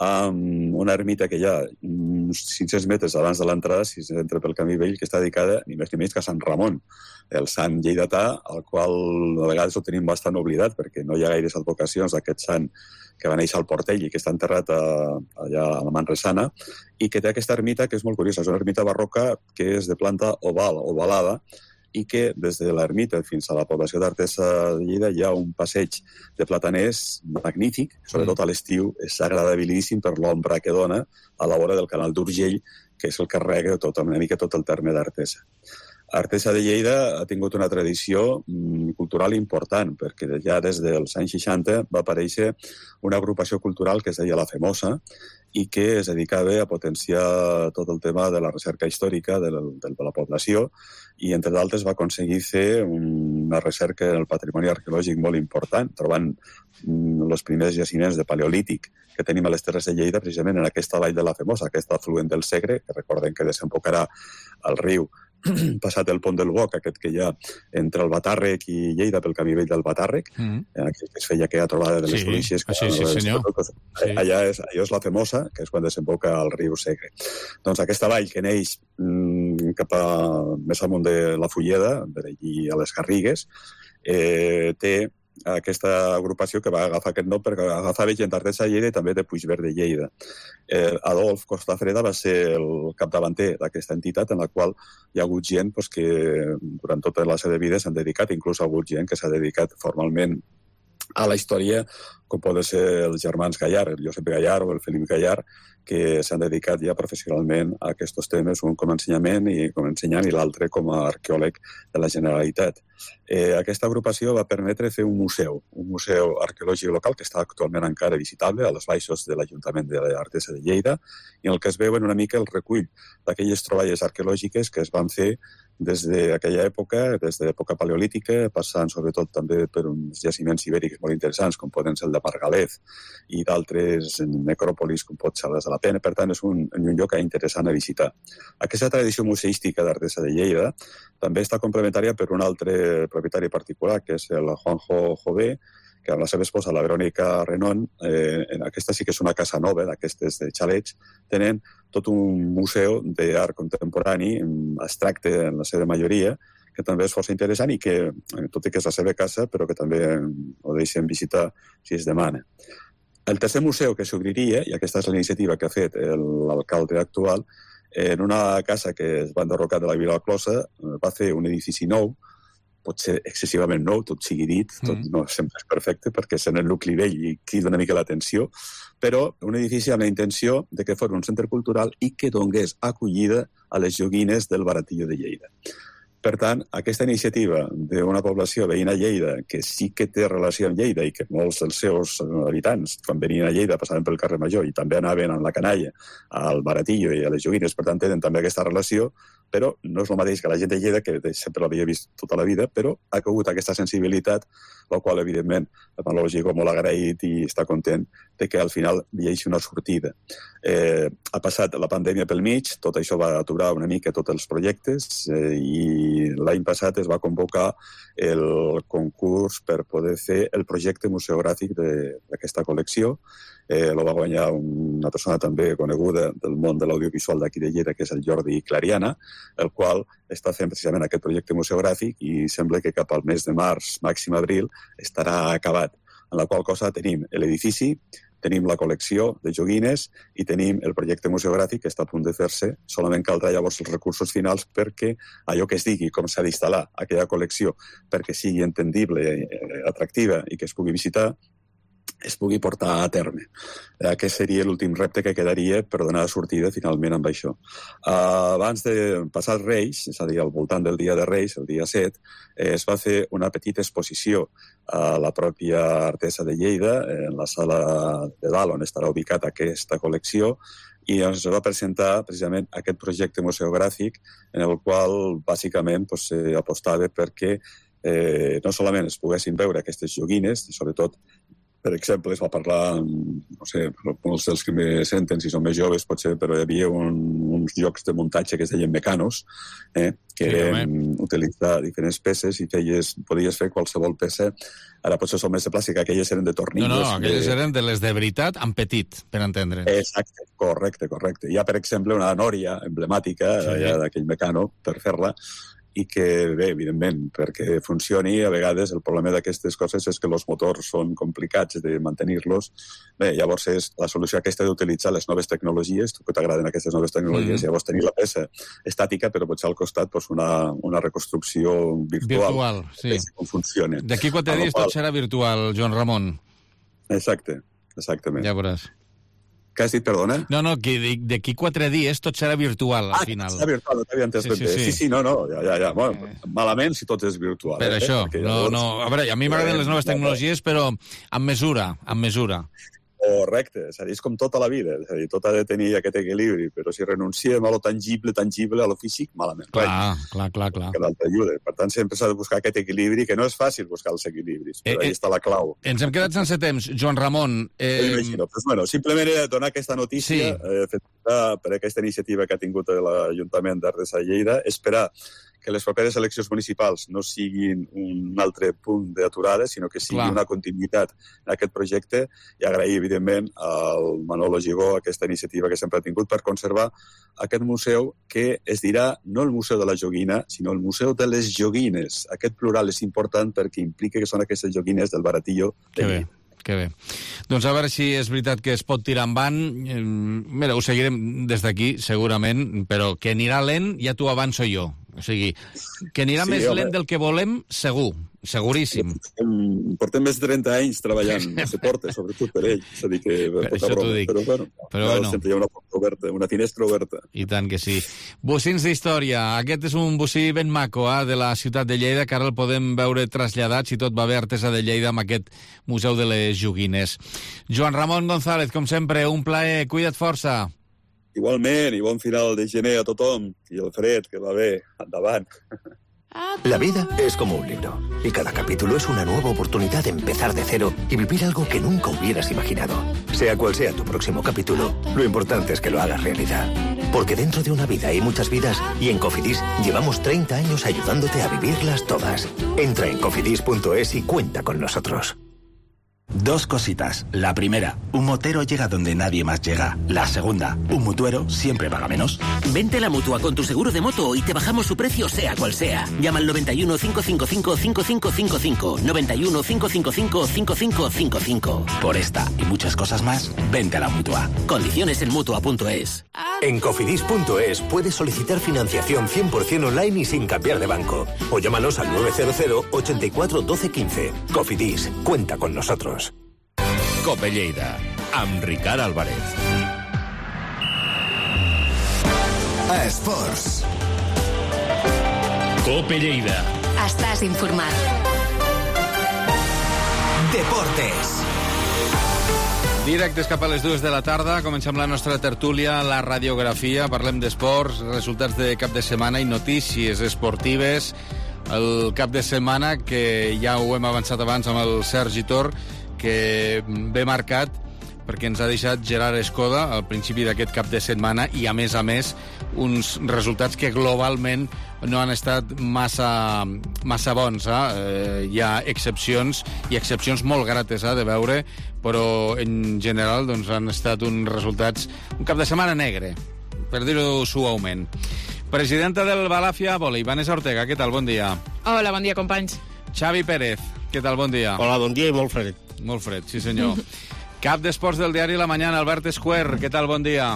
Speaker 16: amb una ermita que hi ha uns cinc-cents metres abans de l'entrada, si s'entra pel camí vell, que està dedicada ni més ni menys que a Sant Ramon, el sant lleidatà, al qual a vegades ho tenim bastant oblidat, perquè no hi ha gaires advocacions d'aquest sant que va néixer al Portell i que està enterrat a, allà a la Manresana, i que té aquesta ermita que és molt curiosa. És una ermita barroca que és de planta oval, ovalada, i que des de l'ermita fins a la població d'Artesa de Lleida hi ha un passeig de plataners magnífic, sobretot a l'estiu és agradabilíssim per l'ombra que dona a la vora del canal d'Urgell, que és el que rega tot, una mica tot el terme d'Artesa. Artesa de Lleida ha tingut una tradició mm, cultural important, perquè ja des dels anys seixanta va aparèixer una agrupació cultural que es deia La Femosa i que es dedicava a potenciar tot el tema de la recerca històrica de la, de la població i, entre d'altres, va aconseguir fer una recerca en el patrimoni arqueològic molt important, trobant mm, els primers jaciments de paleolític que tenim a les Terres de Lleida, precisament en aquesta vall de La Femosa, aquest afluent del Segre, que recordem que desembocarà al riu passat el pont del Boc, aquest que hi ha entre el Batàrrec i Lleida pel camí vell del Batàrrec, mm. aquí es feia aquella trobada de les
Speaker 1: sí,
Speaker 16: bruixes.
Speaker 1: Sí, sí, senyor.
Speaker 16: Sí. Allà és, allò és la Femosa, que és quan desemboca al riu Segre. Doncs aquesta vall que neix mm, cap a més amunt de la Fulleda, d'allí a les Garrigues, eh, té aquesta agrupació que va agafar aquest nom perquè agafava gent d'Artesa de Lleida i també de Puigverd de Lleida. Eh, Adolf Costafreda va ser el capdavanter d'aquesta entitat en la qual hi ha hagut gent pues, que durant tota la seva vida s'han dedicat, inclús ha hagut gent que s'ha dedicat formalment a la història, com poden ser els germans Gallar, el Josep Gallar o el Felip Gallar, que s'han dedicat ja professionalment a aquests temes, un com a ensenyament i com a ensenyant i l'altre com a arqueòleg de la Generalitat. Eh, aquesta agrupació va permetre fer un museu, un museu arqueològic local que està actualment encara visitable a les baixos de l'Ajuntament de l'Artesa de Lleida i en el que es veuen una mica el recull d'aquelles troballes arqueològiques que es van fer des d'aquella època, des de l'època paleolítica, passant sobretot també per uns jaciments ibèrics molt interessants, com poden ser el de Margalef i d'altres necròpolis, com pot ser les de la Pena. Per tant, és un, un lloc interessant a visitar. Aquesta tradició museística d'Artesa de Lleida també està complementària per un altre propietari particular, que és el Juanjo Jové, que amb la seva esposa, la Verònica Renon, eh, aquesta sí que és una casa nova, d'aquestes de xalets, tenen tot un museu d'art contemporani, abstracte en la seva majoria, que també és força interessant i que, tot i que és la seva casa, però que també ho deixen visitar si es demana. El tercer museu que s'obriria, i aquesta és la iniciativa que ha fet l'alcalde actual, en una casa que es va enderrocar de la Vila Closa, va fer un edifici nou, pot ser excessivament nou, tot sigui dit, tot mm. no sempre és perfecte, perquè és en el nucli vell i crida una mica l'atenció, però un edifici amb la intenció de que fos un centre cultural i que donés acollida a les joguines del Baratillo de Lleida. Per tant, aquesta iniciativa d'una població veïna a Lleida, que sí que té relació amb Lleida i que molts dels seus habitants, quan venien a Lleida, passaven pel carrer Major i també anaven amb la canalla al Baratillo i a les joguines, per tant, tenen també aquesta relació, però no és el mateix que la gent de Lleida, que sempre l'havia vist tota la vida, però ha cogut aquesta sensibilitat, la qual, evidentment, el Manolo Gigó molt agraït i està content de que al final hi hagi una sortida. Eh, ha passat la pandèmia pel mig, tot això va aturar una mica tots els projectes eh, i l'any passat es va convocar el concurs per poder fer el projecte museogràfic d'aquesta col·lecció. Eh, lo va guanyar una persona també coneguda del món de l'audiovisual d'aquí de Lleida, que és el Jordi Clariana, el qual està fent precisament aquest projecte museogràfic i sembla que cap al mes de març, màxim abril, estarà acabat. En la qual cosa tenim l'edifici, tenim la col·lecció de joguines i tenim el projecte museogràfic que està a punt de fer-se. Solament caldrà llavors els recursos finals perquè allò que es digui, com s'ha d'instal·lar aquella col·lecció, perquè sigui entendible, atractiva i que es pugui visitar, es pugui portar a terme. Aquest seria l'últim repte que quedaria per donar sortida finalment amb això. Uh, abans de passar els Reis, és a dir, al voltant del dia de Reis, el dia set, eh, es va fer una petita exposició a la pròpia Artesa de Lleida, en la sala de dalt on estarà ubicat aquesta col·lecció, i ens va presentar precisament aquest projecte museogràfic en el qual bàsicament pues, eh, apostava perquè eh, no solament es poguessin veure aquestes joguines, sobretot per exemple, es va parlar, no sé, molts dels que me senten, si són més joves, potser, però hi havia un, uns jocs de muntatge que es deien mecanos, eh, que sí, eren home. utilitzar diferents peces i feies, podies fer qualsevol peça. Ara potser són més de plàstic, aquelles eren de tornillos.
Speaker 1: No, no, aquelles de... eren de les de veritat, en petit, per entendre.
Speaker 16: Exacte, correcte, correcte. Hi ha, per exemple, una nòria emblemàtica sí. d'aquell mecano per fer-la, i que, bé, evidentment, perquè funcioni, a vegades el problema d'aquestes coses és que els motors són complicats de mantenir-los. Bé, llavors és la solució aquesta d'utilitzar les noves tecnologies, tu que t'agraden aquestes noves tecnologies, mm. llavors tenir la peça estàtica, però potser al costat pues, una, una reconstrucció virtual.
Speaker 1: Virtual, sí.
Speaker 16: Com funciona.
Speaker 1: D'aquí quatre dies tot serà virtual, Joan Ramon.
Speaker 16: Exacte, exactament.
Speaker 1: Ja veuràs.
Speaker 16: Què has dit, perdona?
Speaker 1: No, no, que d'aquí quatre dies tot serà virtual, al
Speaker 16: ah,
Speaker 1: final.
Speaker 16: Ah, serà virtual, no t'havia entès
Speaker 1: sí, sí, sí.
Speaker 16: sí, sí, no, no, ja, ja, ja. Bueno, malament si tot és virtual.
Speaker 1: Per
Speaker 16: eh?
Speaker 1: això,
Speaker 16: Perquè,
Speaker 1: no,
Speaker 16: llavors...
Speaker 1: no... A veure, a mi m'agraden les noves tecnologies, però amb mesura, amb mesura.
Speaker 16: Correcte, és a dir, és com tota la vida, és a dir, tot ha de tenir aquest equilibri, però si renunciem a lo tangible, tangible, a lo físic, malament.
Speaker 1: Clar, clar, clar, clar.
Speaker 16: Que l'altre ajuda. Per tant, sempre s'ha de buscar aquest equilibri, que no és fàcil buscar els equilibris, però eh, ahí està la clau.
Speaker 1: Ens hem quedat sense temps, Joan Ramon.
Speaker 16: Eh... M'imagino. Pues, bueno, simplement era donar aquesta notícia, sí. eh, feta per aquesta iniciativa que ha tingut l'Ajuntament d'Artesa de Lleida, esperar que les properes eleccions municipals no siguin un altre punt d'aturada, sinó que sigui Clar. una continuïtat en aquest projecte i agrair, evidentment, al Manolo Gigó aquesta iniciativa que sempre ha tingut per conservar aquest museu que es dirà no el Museu de la Joguina, sinó el Museu de les Joguines. Aquest plural és important perquè implica que són aquestes joguines del Baratillo de
Speaker 1: Que bé. Que bé. Doncs a veure si és veritat que es pot tirar endavant. Mira, ho seguirem des d'aquí, segurament, però que anirà lent, ja t'ho avanço jo. O sigui, que anirà sí, més home. lent del que volem, segur, seguríssim.
Speaker 16: Portem, portem més de trenta anys treballant, no se porta, sobretot per ell. És a dir, que per
Speaker 1: això t'ho dic.
Speaker 16: Però, bueno,
Speaker 1: però bueno.
Speaker 16: sempre hi ha una porta oberta, una finestra oberta.
Speaker 1: I tant que sí. Bocins d'història. Aquest és un bocí ben maco, eh, de la ciutat de Lleida, que ara el podem veure traslladat, si tot va bé, Artesa de Lleida, amb aquest Museu de les Joguines. Joan Ramon González, com sempre, un plaer. Cuida't força.
Speaker 16: Igualment, i bon final de gener a tothom. I el fred, que va bé. Endavant.
Speaker 17: La vida es como un libro, y cada capítulo es una nueva oportunidad de empezar de cero y vivir algo que nunca hubieras imaginado. Sea cual sea tu próximo capítulo, lo importante es que lo hagas realidad. Porque dentro de una vida hay muchas vidas, y en Cofidis llevamos treinta años ayudándote a vivirlas todas. Entra en cofidis punto es y cuenta con nosotros.
Speaker 18: Dos cositas. La primera, un motero llega donde nadie más llega. La segunda, un mutuero siempre paga menos.
Speaker 19: Vente a la Mutua con tu seguro de moto y te bajamos su precio sea cual sea. Llama al noventa y uno, cinco cinco cinco, cinco cinco cinco cinco. noventa y uno, cinco cinco cinco, cinco cinco cinco cinco.
Speaker 18: Por esta y muchas cosas más, vente a la Mutua.
Speaker 19: Condiciones en mutua punto es.
Speaker 17: En cofidis punto es puedes solicitar financiación cien por ciento online y sin cambiar de banco. O llámanos al nueve cero cero, ochenta y cuatro, doce, quince. Cofidis, cuenta con nosotros.
Speaker 6: Cope Lleida, amb Ricard Álvarez.
Speaker 15: Esports.
Speaker 6: Cope Lleida.
Speaker 15: Estàs informat.
Speaker 19: Deportes.
Speaker 1: Directes cap a les dues de la tarda, comencem la nostra tertúlia, la radiografia, parlem d'esports, resultats de cap de setmana i notícies esportives. El cap de setmana, que ja ho hem avançat abans amb el Sergi Tor, que ve marcat perquè ens ha deixat Gerard Escoda al principi d'aquest cap de setmana i, a més a més, uns resultats que globalment no han estat massa, massa bons. Eh? Eh, hi ha excepcions, i excepcions molt grates eh, de veure, però en general doncs, han estat uns resultats, un cap de setmana negre, per dir-ho suaument. Presidenta del Balàfia Vòlei, Vanessa Ortega, què tal? Bon dia.
Speaker 20: Hola, bon dia, companys.
Speaker 1: Xavi Pérez, què tal? Bon dia.
Speaker 21: Hola, bon dia i molt fred.
Speaker 1: Molt fred, sí senyor. Cap d'esports del diari La Mañana, Albert Esquer, què tal? Bon dia.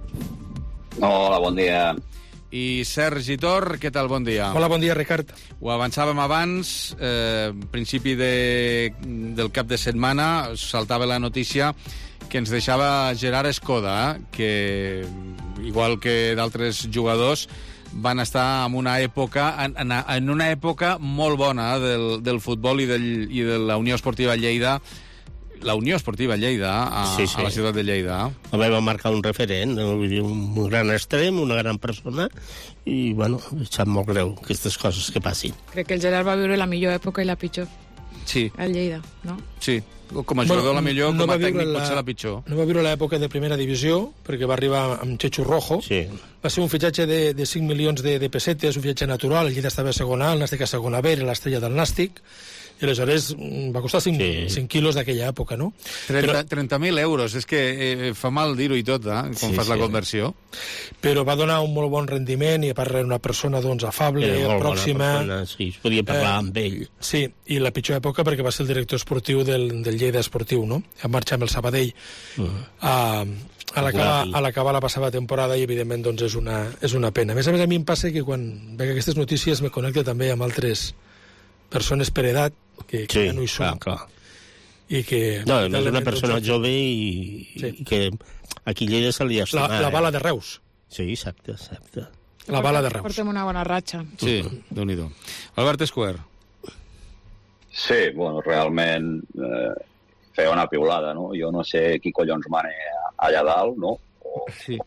Speaker 22: Hola, bon dia.
Speaker 1: I Sergi Tor, què tal? Bon dia.
Speaker 7: Hola, bon dia, Ricard.
Speaker 1: Ho avançàvem abans, eh, principi de, del cap de setmana, saltava la notícia que ens deixava Gerard Escoda, eh, que, igual que d'altres jugadors, van estar en una època, en, en una època molt bona eh, del, del futbol i, del, i de la Unió Esportiva Lleida, la Unió Esportiva Lleida, a, sí, sí. a la ciutat de Lleida.
Speaker 21: El va marcar un referent, vull dir, un gran extrem, una gran persona, i, bueno, em sap molt greu aquestes coses que passin.
Speaker 20: Crec que el Gerard va viure la millor època i la pitjor.
Speaker 1: Sí.
Speaker 20: A Lleida, no?
Speaker 1: Sí. Com a jugador bueno, la millor, no com a tècnic la, potser la pitjor.
Speaker 7: No va viure l'època de primera divisió, perquè va arribar amb Chechu Rojo.
Speaker 21: Sí.
Speaker 7: Va ser un fitxatge de, de cinc milions de, de pessetes, un fitxatge natural, el Lleida estava a segona A, el Nàstic a segona B, era l'estrella del Nàstic, i aleshores va costar cinc, sí. cinc quilos d'aquella època, no?
Speaker 1: trenta mil euros, és que eh, fa mal dir-ho i tot, eh, quan sí, fas sí. la conversió.
Speaker 7: Però va donar un molt bon rendiment, i a part era una persona doncs, afable,
Speaker 21: era
Speaker 7: pròxima.
Speaker 21: Persona, sí, es podia parlar eh, amb ell.
Speaker 7: Sí, i la pitjor època perquè va ser el director esportiu del, del Lleida Esportiu, no? Va marxar amb el Sabadell uh-huh. a, a l'acabar la passada temporada, i evidentment doncs, és, una, és una pena. A més a més, a mi em passa que quan veig aquestes notícies me connecto també amb altres persones per edat que, que sí, ja no hi són.
Speaker 21: Clar, clar.
Speaker 7: I que...
Speaker 21: No, és una persona doncs, jove i, sí. i que aquí Lleida se li ha estimat.
Speaker 7: La, la bala de Reus.
Speaker 21: Sí, exacte, exacte.
Speaker 7: La bala de Reus.
Speaker 20: Portem una bona ratxa.
Speaker 1: Sí, déu-n'hi-do. Albert Esquer.
Speaker 22: Sí, bueno, realment eh, feia una piulada, no? Jo no sé qui collons mane allà dalt, no? O,
Speaker 1: sí.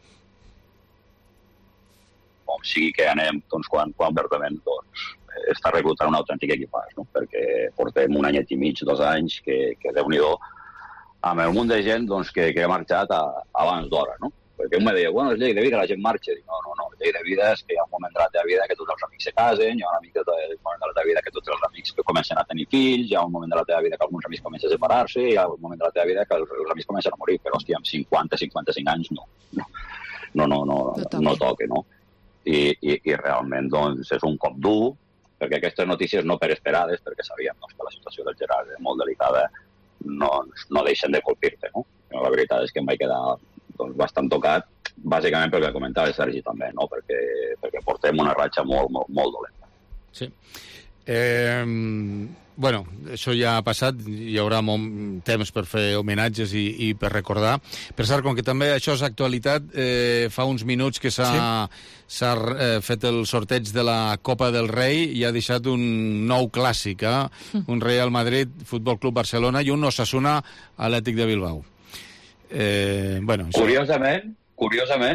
Speaker 22: Com sigui que anem, doncs, quan, quan verdament, doncs, està reclutant un autèntic equipàs, no? Perquè portem un anyet i mig, dos anys, que, que Déu-n'hi-do, amb el munt de gent doncs, que, que ha marxat a, abans d'hora, no? Perquè un me deia, bueno, és llei de vida, la gent marxa. Dic, no, no, no, llei de vida és que hi ha un moment de la teva vida que tots els amics se casen, hi ha un, amic de, un moment de la teva vida que tots els amics que comencen a tenir fills, hi ha un moment de la teva vida que alguns amics comencen a separar-se, hi ha un moment de la teva vida que els, els amics comencen a morir, però, hòstia, amb cinquanta, cinquanta-cinc anys no. No, no, no, no, no, no toca, no? I, i, i realment, doncs, és un cop dur, perquè aquestes notícies no per esperades, perquè sabíem doncs, que la situació del Gerard és molt delicada, no, no deixen de colpir-te, no? La veritat és que em vaig quedar doncs, bastant tocat, bàsicament perquè comentava el Sergi també, no? perquè, perquè portem una ratxa molt, molt, molt dolenta.
Speaker 1: Sí. Eh, bueno, això ja ha passat, hi haurà molt temps per fer homenatges i, i per recordar. Per cert, com que també això és actualitat, eh, fa uns minuts que s'ha sí. eh, fet el sorteig de la Copa del Rei i ha deixat un nou clàssic, eh? Mm. Un Real Madrid, Futbol Club Barcelona i un Osasuna Atlètic de Bilbao. Eh, bueno, això...
Speaker 22: Curiosament, curiosament,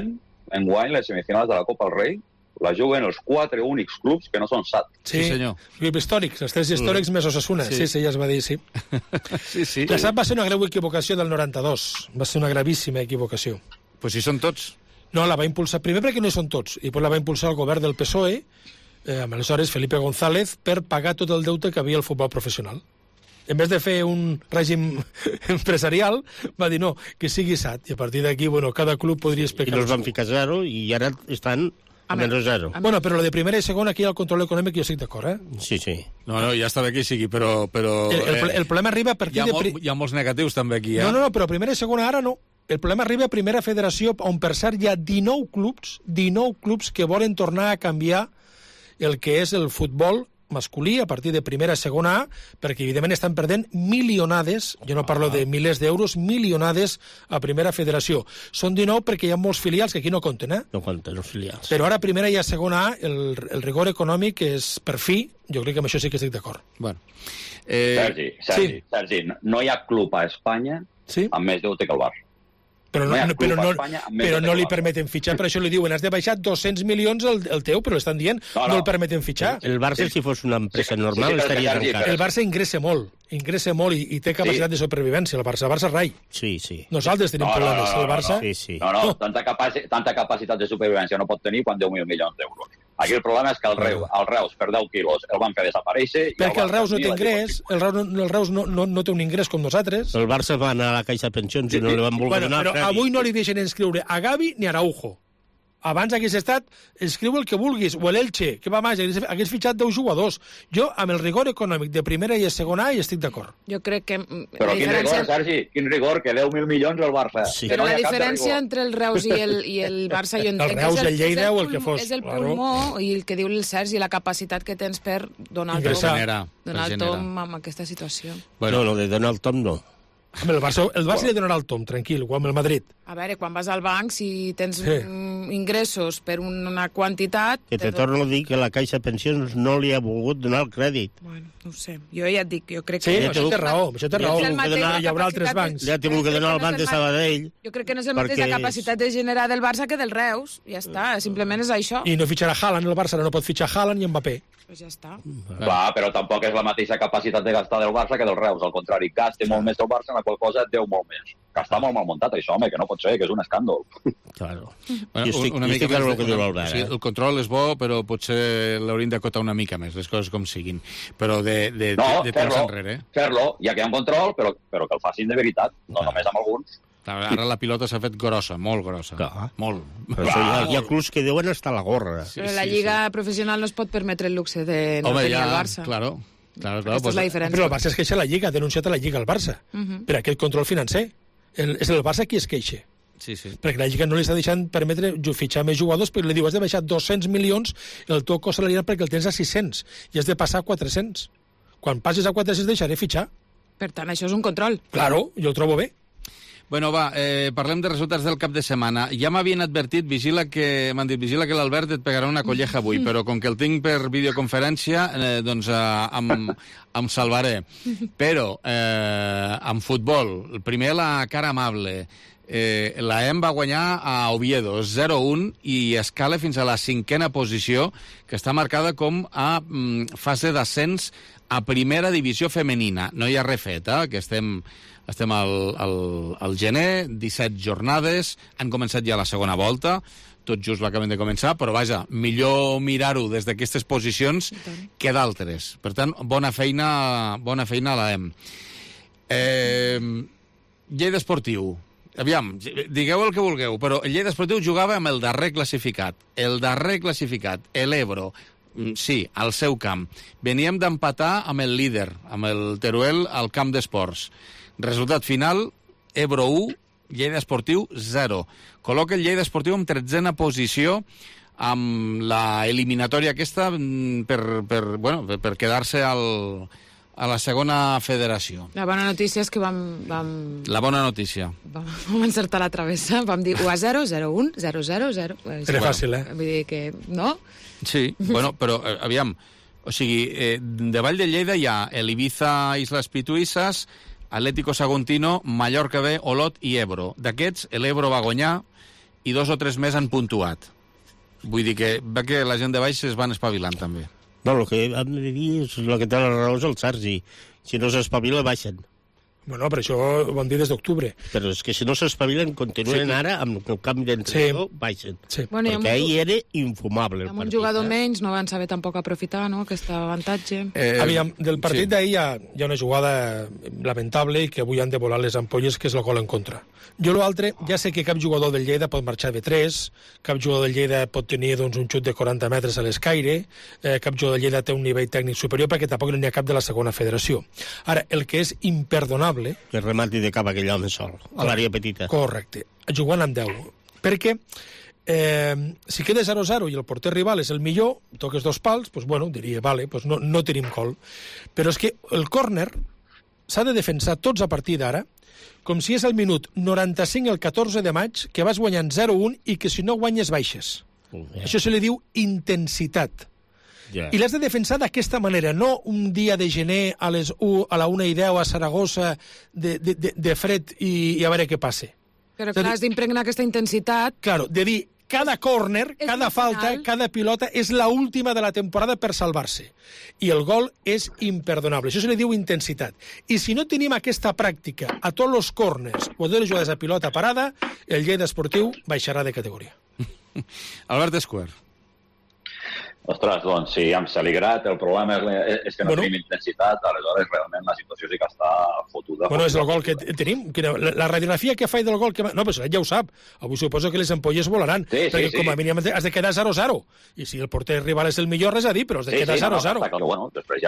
Speaker 22: enguany les semifinals de la Copa del Rei la juguen els quatre únics clubs que no són S A T.
Speaker 7: Sí, sí senyor. Clubs històrics, els tres històrics mm. més Osasuna. Sí. sí, sí, ja es va dir, sí.
Speaker 1: sí, sí.
Speaker 7: La S A T va ser una greu equivocació del noranta-dos. Va ser una gravíssima equivocació.
Speaker 1: Pues si són tots.
Speaker 7: No, la va impulsar, primer perquè no hi són tots, i després la va impulsar el govern del P S O E, eh, amb aleshores Felipe González, per pagar tot el deute que havia el futbol professional. En vez de fer un règim empresarial, va dir no, que sigui S A T. I a partir d'aquí, bueno, cada club podria explicar...
Speaker 21: I els van ficar zero i ara estan... A menys zero.
Speaker 7: Bueno, però lo de primera i segona, aquí al control econòmic jo estic d'acord, eh?
Speaker 21: Sí, sí.
Speaker 1: No, no, ja està bé que sigui, però... però
Speaker 7: el, el, el problema arriba a partir
Speaker 1: hi ha
Speaker 7: de...
Speaker 1: Molt, hi ha molts negatius també aquí, eh?
Speaker 7: No, no, no, però primera i segona ara no. El problema arriba a primera federació, on per cert hi ha dinou clubs, dinou clubs que volen tornar a canviar el que és el futbol masculí a partir de primera i segona A, perquè evidentment estan perdent milionades, jo no parlo de milers d'euros, milionades a primera federació. Són dinou perquè hi ha molts filials que aquí no compten, eh?
Speaker 21: No compten els filials.
Speaker 7: Però ara a primera i a segona A el, el rigor econòmic és per fi, jo crec que amb això sí que estic d'acord.
Speaker 1: Bueno.
Speaker 22: Eh... Sergi, Sergi, sí. Sergi, no hi ha club a Espanya
Speaker 7: sí?
Speaker 22: amb més deute que el Barça.
Speaker 7: Però no, no, però no, però no li permeten fitxar, per això li diuen, has de baixar dos-cents milions el, el teu, però l'estan dient, no, no. no el permeten fitxar.
Speaker 21: El Barça, si fos una empresa normal, sí, sí, estaria tancat.
Speaker 7: El Barça ingressa molt, ingressa molt i, i té capacitat sí. de supervivència, el Barça. El Barça rai.
Speaker 21: Sí, sí.
Speaker 7: Nosaltres tenim
Speaker 22: no,
Speaker 7: problemes,
Speaker 22: no, no, no,
Speaker 7: el Barça...
Speaker 22: No, no, sí, sí. no, no, tanta, capaci tanta capacitat de supervivència no pot tenir quan deu mil milions d'euros. Aquí el problema és que el Reus, el Reus per deu quilos el van fer desaparèixer...
Speaker 7: Perquè el Reus no té ingrés, el Reus, no, el Reus no, no, no té un ingrés com nosaltres.
Speaker 21: El Barça va anar a la Caixa Pensions i no li van voler
Speaker 7: bueno,
Speaker 21: donar...
Speaker 7: Però avui no li deixen inscriure a Gavi ni a Araujo. Abans hagués estat, escriu el que vulguis, o l'Elche, que va més, hagués fitxat deu jugadors. Jo, amb el rigor econòmic de primera i de segona A, hi estic d'acord.
Speaker 20: Jo crec que...
Speaker 22: Però quin diferència... rigor, Sergi, quin rigor, que deu mil milions al Barça.
Speaker 20: Sí. Però no la diferència entre el Reus i el, i el Barça... Jo
Speaker 7: el Reus, el, el Lleida o el que fos.
Speaker 20: És el pulmó claro. I el que diu el Sergi, la capacitat que tens per donar el tom, donar el tom amb aquesta situació.
Speaker 21: Bueno, no, de donar el tom no.
Speaker 7: Home, el Barça, el Barça li donarà el tom, tranquil, o amb el Madrid.
Speaker 20: A veure, quan vas al banc, si tens sí. ingressos per una quantitat...
Speaker 21: Que te torno a dir que la Caixa Pensions no li ha volgut donar el crèdit.
Speaker 20: Bueno, no ho sé. Jo ja et dic, jo crec
Speaker 7: sí,
Speaker 20: que...
Speaker 7: Sí, això té raó, això té raó. Donar, hi haurà altres bancs.
Speaker 21: Li ha tingut que donar el banc de Sabadell...
Speaker 20: Jo crec que no és el mateix la capacitat de generar del Barça que del Reus. Ja està, simplement és això.
Speaker 7: I no fitxarà Haaland, el Barça no pot fitxar Haaland i Mbappé.
Speaker 20: Pues ja està.
Speaker 22: Clar, però tampoc és la mateixa capacitat de gastar del Barça que del Reus. Al contrari, gasta molt més del Barça, en la qual cosa deu molt més. Que està molt mal muntat, això, home, que no pot ser, que és un escàndol.
Speaker 21: Claro.
Speaker 1: Bueno, estic, una mica més el que diu l'Albert. Sí, el control és bo, però potser l'hauríem d'acotar una mica més, les coses com siguin. Però de, de,
Speaker 22: no,
Speaker 1: de, de temps enrere.
Speaker 22: Fer-lo, ja que hi ha un control, però, però que el facin de veritat, no ah. només amb alguns.
Speaker 1: Ara la pilota s'ha fet grossa, molt grossa.
Speaker 21: Clar.
Speaker 1: Molt.
Speaker 21: Però hi, ha, hi ha clubs que deuen estar a la gorra.
Speaker 20: Sí, però la Lliga sí, sí. professional no es pot permetre el luxe de no
Speaker 1: Home,
Speaker 20: tenir
Speaker 1: ja,
Speaker 20: el Barça.
Speaker 1: Claro. Claro, claro,
Speaker 20: Aquesta pues, és la diferència.
Speaker 7: Però el Barça es queixa a la Lliga, ha denunciat a la Lliga el Barça, uh -huh. per aquest control financer. El, és el Barça qui es queixa.
Speaker 1: Sí, sí.
Speaker 7: Perquè la Lliga no li està deixant permetre fitxar més jugadors, perquè li diu, has de baixar dos-cents milions el teu cost salarial perquè el tens a sis-cents i has de passar a quatre-cents. Quan passes a quatre-cents deixaré fitxar.
Speaker 20: Per tant, això és un control.
Speaker 7: Claro, jo ho trobo bé.
Speaker 1: Bueno, va, eh, parlem de resultats del cap de setmana. Ja m'havien advertit, vigila que m'han dit, vigila que l'Albert et pegarà una colleja avui, però com que el tinc per videoconferència, eh, doncs eh, em, em salvaré. Però, eh, en futbol, primer la cara amable. Eh, la E M va guanyar a Oviedo zero a un i escala fins a la cinquena posició, que està marcada com a mm, fase d'ascens a primera divisió femenina. No hi ha res fet, eh? Que estem... Estem al, al, al gener, disset jornades, han començat ja la segona volta, tot just l'acaben de començar, però vaja, millor mirar-ho des d'aquestes posicions que d'altres. Per tant, bona feina, bona feina a l'A E M. Eh, Lleida Esportiu. Aviam, digueu el que vulgueu, però el Lleida Esportiu jugava amb el darrer classificat. El darrer classificat, l'Ebro, sí, al seu camp. Veníem d'empatar amb el líder, amb el Teruel, al camp d'esports. Resultat final, Ebro u, Lleida Esportiu zero. Col·loca el Lleida Esportiu en tretzena posició amb la eliminatòria aquesta per, per, bueno, per, per quedar-se al, a la segona federació.
Speaker 20: La bona notícia és que vam... vam...
Speaker 1: La bona notícia.
Speaker 20: Vam, vam encertar la travessa, vam dir u a zero, zero a un, zero a zero, zero.
Speaker 7: Era fàcil, eh?
Speaker 20: Vull dir que, no?
Speaker 1: Sí, bueno, però, eh, aviam, o sigui, eh, de Vall de Lleida hi ha el Ibiza Islas Pituïsses, Atlético Saguntino, Mallorca B, Olot i Ebro. D'aquests, l'Ebro va guanyar i dos o tres més han puntuat. Vull dir que ve que la gent de baix es van espavilant, també.
Speaker 21: No, el que hem de dir és el que té la raó és el Sergi. Si no s'espavila, baixen.
Speaker 7: Bueno, però això ho van dir des d'octubre.
Speaker 21: Però és que si no s'espavilen, continuen sí. ara amb el canvi d'entrenador, sí. baixen.
Speaker 7: Sí.
Speaker 20: Bueno,
Speaker 21: perquè ahir era infumable.
Speaker 20: Amb un jugador eh? menys no van saber tampoc aprofitar, no?, aquest avantatge.
Speaker 7: Eh, Aviam, del partit sí. d'ahir hi, ha, hi ha una jugada lamentable i que avui han de volar les ampolles, que és el gol en contra. Jo l'altre, ja sé que cap jugador del Lleida pot marxar de tres, cap jugador del Lleida pot tenir doncs, un xut de quaranta metres a l'escaire, eh, cap jugador del Lleida té un nivell tècnic superior, perquè tampoc no n'hi ha cap de la segona federació. Ara, el que és imperdonable...
Speaker 21: Que remati de cap aquell home sol, a l'àrea petita.
Speaker 7: Correcte, jugant amb deu. Perquè eh, si queda zero a zero i el porter rival és el millor, toques dos pals, doncs, bueno, diria, vale, doncs no, no tenim gol. Però és que el córner s'ha de defensar tots a partir d'ara, com si és el minut noranta-cinc el catorze de maig, que vas guanyant zero a un i que si no guanyes baixes. Uh, yeah. Això se li diu intensitat. Yeah. I l'has de defensar d'aquesta manera, no un dia de gener a les u, a la una i deu a Saragossa de, de, de, de fred i, i a veure què passa.
Speaker 20: Però clar, has d'impregnar aquesta intensitat.
Speaker 7: Claro, de dir, cada córner, cada falta, cada pilota és la última de la temporada per salvar-se. I el gol és imperdonable. Això se li diu intensitat. I si no tenim aquesta pràctica a tots els córners o a totes les jugades a pilota parada, el Lleida Esportiu baixarà de categoria.
Speaker 1: Albert Escuer.
Speaker 22: Ostres, doncs, sí, amb Saligrat el problema és, és que no bueno. tenim intensitat, aleshores realment la situació sí que està fotuda.
Speaker 7: Bueno, és el gol que tenim. La, la radiografia que fa del gol... Que... No, però ja ho sap. Avui suposo que les ampolles volaran. Sí, perquè sí, com a sí. mínim has de quedar zero a zero. I si el porter rival és el millor, res a dir, però has de sí, quedar zero a zero.
Speaker 22: Sí, sí, no, bueno, després ja...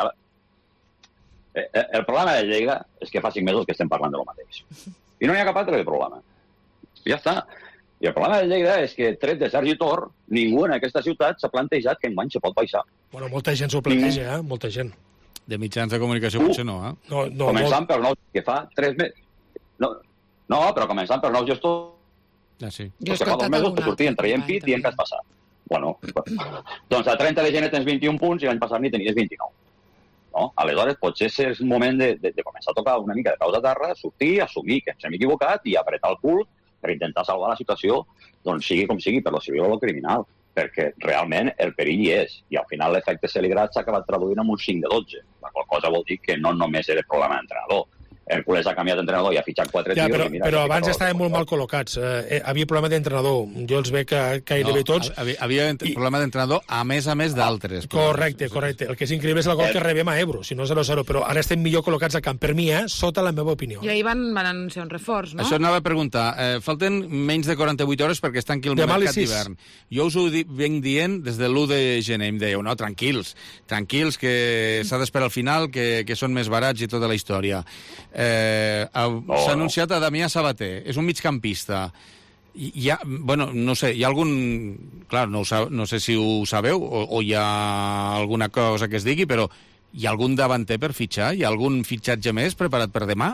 Speaker 22: El problema de Lleida és que fa cinc mesos que estem parlant de lo mateix. I no hi ha cap altre problema. Ja està. I el problema de Lleida és que, tret de Sergi Tor, ningú en aquesta ciutat s'ha plantejat que enguany se pot baixar.
Speaker 7: Bueno, molta gent s'ho planteja, eh? Molta gent.
Speaker 1: De mitjans de comunicació uh, potser no, eh?
Speaker 7: No, no,
Speaker 22: començant molt... per nou, que fa tres mesos. No, no, però començant per nou gestors...
Speaker 1: Ah, sí.
Speaker 22: Que fa dos mesos que sortien, traient pit i en què has passat. Bueno, doncs a trenta de gener tens vint-i-un punts i l'any passat ni tenies vint-i-nou. No? Aleshores, potser és el moment de, de, de començar a tocar una mica de peus a terra, sortir, assumir que ens hem equivocat i apretar el cul per intentar salvar la situació, doncs sigui com sigui, per lo civil o lo criminal, perquè realment el perill hi és, i al final l'efecte Saligrat s'ha acabat traduint en un cinc de dotze, la qual cosa vol dir que no només era problema d'entrenador. Hércules ha canviat d'entrenador i ha fitxat quatre
Speaker 7: ja,
Speaker 22: tios.
Speaker 7: Però,
Speaker 22: mira,
Speaker 7: però abans estaven molt mal col·locats. Eh, havia problema d'entrenador. Jo els veig que gairebé no, tots...
Speaker 1: Havia, havia i... problema d'entrenador a més a més d'altres.
Speaker 7: Correcte, correcte. El que és increïble és el gol eh... que rebem a Ebro, si no zero a zero, però ara estem millor col·locats al camp. Per mi, eh, sota la meva opinió.
Speaker 20: I ahir van, van anunciar un reforç, no?
Speaker 1: Això anava a preguntar. Eh, falten menys de quaranta-vuit hores perquè es tanqui el
Speaker 7: Demà
Speaker 1: mercat d'hivern. Jo us ho di venc dient des de l'u de gener. Em dèieu, no, tranquils, tranquils, que s'ha d'esperar al final, que, que són més barats i tota la història. Eh, Oh. S'ha anunciat a Damià Sabater, és un migcampista. Hi ha, bueno, no sé, hi ha algun... Clar, no, ho, no sé si ho sabeu o, o hi ha alguna cosa que es digui, però hi ha algun davanter per fitxar? Hi ha algun fitxatge més preparat per demà?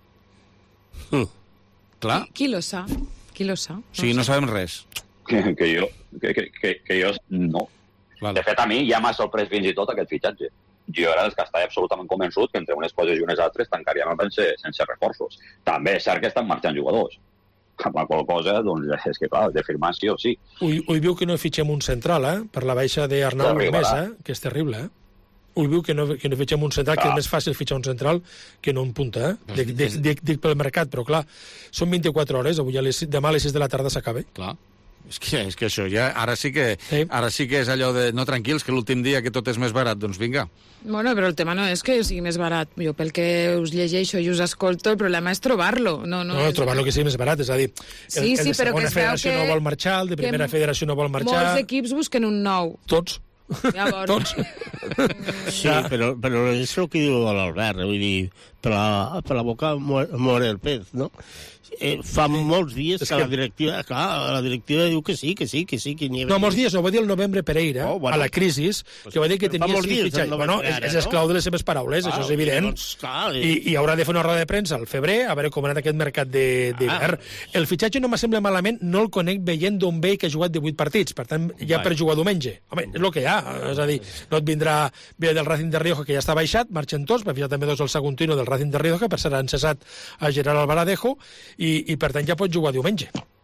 Speaker 1: Uh. Clar.
Speaker 20: Qui, qui lo sa? Qui lo sa?
Speaker 1: No o sigui, no sabem res.
Speaker 22: Que, que jo... Que, que, que, que jo no. Vale. De fet, a mi ja m'ha sorprès fins i tot aquest fitxatge. Jo era el que estava absolutament convençut que entre unes coses i unes altres tancaríem sense, sense reforços. També és cert que estan marxant jugadors. Amb la qual cosa, doncs, és que, clar, de firmar sí o sí.
Speaker 7: Ui, ui viu que no fitxem un central, eh? Per la baixa d'Arnau Només, eh? Que és terrible, eh? Ui, viu que no, que no fitxem un central, clar. Que és més fàcil fitxar un central que no un punta, eh? Dic, dic, dic, dic pel mercat, però clar, són vint-i-quatre hores, avui a les, demà a les sis de la tarda s'acaba.
Speaker 1: Clar. És que, és que això ja... Ara sí que, sí. ara sí que és allò de... No, tranquils, que l'últim dia que tot és més barat. Doncs vinga.
Speaker 20: Bueno, però el tema no és que sigui més barat. Jo pel que us llegeixo i us escolto, el problema és trobar-lo. No, no,
Speaker 7: no
Speaker 20: és...
Speaker 7: trobar-lo que sigui més barat. És a dir, el,
Speaker 20: sí, sí,
Speaker 7: el de segona federació que... no vol marxar, el de primera federació no vol marxar...
Speaker 20: Molts equips busquen un nou.
Speaker 7: Tots.
Speaker 20: Llavors...
Speaker 7: Tots.
Speaker 21: Sí, però, però és el que diu l'Albert, vull dir, per la, per la boca mor el pez, no? Eh, fa sí. molts dies que, que la directiva, clar, la directiva diu que sí, que sí, que sí, que n'hi
Speaker 7: havia... No, molts dies, no, va dir el novembre Pereira, oh, bueno, a la crisi, pues, que va dir que tenia sis fitxatges. Bueno, és, és esclau de les seves paraules, ah, això és evident. Doncs, clar, eh. I, I haurà de fer una roda de premsa al febrer, a veure com ha anat aquest mercat d'hivern. Ah. El fitxatge no m'assembla malament, no el conec veient d'on ve que ha jugat divuit partits, per tant, ja Vai. per jugar diumenge. Home, és el que hi ha, és a dir, no et vindrà bé del Racing de Rioja, que ja està baixat, marxen tots, va ficar també dos el Saguntino del Racing de Rioja, que per cert han cessat a Gerard Albaladejo, i, i per tant ja pot jugar diumenge.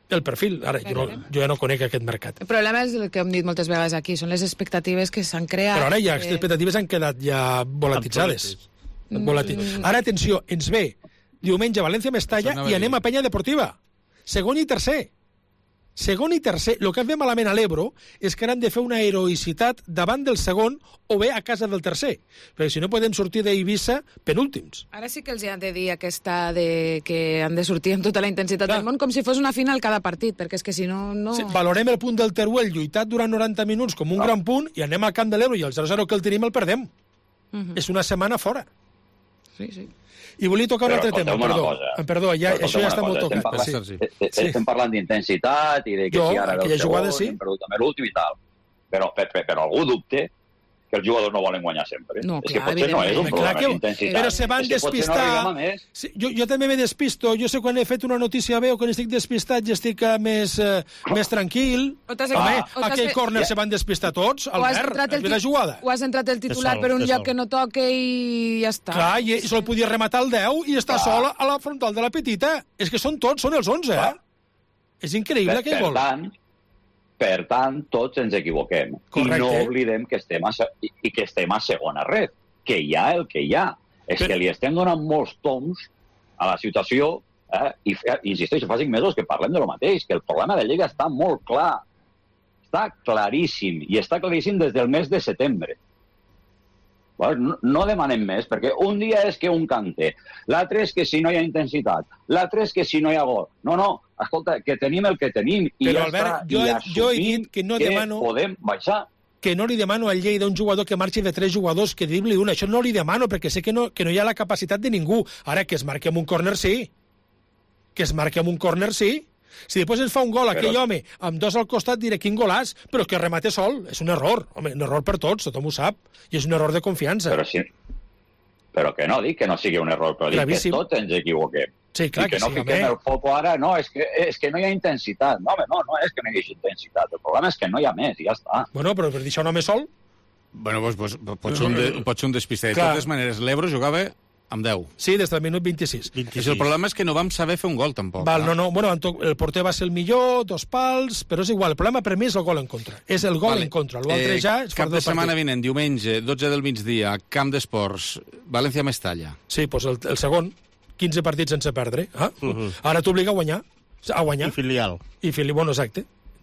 Speaker 7: el perfil. Ara, jo, no, jo ja no conec aquest mercat.
Speaker 20: El problema és el que hem dit moltes vegades aquí, són les expectatives que s'han creat.
Speaker 7: Però ara ja, les
Speaker 20: que...
Speaker 7: expectatives han quedat ja volatitzades. Volati...
Speaker 20: Mm.
Speaker 7: Ara, atenció, ens ve diumenge València-Mestalla i anem a Penya Deportiva. Segon i tercer. Segon i tercer. El que han fet malament a l'Ebro és que ara han de fer una heroïcitat davant del segon o bé a casa del tercer. Perquè si no podem sortir d'Eivissa penúltims.
Speaker 20: Ara sí que els hi han de dir aquesta de que han de sortir amb tota la intensitat Clar. del món com si fos una final cada partit, perquè és que si no... no...
Speaker 7: Sí, valorem el punt del Teruel lluitat durant noranta minuts com un ah. gran punt i anem al camp de l'Ebro i el zero zero que el tenim el perdem. Uh-huh. És una setmana fora.
Speaker 20: Sí, sí.
Speaker 7: I volia tocar un altre tema, perdó. Perdó, ja, això ja està molt tocat.
Speaker 22: Estem parlant, sí. estem parlant d'intensitat i de que
Speaker 7: jo,
Speaker 22: si ara
Speaker 7: aquella jugada sí.
Speaker 22: hem perdut també l'últim i tal. Però, per, per, però algú dubte que els jugadors no volen guanyar sempre.
Speaker 20: No,
Speaker 22: és
Speaker 20: clar,
Speaker 22: que potser no és un problema
Speaker 7: que...
Speaker 22: d'intensitat.
Speaker 7: Però se van despistar. No sí, jo, jo també me despisto. Jo sé quan he fet una notícia bé o quan estic despistat i estic uh, més, uh, més tranquil. Home, aquell córner se van despistar tots. Albert, has vist la jugada?
Speaker 20: O has entrat el titular per un lloc que no toque i ja està.
Speaker 7: Clar, i sol podia rematar el deu i està sol a la frontal de la petita. És que són tots, són els onze, eh? És increïble aquell gol.
Speaker 22: Per tant, Per tant, tots ens equivoquem.
Speaker 7: Correcte.
Speaker 22: I no oblidem que estem a, i que estem a segona red, que hi ha el que hi ha. És Però... que li estem donant molts toms a la situació, eh? I insisteixo, fa cinc mesos que parlem de lo mateix, que el problema de Lliga està molt clar. Està claríssim, i està claríssim des del mes de setembre. No, no demanem més, perquè un dia és que un cante, l'altre és que si no hi ha intensitat, l'altre és que si no hi ha gol. No, no, escolta, que tenim el que tenim i
Speaker 7: Però,
Speaker 22: ja
Speaker 7: Albert,
Speaker 22: està,
Speaker 7: jo,
Speaker 22: i
Speaker 7: he, jo he dit que no
Speaker 22: que
Speaker 7: demano...
Speaker 22: podem baixar.
Speaker 7: Que no li demano al Lleida un jugador que marxi de tres jugadors, que dribli un. Això no li demano, perquè sé que no, que no hi ha la capacitat de ningú. Ara, que es marqui amb un córner, sí. Que es marqui amb un córner, sí. Si després ens fa un gol però... aquell home amb dos al costat, diré quin golàs, però que remate sol. És un error. Home, un error per tots, tothom ho sap. I és un error de confiança.
Speaker 22: Però, si... però que no dic que no sigui un error, però dic Gravíssim. que tots ens equivoquem.
Speaker 7: Sí, clar
Speaker 22: I que,
Speaker 7: que
Speaker 22: no
Speaker 7: sí,
Speaker 22: fiquem
Speaker 7: home.
Speaker 22: el foco ara, no, és que, és que no hi ha intensitat. No, home, no, no és que no hi hagi intensitat. El problema és que no hi ha més, i ja està.
Speaker 7: Bueno, però per deixar un home sol...
Speaker 1: Bueno, doncs, pues, pues, pot, ser un de, pot ser un despistat. De totes maneres, l'Ebro jugava amb deu.
Speaker 7: Sí, des del minut vint-i-sis.
Speaker 1: vint-i-sis. El problema és que no vam saber fer un gol, tampoc.
Speaker 7: Val, no, no, bueno, el porter va ser el millor, dos pals, però és igual. El problema per mi és el gol en contra. És el gol vale. en contra. L'altre eh, ja és
Speaker 1: cap de setmana vinent, diumenge, dotze del migdia, Camp d'Esports, València-Mestalla.
Speaker 7: Sí, doncs el, el segon, quinze partits sense perdre. Ah? Uh -huh. Ara t'obliga a guanyar. A guanyar.
Speaker 21: I filial.
Speaker 7: I filial, bueno, exacte.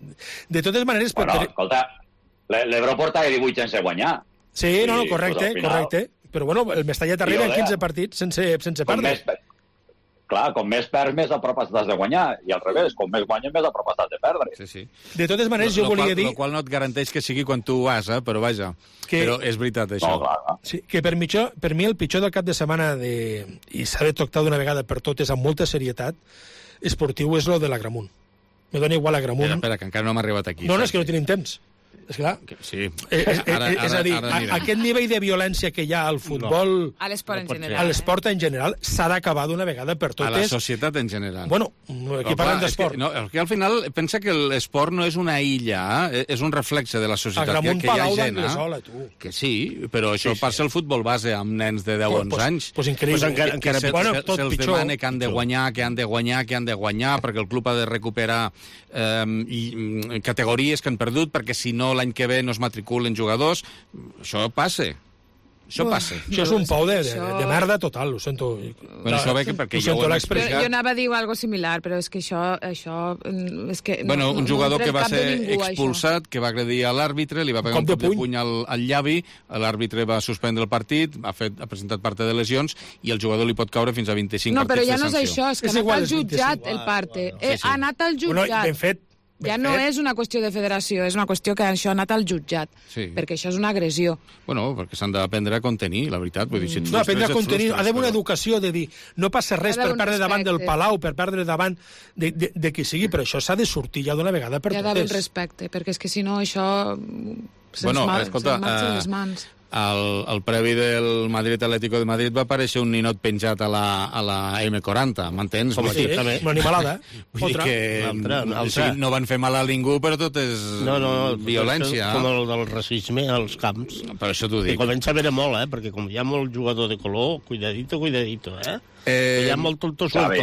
Speaker 7: De totes maneres...
Speaker 22: Bueno,
Speaker 7: per...
Speaker 22: escolta, l'Ebro porta divuit sense guanyar.
Speaker 7: Sí, no, no, correcte, pues correcte. Però bueno, el Mestalla t'arriba en quinze partits sense, sense perdre.
Speaker 22: Més, clar, com més perds, més a prop estàs de guanyar. I al revés, com més guanyes, més a prop estàs de perdre.
Speaker 1: Sí, sí.
Speaker 7: De totes maneres, lo, jo volia
Speaker 1: qual,
Speaker 7: dir...
Speaker 1: El qual no et garanteix que sigui quan tu vas, eh? Però vaja, que... però és veritat, això.
Speaker 22: No, clar, no.
Speaker 7: Sí, que per, mitjó, per mi el pitjor del cap de setmana, de... i s'ha de tractar d'una vegada per totes amb molta serietat, esportiu és lo de l'Agramunt. Me dona igual l'Agramunt...
Speaker 1: Espera, espera, que encara no hem arribat aquí.
Speaker 7: No, no, és que no tenim temps. És clar.
Speaker 1: Sí.
Speaker 7: Eh, eh, ara, ara, és a dir, ara, ara aquest nivell de violència que hi ha al futbol...
Speaker 20: No. A l'esport en general.
Speaker 7: A l'esport en general s'ha d'acabar d'una vegada per totes.
Speaker 1: A la societat en general.
Speaker 7: Bueno, aquí parlem d'esport.
Speaker 1: No, que al final pensa que l'esport no és una illa, eh? És un reflexe de la societat.
Speaker 7: Agramunt
Speaker 1: que, que
Speaker 7: Palau
Speaker 1: hi ha gent,
Speaker 7: d'Anglesola, tu.
Speaker 1: Que sí, però això sí, sí. passa al futbol base amb nens de deu o onze
Speaker 7: pues,
Speaker 1: anys.
Speaker 7: Pues increïble.
Speaker 1: Pues encara, encara
Speaker 7: que, que
Speaker 1: bueno,
Speaker 7: se, tot
Speaker 1: se'ls
Speaker 7: pitjor.
Speaker 1: demana que han de guanyar, que han de guanyar, que han de guanyar, perquè el club ha de recuperar eh, i, categories que han perdut, perquè si no l'any que ve no es matriculen jugadors. Això passa. Això
Speaker 7: Uf,
Speaker 1: passa.
Speaker 7: Això és un pou de, de, de merda total, ho sento.
Speaker 1: Bueno, això ve que perquè
Speaker 7: ho sento
Speaker 1: l'expressió.
Speaker 20: Jo anava a dir algo similar, però és que això... això és que
Speaker 1: bueno,
Speaker 20: no,
Speaker 1: un jugador
Speaker 20: no
Speaker 1: que va ser
Speaker 20: ningú,
Speaker 1: expulsat, això. Que va agredir a l'àrbitre, li va pegar un cop de puny al, al llavi, l'àrbitre va suspendre el partit, ha, fet, ha presentat part de lesions, i el jugador li pot caure fins a vint-i-cinc
Speaker 20: no,
Speaker 1: partits de sanció.
Speaker 20: No, però ja no és això, és que és ha anat al jutjat el parte.
Speaker 1: Sí, sí.
Speaker 20: Ha anat al jutjat.
Speaker 7: Bueno, ben fet. Ben
Speaker 20: ja no
Speaker 7: fet.
Speaker 20: és una qüestió de federació, és una qüestió que això ha anat al jutjat,
Speaker 1: sí.
Speaker 20: perquè això és una agressió.
Speaker 1: Bueno, perquè s'han d'aprendre a contenir, la veritat. Vull dir, si
Speaker 7: no, aprendre a contenir, ha d'haver una educació de dir, no passa res per perdre davant del Palau, per perdre davant de, de, de qui sigui, però això s'ha de sortir ja d'una vegada per
Speaker 20: totes. Hi ha d'haver respecte, perquè és que si no això se'ns
Speaker 1: bueno,
Speaker 20: mal,
Speaker 1: escolta,
Speaker 20: se marxa
Speaker 1: uh,
Speaker 20: les mans.
Speaker 1: Al, al previ del Madrid Atlético de Madrid va aparèixer un ninot penjat a la, a la eme quaranta, m'entens?
Speaker 7: Com sí, una animalada.
Speaker 1: Vull dir que altra, altra. Sí, no van fer mal a ningú, però tot és
Speaker 21: no, no,
Speaker 1: violència.
Speaker 21: Com el del racisme als camps.
Speaker 1: Per això t'ho dic.
Speaker 21: I comença a haver molt, eh? Perquè com hi ha molt jugador de color, cuidadito, cuidadito, eh? eh hi ha molt tonto suelto.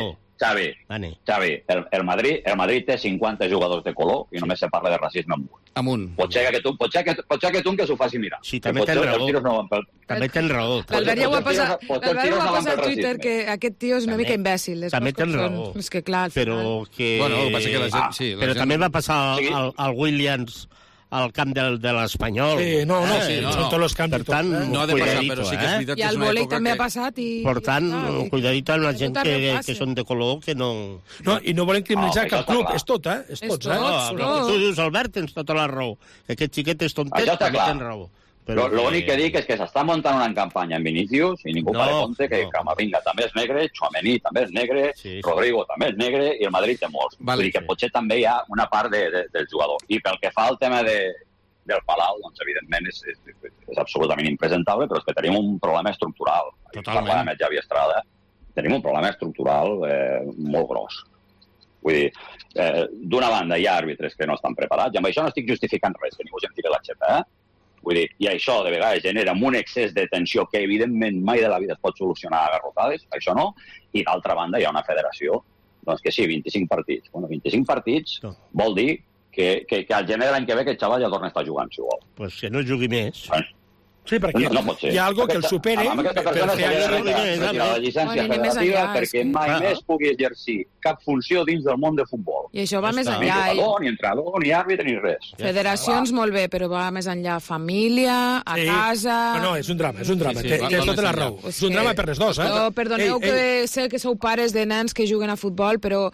Speaker 22: Xavi, Xavi el, el, Madrid, el Madrid té cinquanta jugadors de color i només se parla de racisme amunt.
Speaker 1: Amunt.
Speaker 22: Pot ser que tu, pot ser que, pot ser que, tu que s'ho faci mirar.
Speaker 21: Sí, també tens raó.
Speaker 22: No pel...
Speaker 21: També tens raó.
Speaker 20: L'Albert ja ho ha passat al Twitter, que aquest tio és una mica imbècil.
Speaker 21: També tens raó.
Speaker 20: És que clar, al
Speaker 21: final... Però que...
Speaker 1: Bueno, passa que la gent...
Speaker 21: Ah, sí, la però gent... també va passar al, al Williams al camp del, de l'Espanyol.
Speaker 7: Sí, no, no, sí,
Speaker 21: eh,
Speaker 7: no, no. Tots els camps.
Speaker 21: Per tant,
Speaker 1: no, no ha de passar, però sí que és veritat
Speaker 20: I al vòlei també ha passat. I...
Speaker 21: Per tant, cuidadito amb la gent que, que són de color, que no...
Speaker 7: No, i no volen criminalitzar cap club, és tot, eh? És tot, eh?
Speaker 21: No, tu dius, Albert, tens tota la raó. Aquest xiquet és tontet, també tens raó.
Speaker 22: L'únic que dic és que s'està muntant una campanya en Vinícius i ningú no, fa de compte que no. Camavinga també és negre, Tchouaméni també és negre, sí, sí. Rodrigo també és negre i el Madrid té molts. Vale, Vull dir que sí. Potser també hi ha una part de, de, del jugador. I pel que fa al tema de, del Palau, doncs evidentment és, és, és absolutament impresentable, però és que tenim un problema estructural. Totalment. Parlàvem amb Javi Estrada, tenim un problema estructural eh, molt gros. Vull dir, eh, d'una banda hi ha àrbitres que no estan preparats, i amb això no estic justificant res, que ningú se'n tiri la xeta, eh? Vull dir, i això de vegades genera un excés de tensió que evidentment mai de la vida es pot solucionar a garrotades, això no, i d'altra banda hi ha una federació, doncs que sí, vint-i-cinc partits. Bueno, vint-i-cinc partits no. Vol dir que, que, que al gener de l'any que ve aquest xaval ja torna a estar jugant, si vol.
Speaker 21: Pues que no jugui més.
Speaker 22: Bueno,
Speaker 7: sí, perquè no, no hi ha algo que el supere
Speaker 22: amb aquesta persona s'ha de retirar la llicència federativa perquè mai més pugui exercir cap funció dins del món de futbol.
Speaker 20: I això va més enllà.
Speaker 22: Ni jugador, ni entrenador, ni àrbitre, ni res.
Speaker 20: Federacions molt bé, però va més enllà. Família, a casa...
Speaker 7: No, no, és un drama, és un drama. Tens tota la raó. És un drama per les dos, eh?
Speaker 20: Perdoneu que sé que sou pares de nens que juguen a futbol, però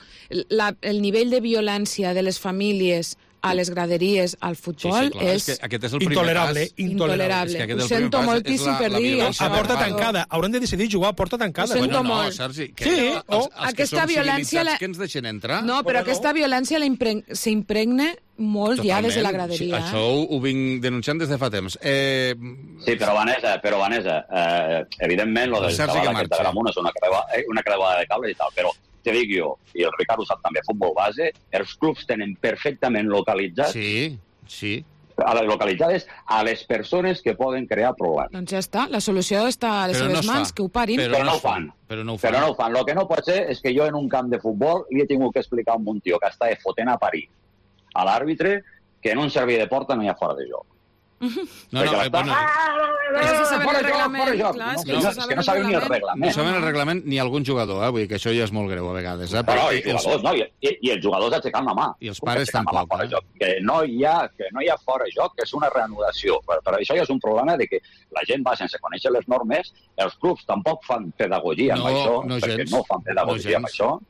Speaker 20: el nivell de violència de les famílies a les graderies, al futbol,
Speaker 1: sí, sí,
Speaker 20: és,
Speaker 1: és, que és el
Speaker 7: intolerable.
Speaker 20: Intolerable.
Speaker 1: És que
Speaker 20: ho sento moltíssim per dir.
Speaker 7: A porta tancada. Hauran de decidir jugar a porta tancada.
Speaker 20: Ho sento
Speaker 1: bueno,
Speaker 20: molt.
Speaker 1: No, Sergi, que
Speaker 7: sí,
Speaker 1: els, els, els
Speaker 20: aquesta
Speaker 1: que
Speaker 20: violència la...
Speaker 1: que ens deixen entrar.
Speaker 20: No, però bueno, aquesta no. violència s'impregne molt Totalment. Ja des de la graderia.
Speaker 1: Sí, això ho, ho vinc denunciant des de fa temps. Eh...
Speaker 22: Sí, però Vanessa, però Vanessa eh, evidentment, lo del xaval aquest de Gramunt és una creuada, una creuada de cables i tal, però te dic jo, i el Ricardo sap també, futbol base, els clubs tenen perfectament localitzats
Speaker 1: sí, sí.
Speaker 22: a les localitzades a les persones que poden crear problemes.
Speaker 20: Doncs ja està, la solució està a les
Speaker 1: però
Speaker 20: seves
Speaker 1: no
Speaker 20: mans, fa. Que ho parin.
Speaker 22: Però, però no ho fan.
Speaker 1: Però no ho fan.
Speaker 22: Però no ho fan. Lo que no pot ser és que jo en un camp de futbol li he tingut que explicar a un tio que està fotent a parir a l'àrbitre que en un servei de porta no hi ha fora de joc.
Speaker 1: No, no, eh, bueno...
Speaker 20: No se sabe el reglament, clar, és que no se
Speaker 22: sabe no saben ni el reglament.
Speaker 1: No saben el reglament ni algun jugador, eh? Vull dir que això ja és molt greu a vegades. Eh?
Speaker 22: Però, i, jugadors, no, i, i els jugadors aixecant la mà.
Speaker 1: I els pares tampoc.
Speaker 22: Eh? Que, no hi ha, que no hi ha fora joc, que és una reanudació. Per, per això ja és un problema de que la gent va sense conèixer les normes, els clubs tampoc fan pedagogia
Speaker 1: no,
Speaker 22: amb això,
Speaker 1: no
Speaker 22: perquè
Speaker 1: gens.
Speaker 22: no fan pedagogia
Speaker 1: no
Speaker 22: amb això.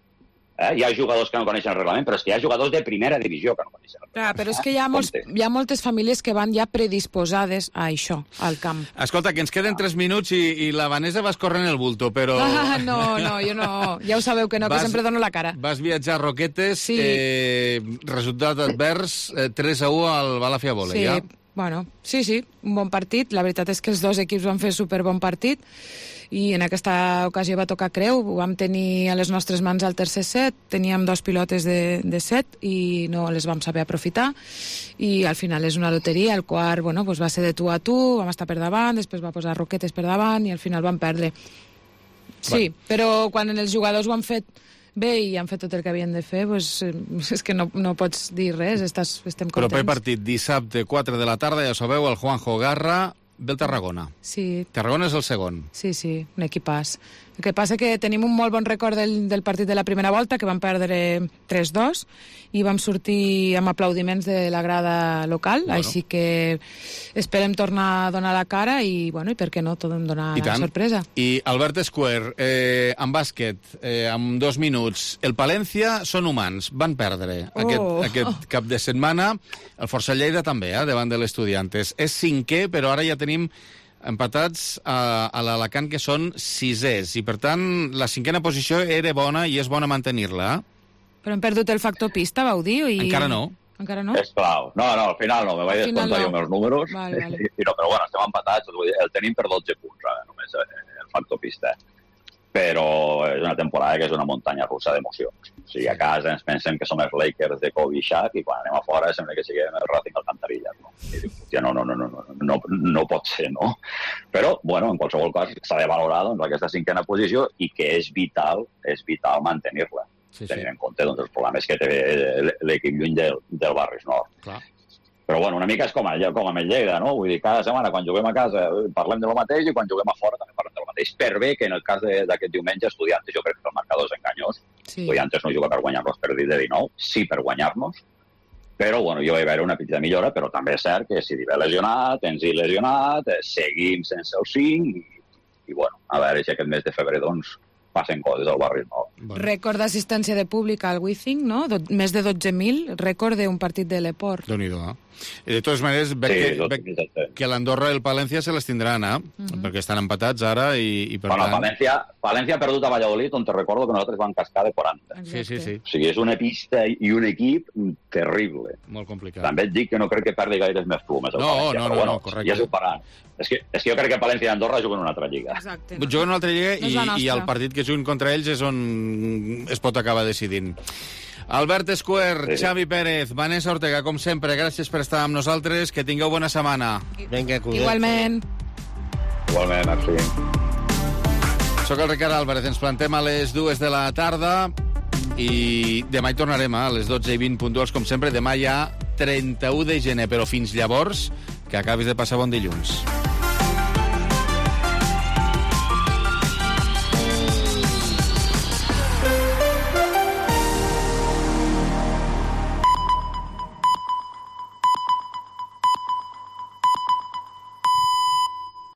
Speaker 22: Eh? Hi ha jugadors que no coneixen el reglament, però és que hi ha jugadors de primera divisió que no coneixen el reglament.
Speaker 20: Clar, però és que hi ha, molts, hi ha moltes famílies que van ja predisposades a això, al camp.
Speaker 1: Escolta, que ens queden tres minuts i, i la Vanessa vas corrent el bulto, però...
Speaker 20: Ah, no, no, jo no. Ja ho sabeu que no, vas, que sempre dono la cara.
Speaker 1: Vas viatjar a Roquetes, sí. eh, resultat advers, eh, tres a u al Balafia Volley,
Speaker 20: sí,
Speaker 1: ja?
Speaker 20: Bueno, sí, sí, un bon partit. La veritat és que els dos equips van fer superbon partit i en aquesta ocasió va tocar creu. Ho vam tenir a les nostres mans al tercer set, teníem dos pilotes de, de set i no les vam saber aprofitar i al final és una loteria. El quart bueno, pues va ser de tu a tu, vam estar per davant, després va posar Roquetes per davant i al final vam perdre. Sí, bueno. Però quan els jugadors ho han fet bé i han fet tot el que havien de fer, pues, és que no, no pots dir res, estàs, estem contents.
Speaker 1: Proper partit, dissabte, quatre de la tarda, ja sabeu, el Juanjo Garra ve el Tarragona.
Speaker 20: Sí.
Speaker 1: Tarragona és el segon.
Speaker 20: Sí, sí, un equipàs. El que passa que tenim un molt bon record del, del partit de la primera volta, que vam perdre tres dos, i vam sortir amb aplaudiments de la grada local, bueno. Així que esperem tornar a donar la cara i, bueno, i per què no, tot em donar la sorpresa.
Speaker 1: I Albert Square, eh, en bàsquet, eh, amb dos minuts, el Palència són humans, van perdre oh. aquest, aquest cap de setmana, el Força Lleida també, eh, davant de l'Estudiantes. És cinquè, però ara ja tenim empatats a, a l'Alacant, que són sisers, i per tant la cinquena posició era bona i és bona mantenir-la.
Speaker 20: Però hem perdut el factor pista, vau dir? I...
Speaker 1: Encara no.
Speaker 20: Encara no?
Speaker 22: És clau. No, no, al final no, me vaig descomptar no. jo meus números,
Speaker 20: vale, vale.
Speaker 22: I, no, però bueno, estem empatats, el tenim per dotze punts, eh, només el factor pista. Però és una temporada que és una muntanya russa d'emocions. O sigui, a casa ens pensem que som els Lakers de Kobe i Shaq i quan anem a fora sembla que siguem el Racing Alcantarilla. No? I diu, hòstia, no, no, no, no, no, no, no pot ser, no? Però, bueno, en qualsevol cas s'ha de valorar doncs, aquesta cinquena posició i que és vital, és vital mantenir-la. Sí, sí. Tenint en compte doncs, els problemes que té l'equip lluny del, del Barris Nord.
Speaker 1: Clar.
Speaker 22: Però, bueno, una mica és com, com amb el Lleida, no? Vull dir, cada setmana, quan juguem a casa, parlem de lo mateix i quan juguem a fora també parlem de lo mateix. Per bé que en el cas d'aquest diumenge, Estudiantes, jo crec que el marcador és enganyós. Sí. Estudiantes no juga per guanyar-nos per dir de dinou, sí per guanyar-nos. Però, bueno, jo vaig veure una petita millora, però també és cert que si Divé lesionat, Enzi lesionat, seguim sense els cinc i, i, bueno, a veure si aquest mes de febrer, doncs, passen coses al barri nou.
Speaker 20: Bueno. Rècord d'assistència de públic al Wizzing, no? Do més de dotze mil, rècord d'un partit de l'Eport.
Speaker 1: Déu-n'hi-do, eh? I de totes maneres, veig sí, que, veig que l'Andorra i el Palència se les tindran, eh? Uh -huh. Perquè estan empatats ara i, i per
Speaker 22: bueno,
Speaker 1: tant...
Speaker 22: València, València ha perdut a Valladolid, on te recordo que nosaltres vam cascar de quaranta.
Speaker 1: Exacte. Sí, sí, sí.
Speaker 22: O sigui, és una pista i un equip terrible.
Speaker 1: Molt complicat.
Speaker 22: També et dic que no crec que perdi gaires més plumes.
Speaker 1: No,
Speaker 22: València,
Speaker 1: no, no,
Speaker 22: bueno,
Speaker 1: no, correcte.
Speaker 22: Ja s'ho faran. És que, és que jo crec que València i Andorra juguen una altra lliga.
Speaker 20: Exacte.
Speaker 1: No. Juguen una altra lliga no i, i el partit que juguen contra ells és on es pot acabar decidint. Albert Escuer, sí. Xavi Pérez, Vanessa Ortega, com sempre, gràcies per estar amb nosaltres. Que tingueu bona setmana.
Speaker 21: Vinga,
Speaker 20: igualment.
Speaker 22: Igualment, merci.
Speaker 1: Soc el Ricard Álvarez, ens plantem a les dues de la tarda i demà hi tornarem a les dotze i vint puntuals, com sempre. Demà hi ha trenta-u de gener, però fins llavors que acabis de passar bon dilluns.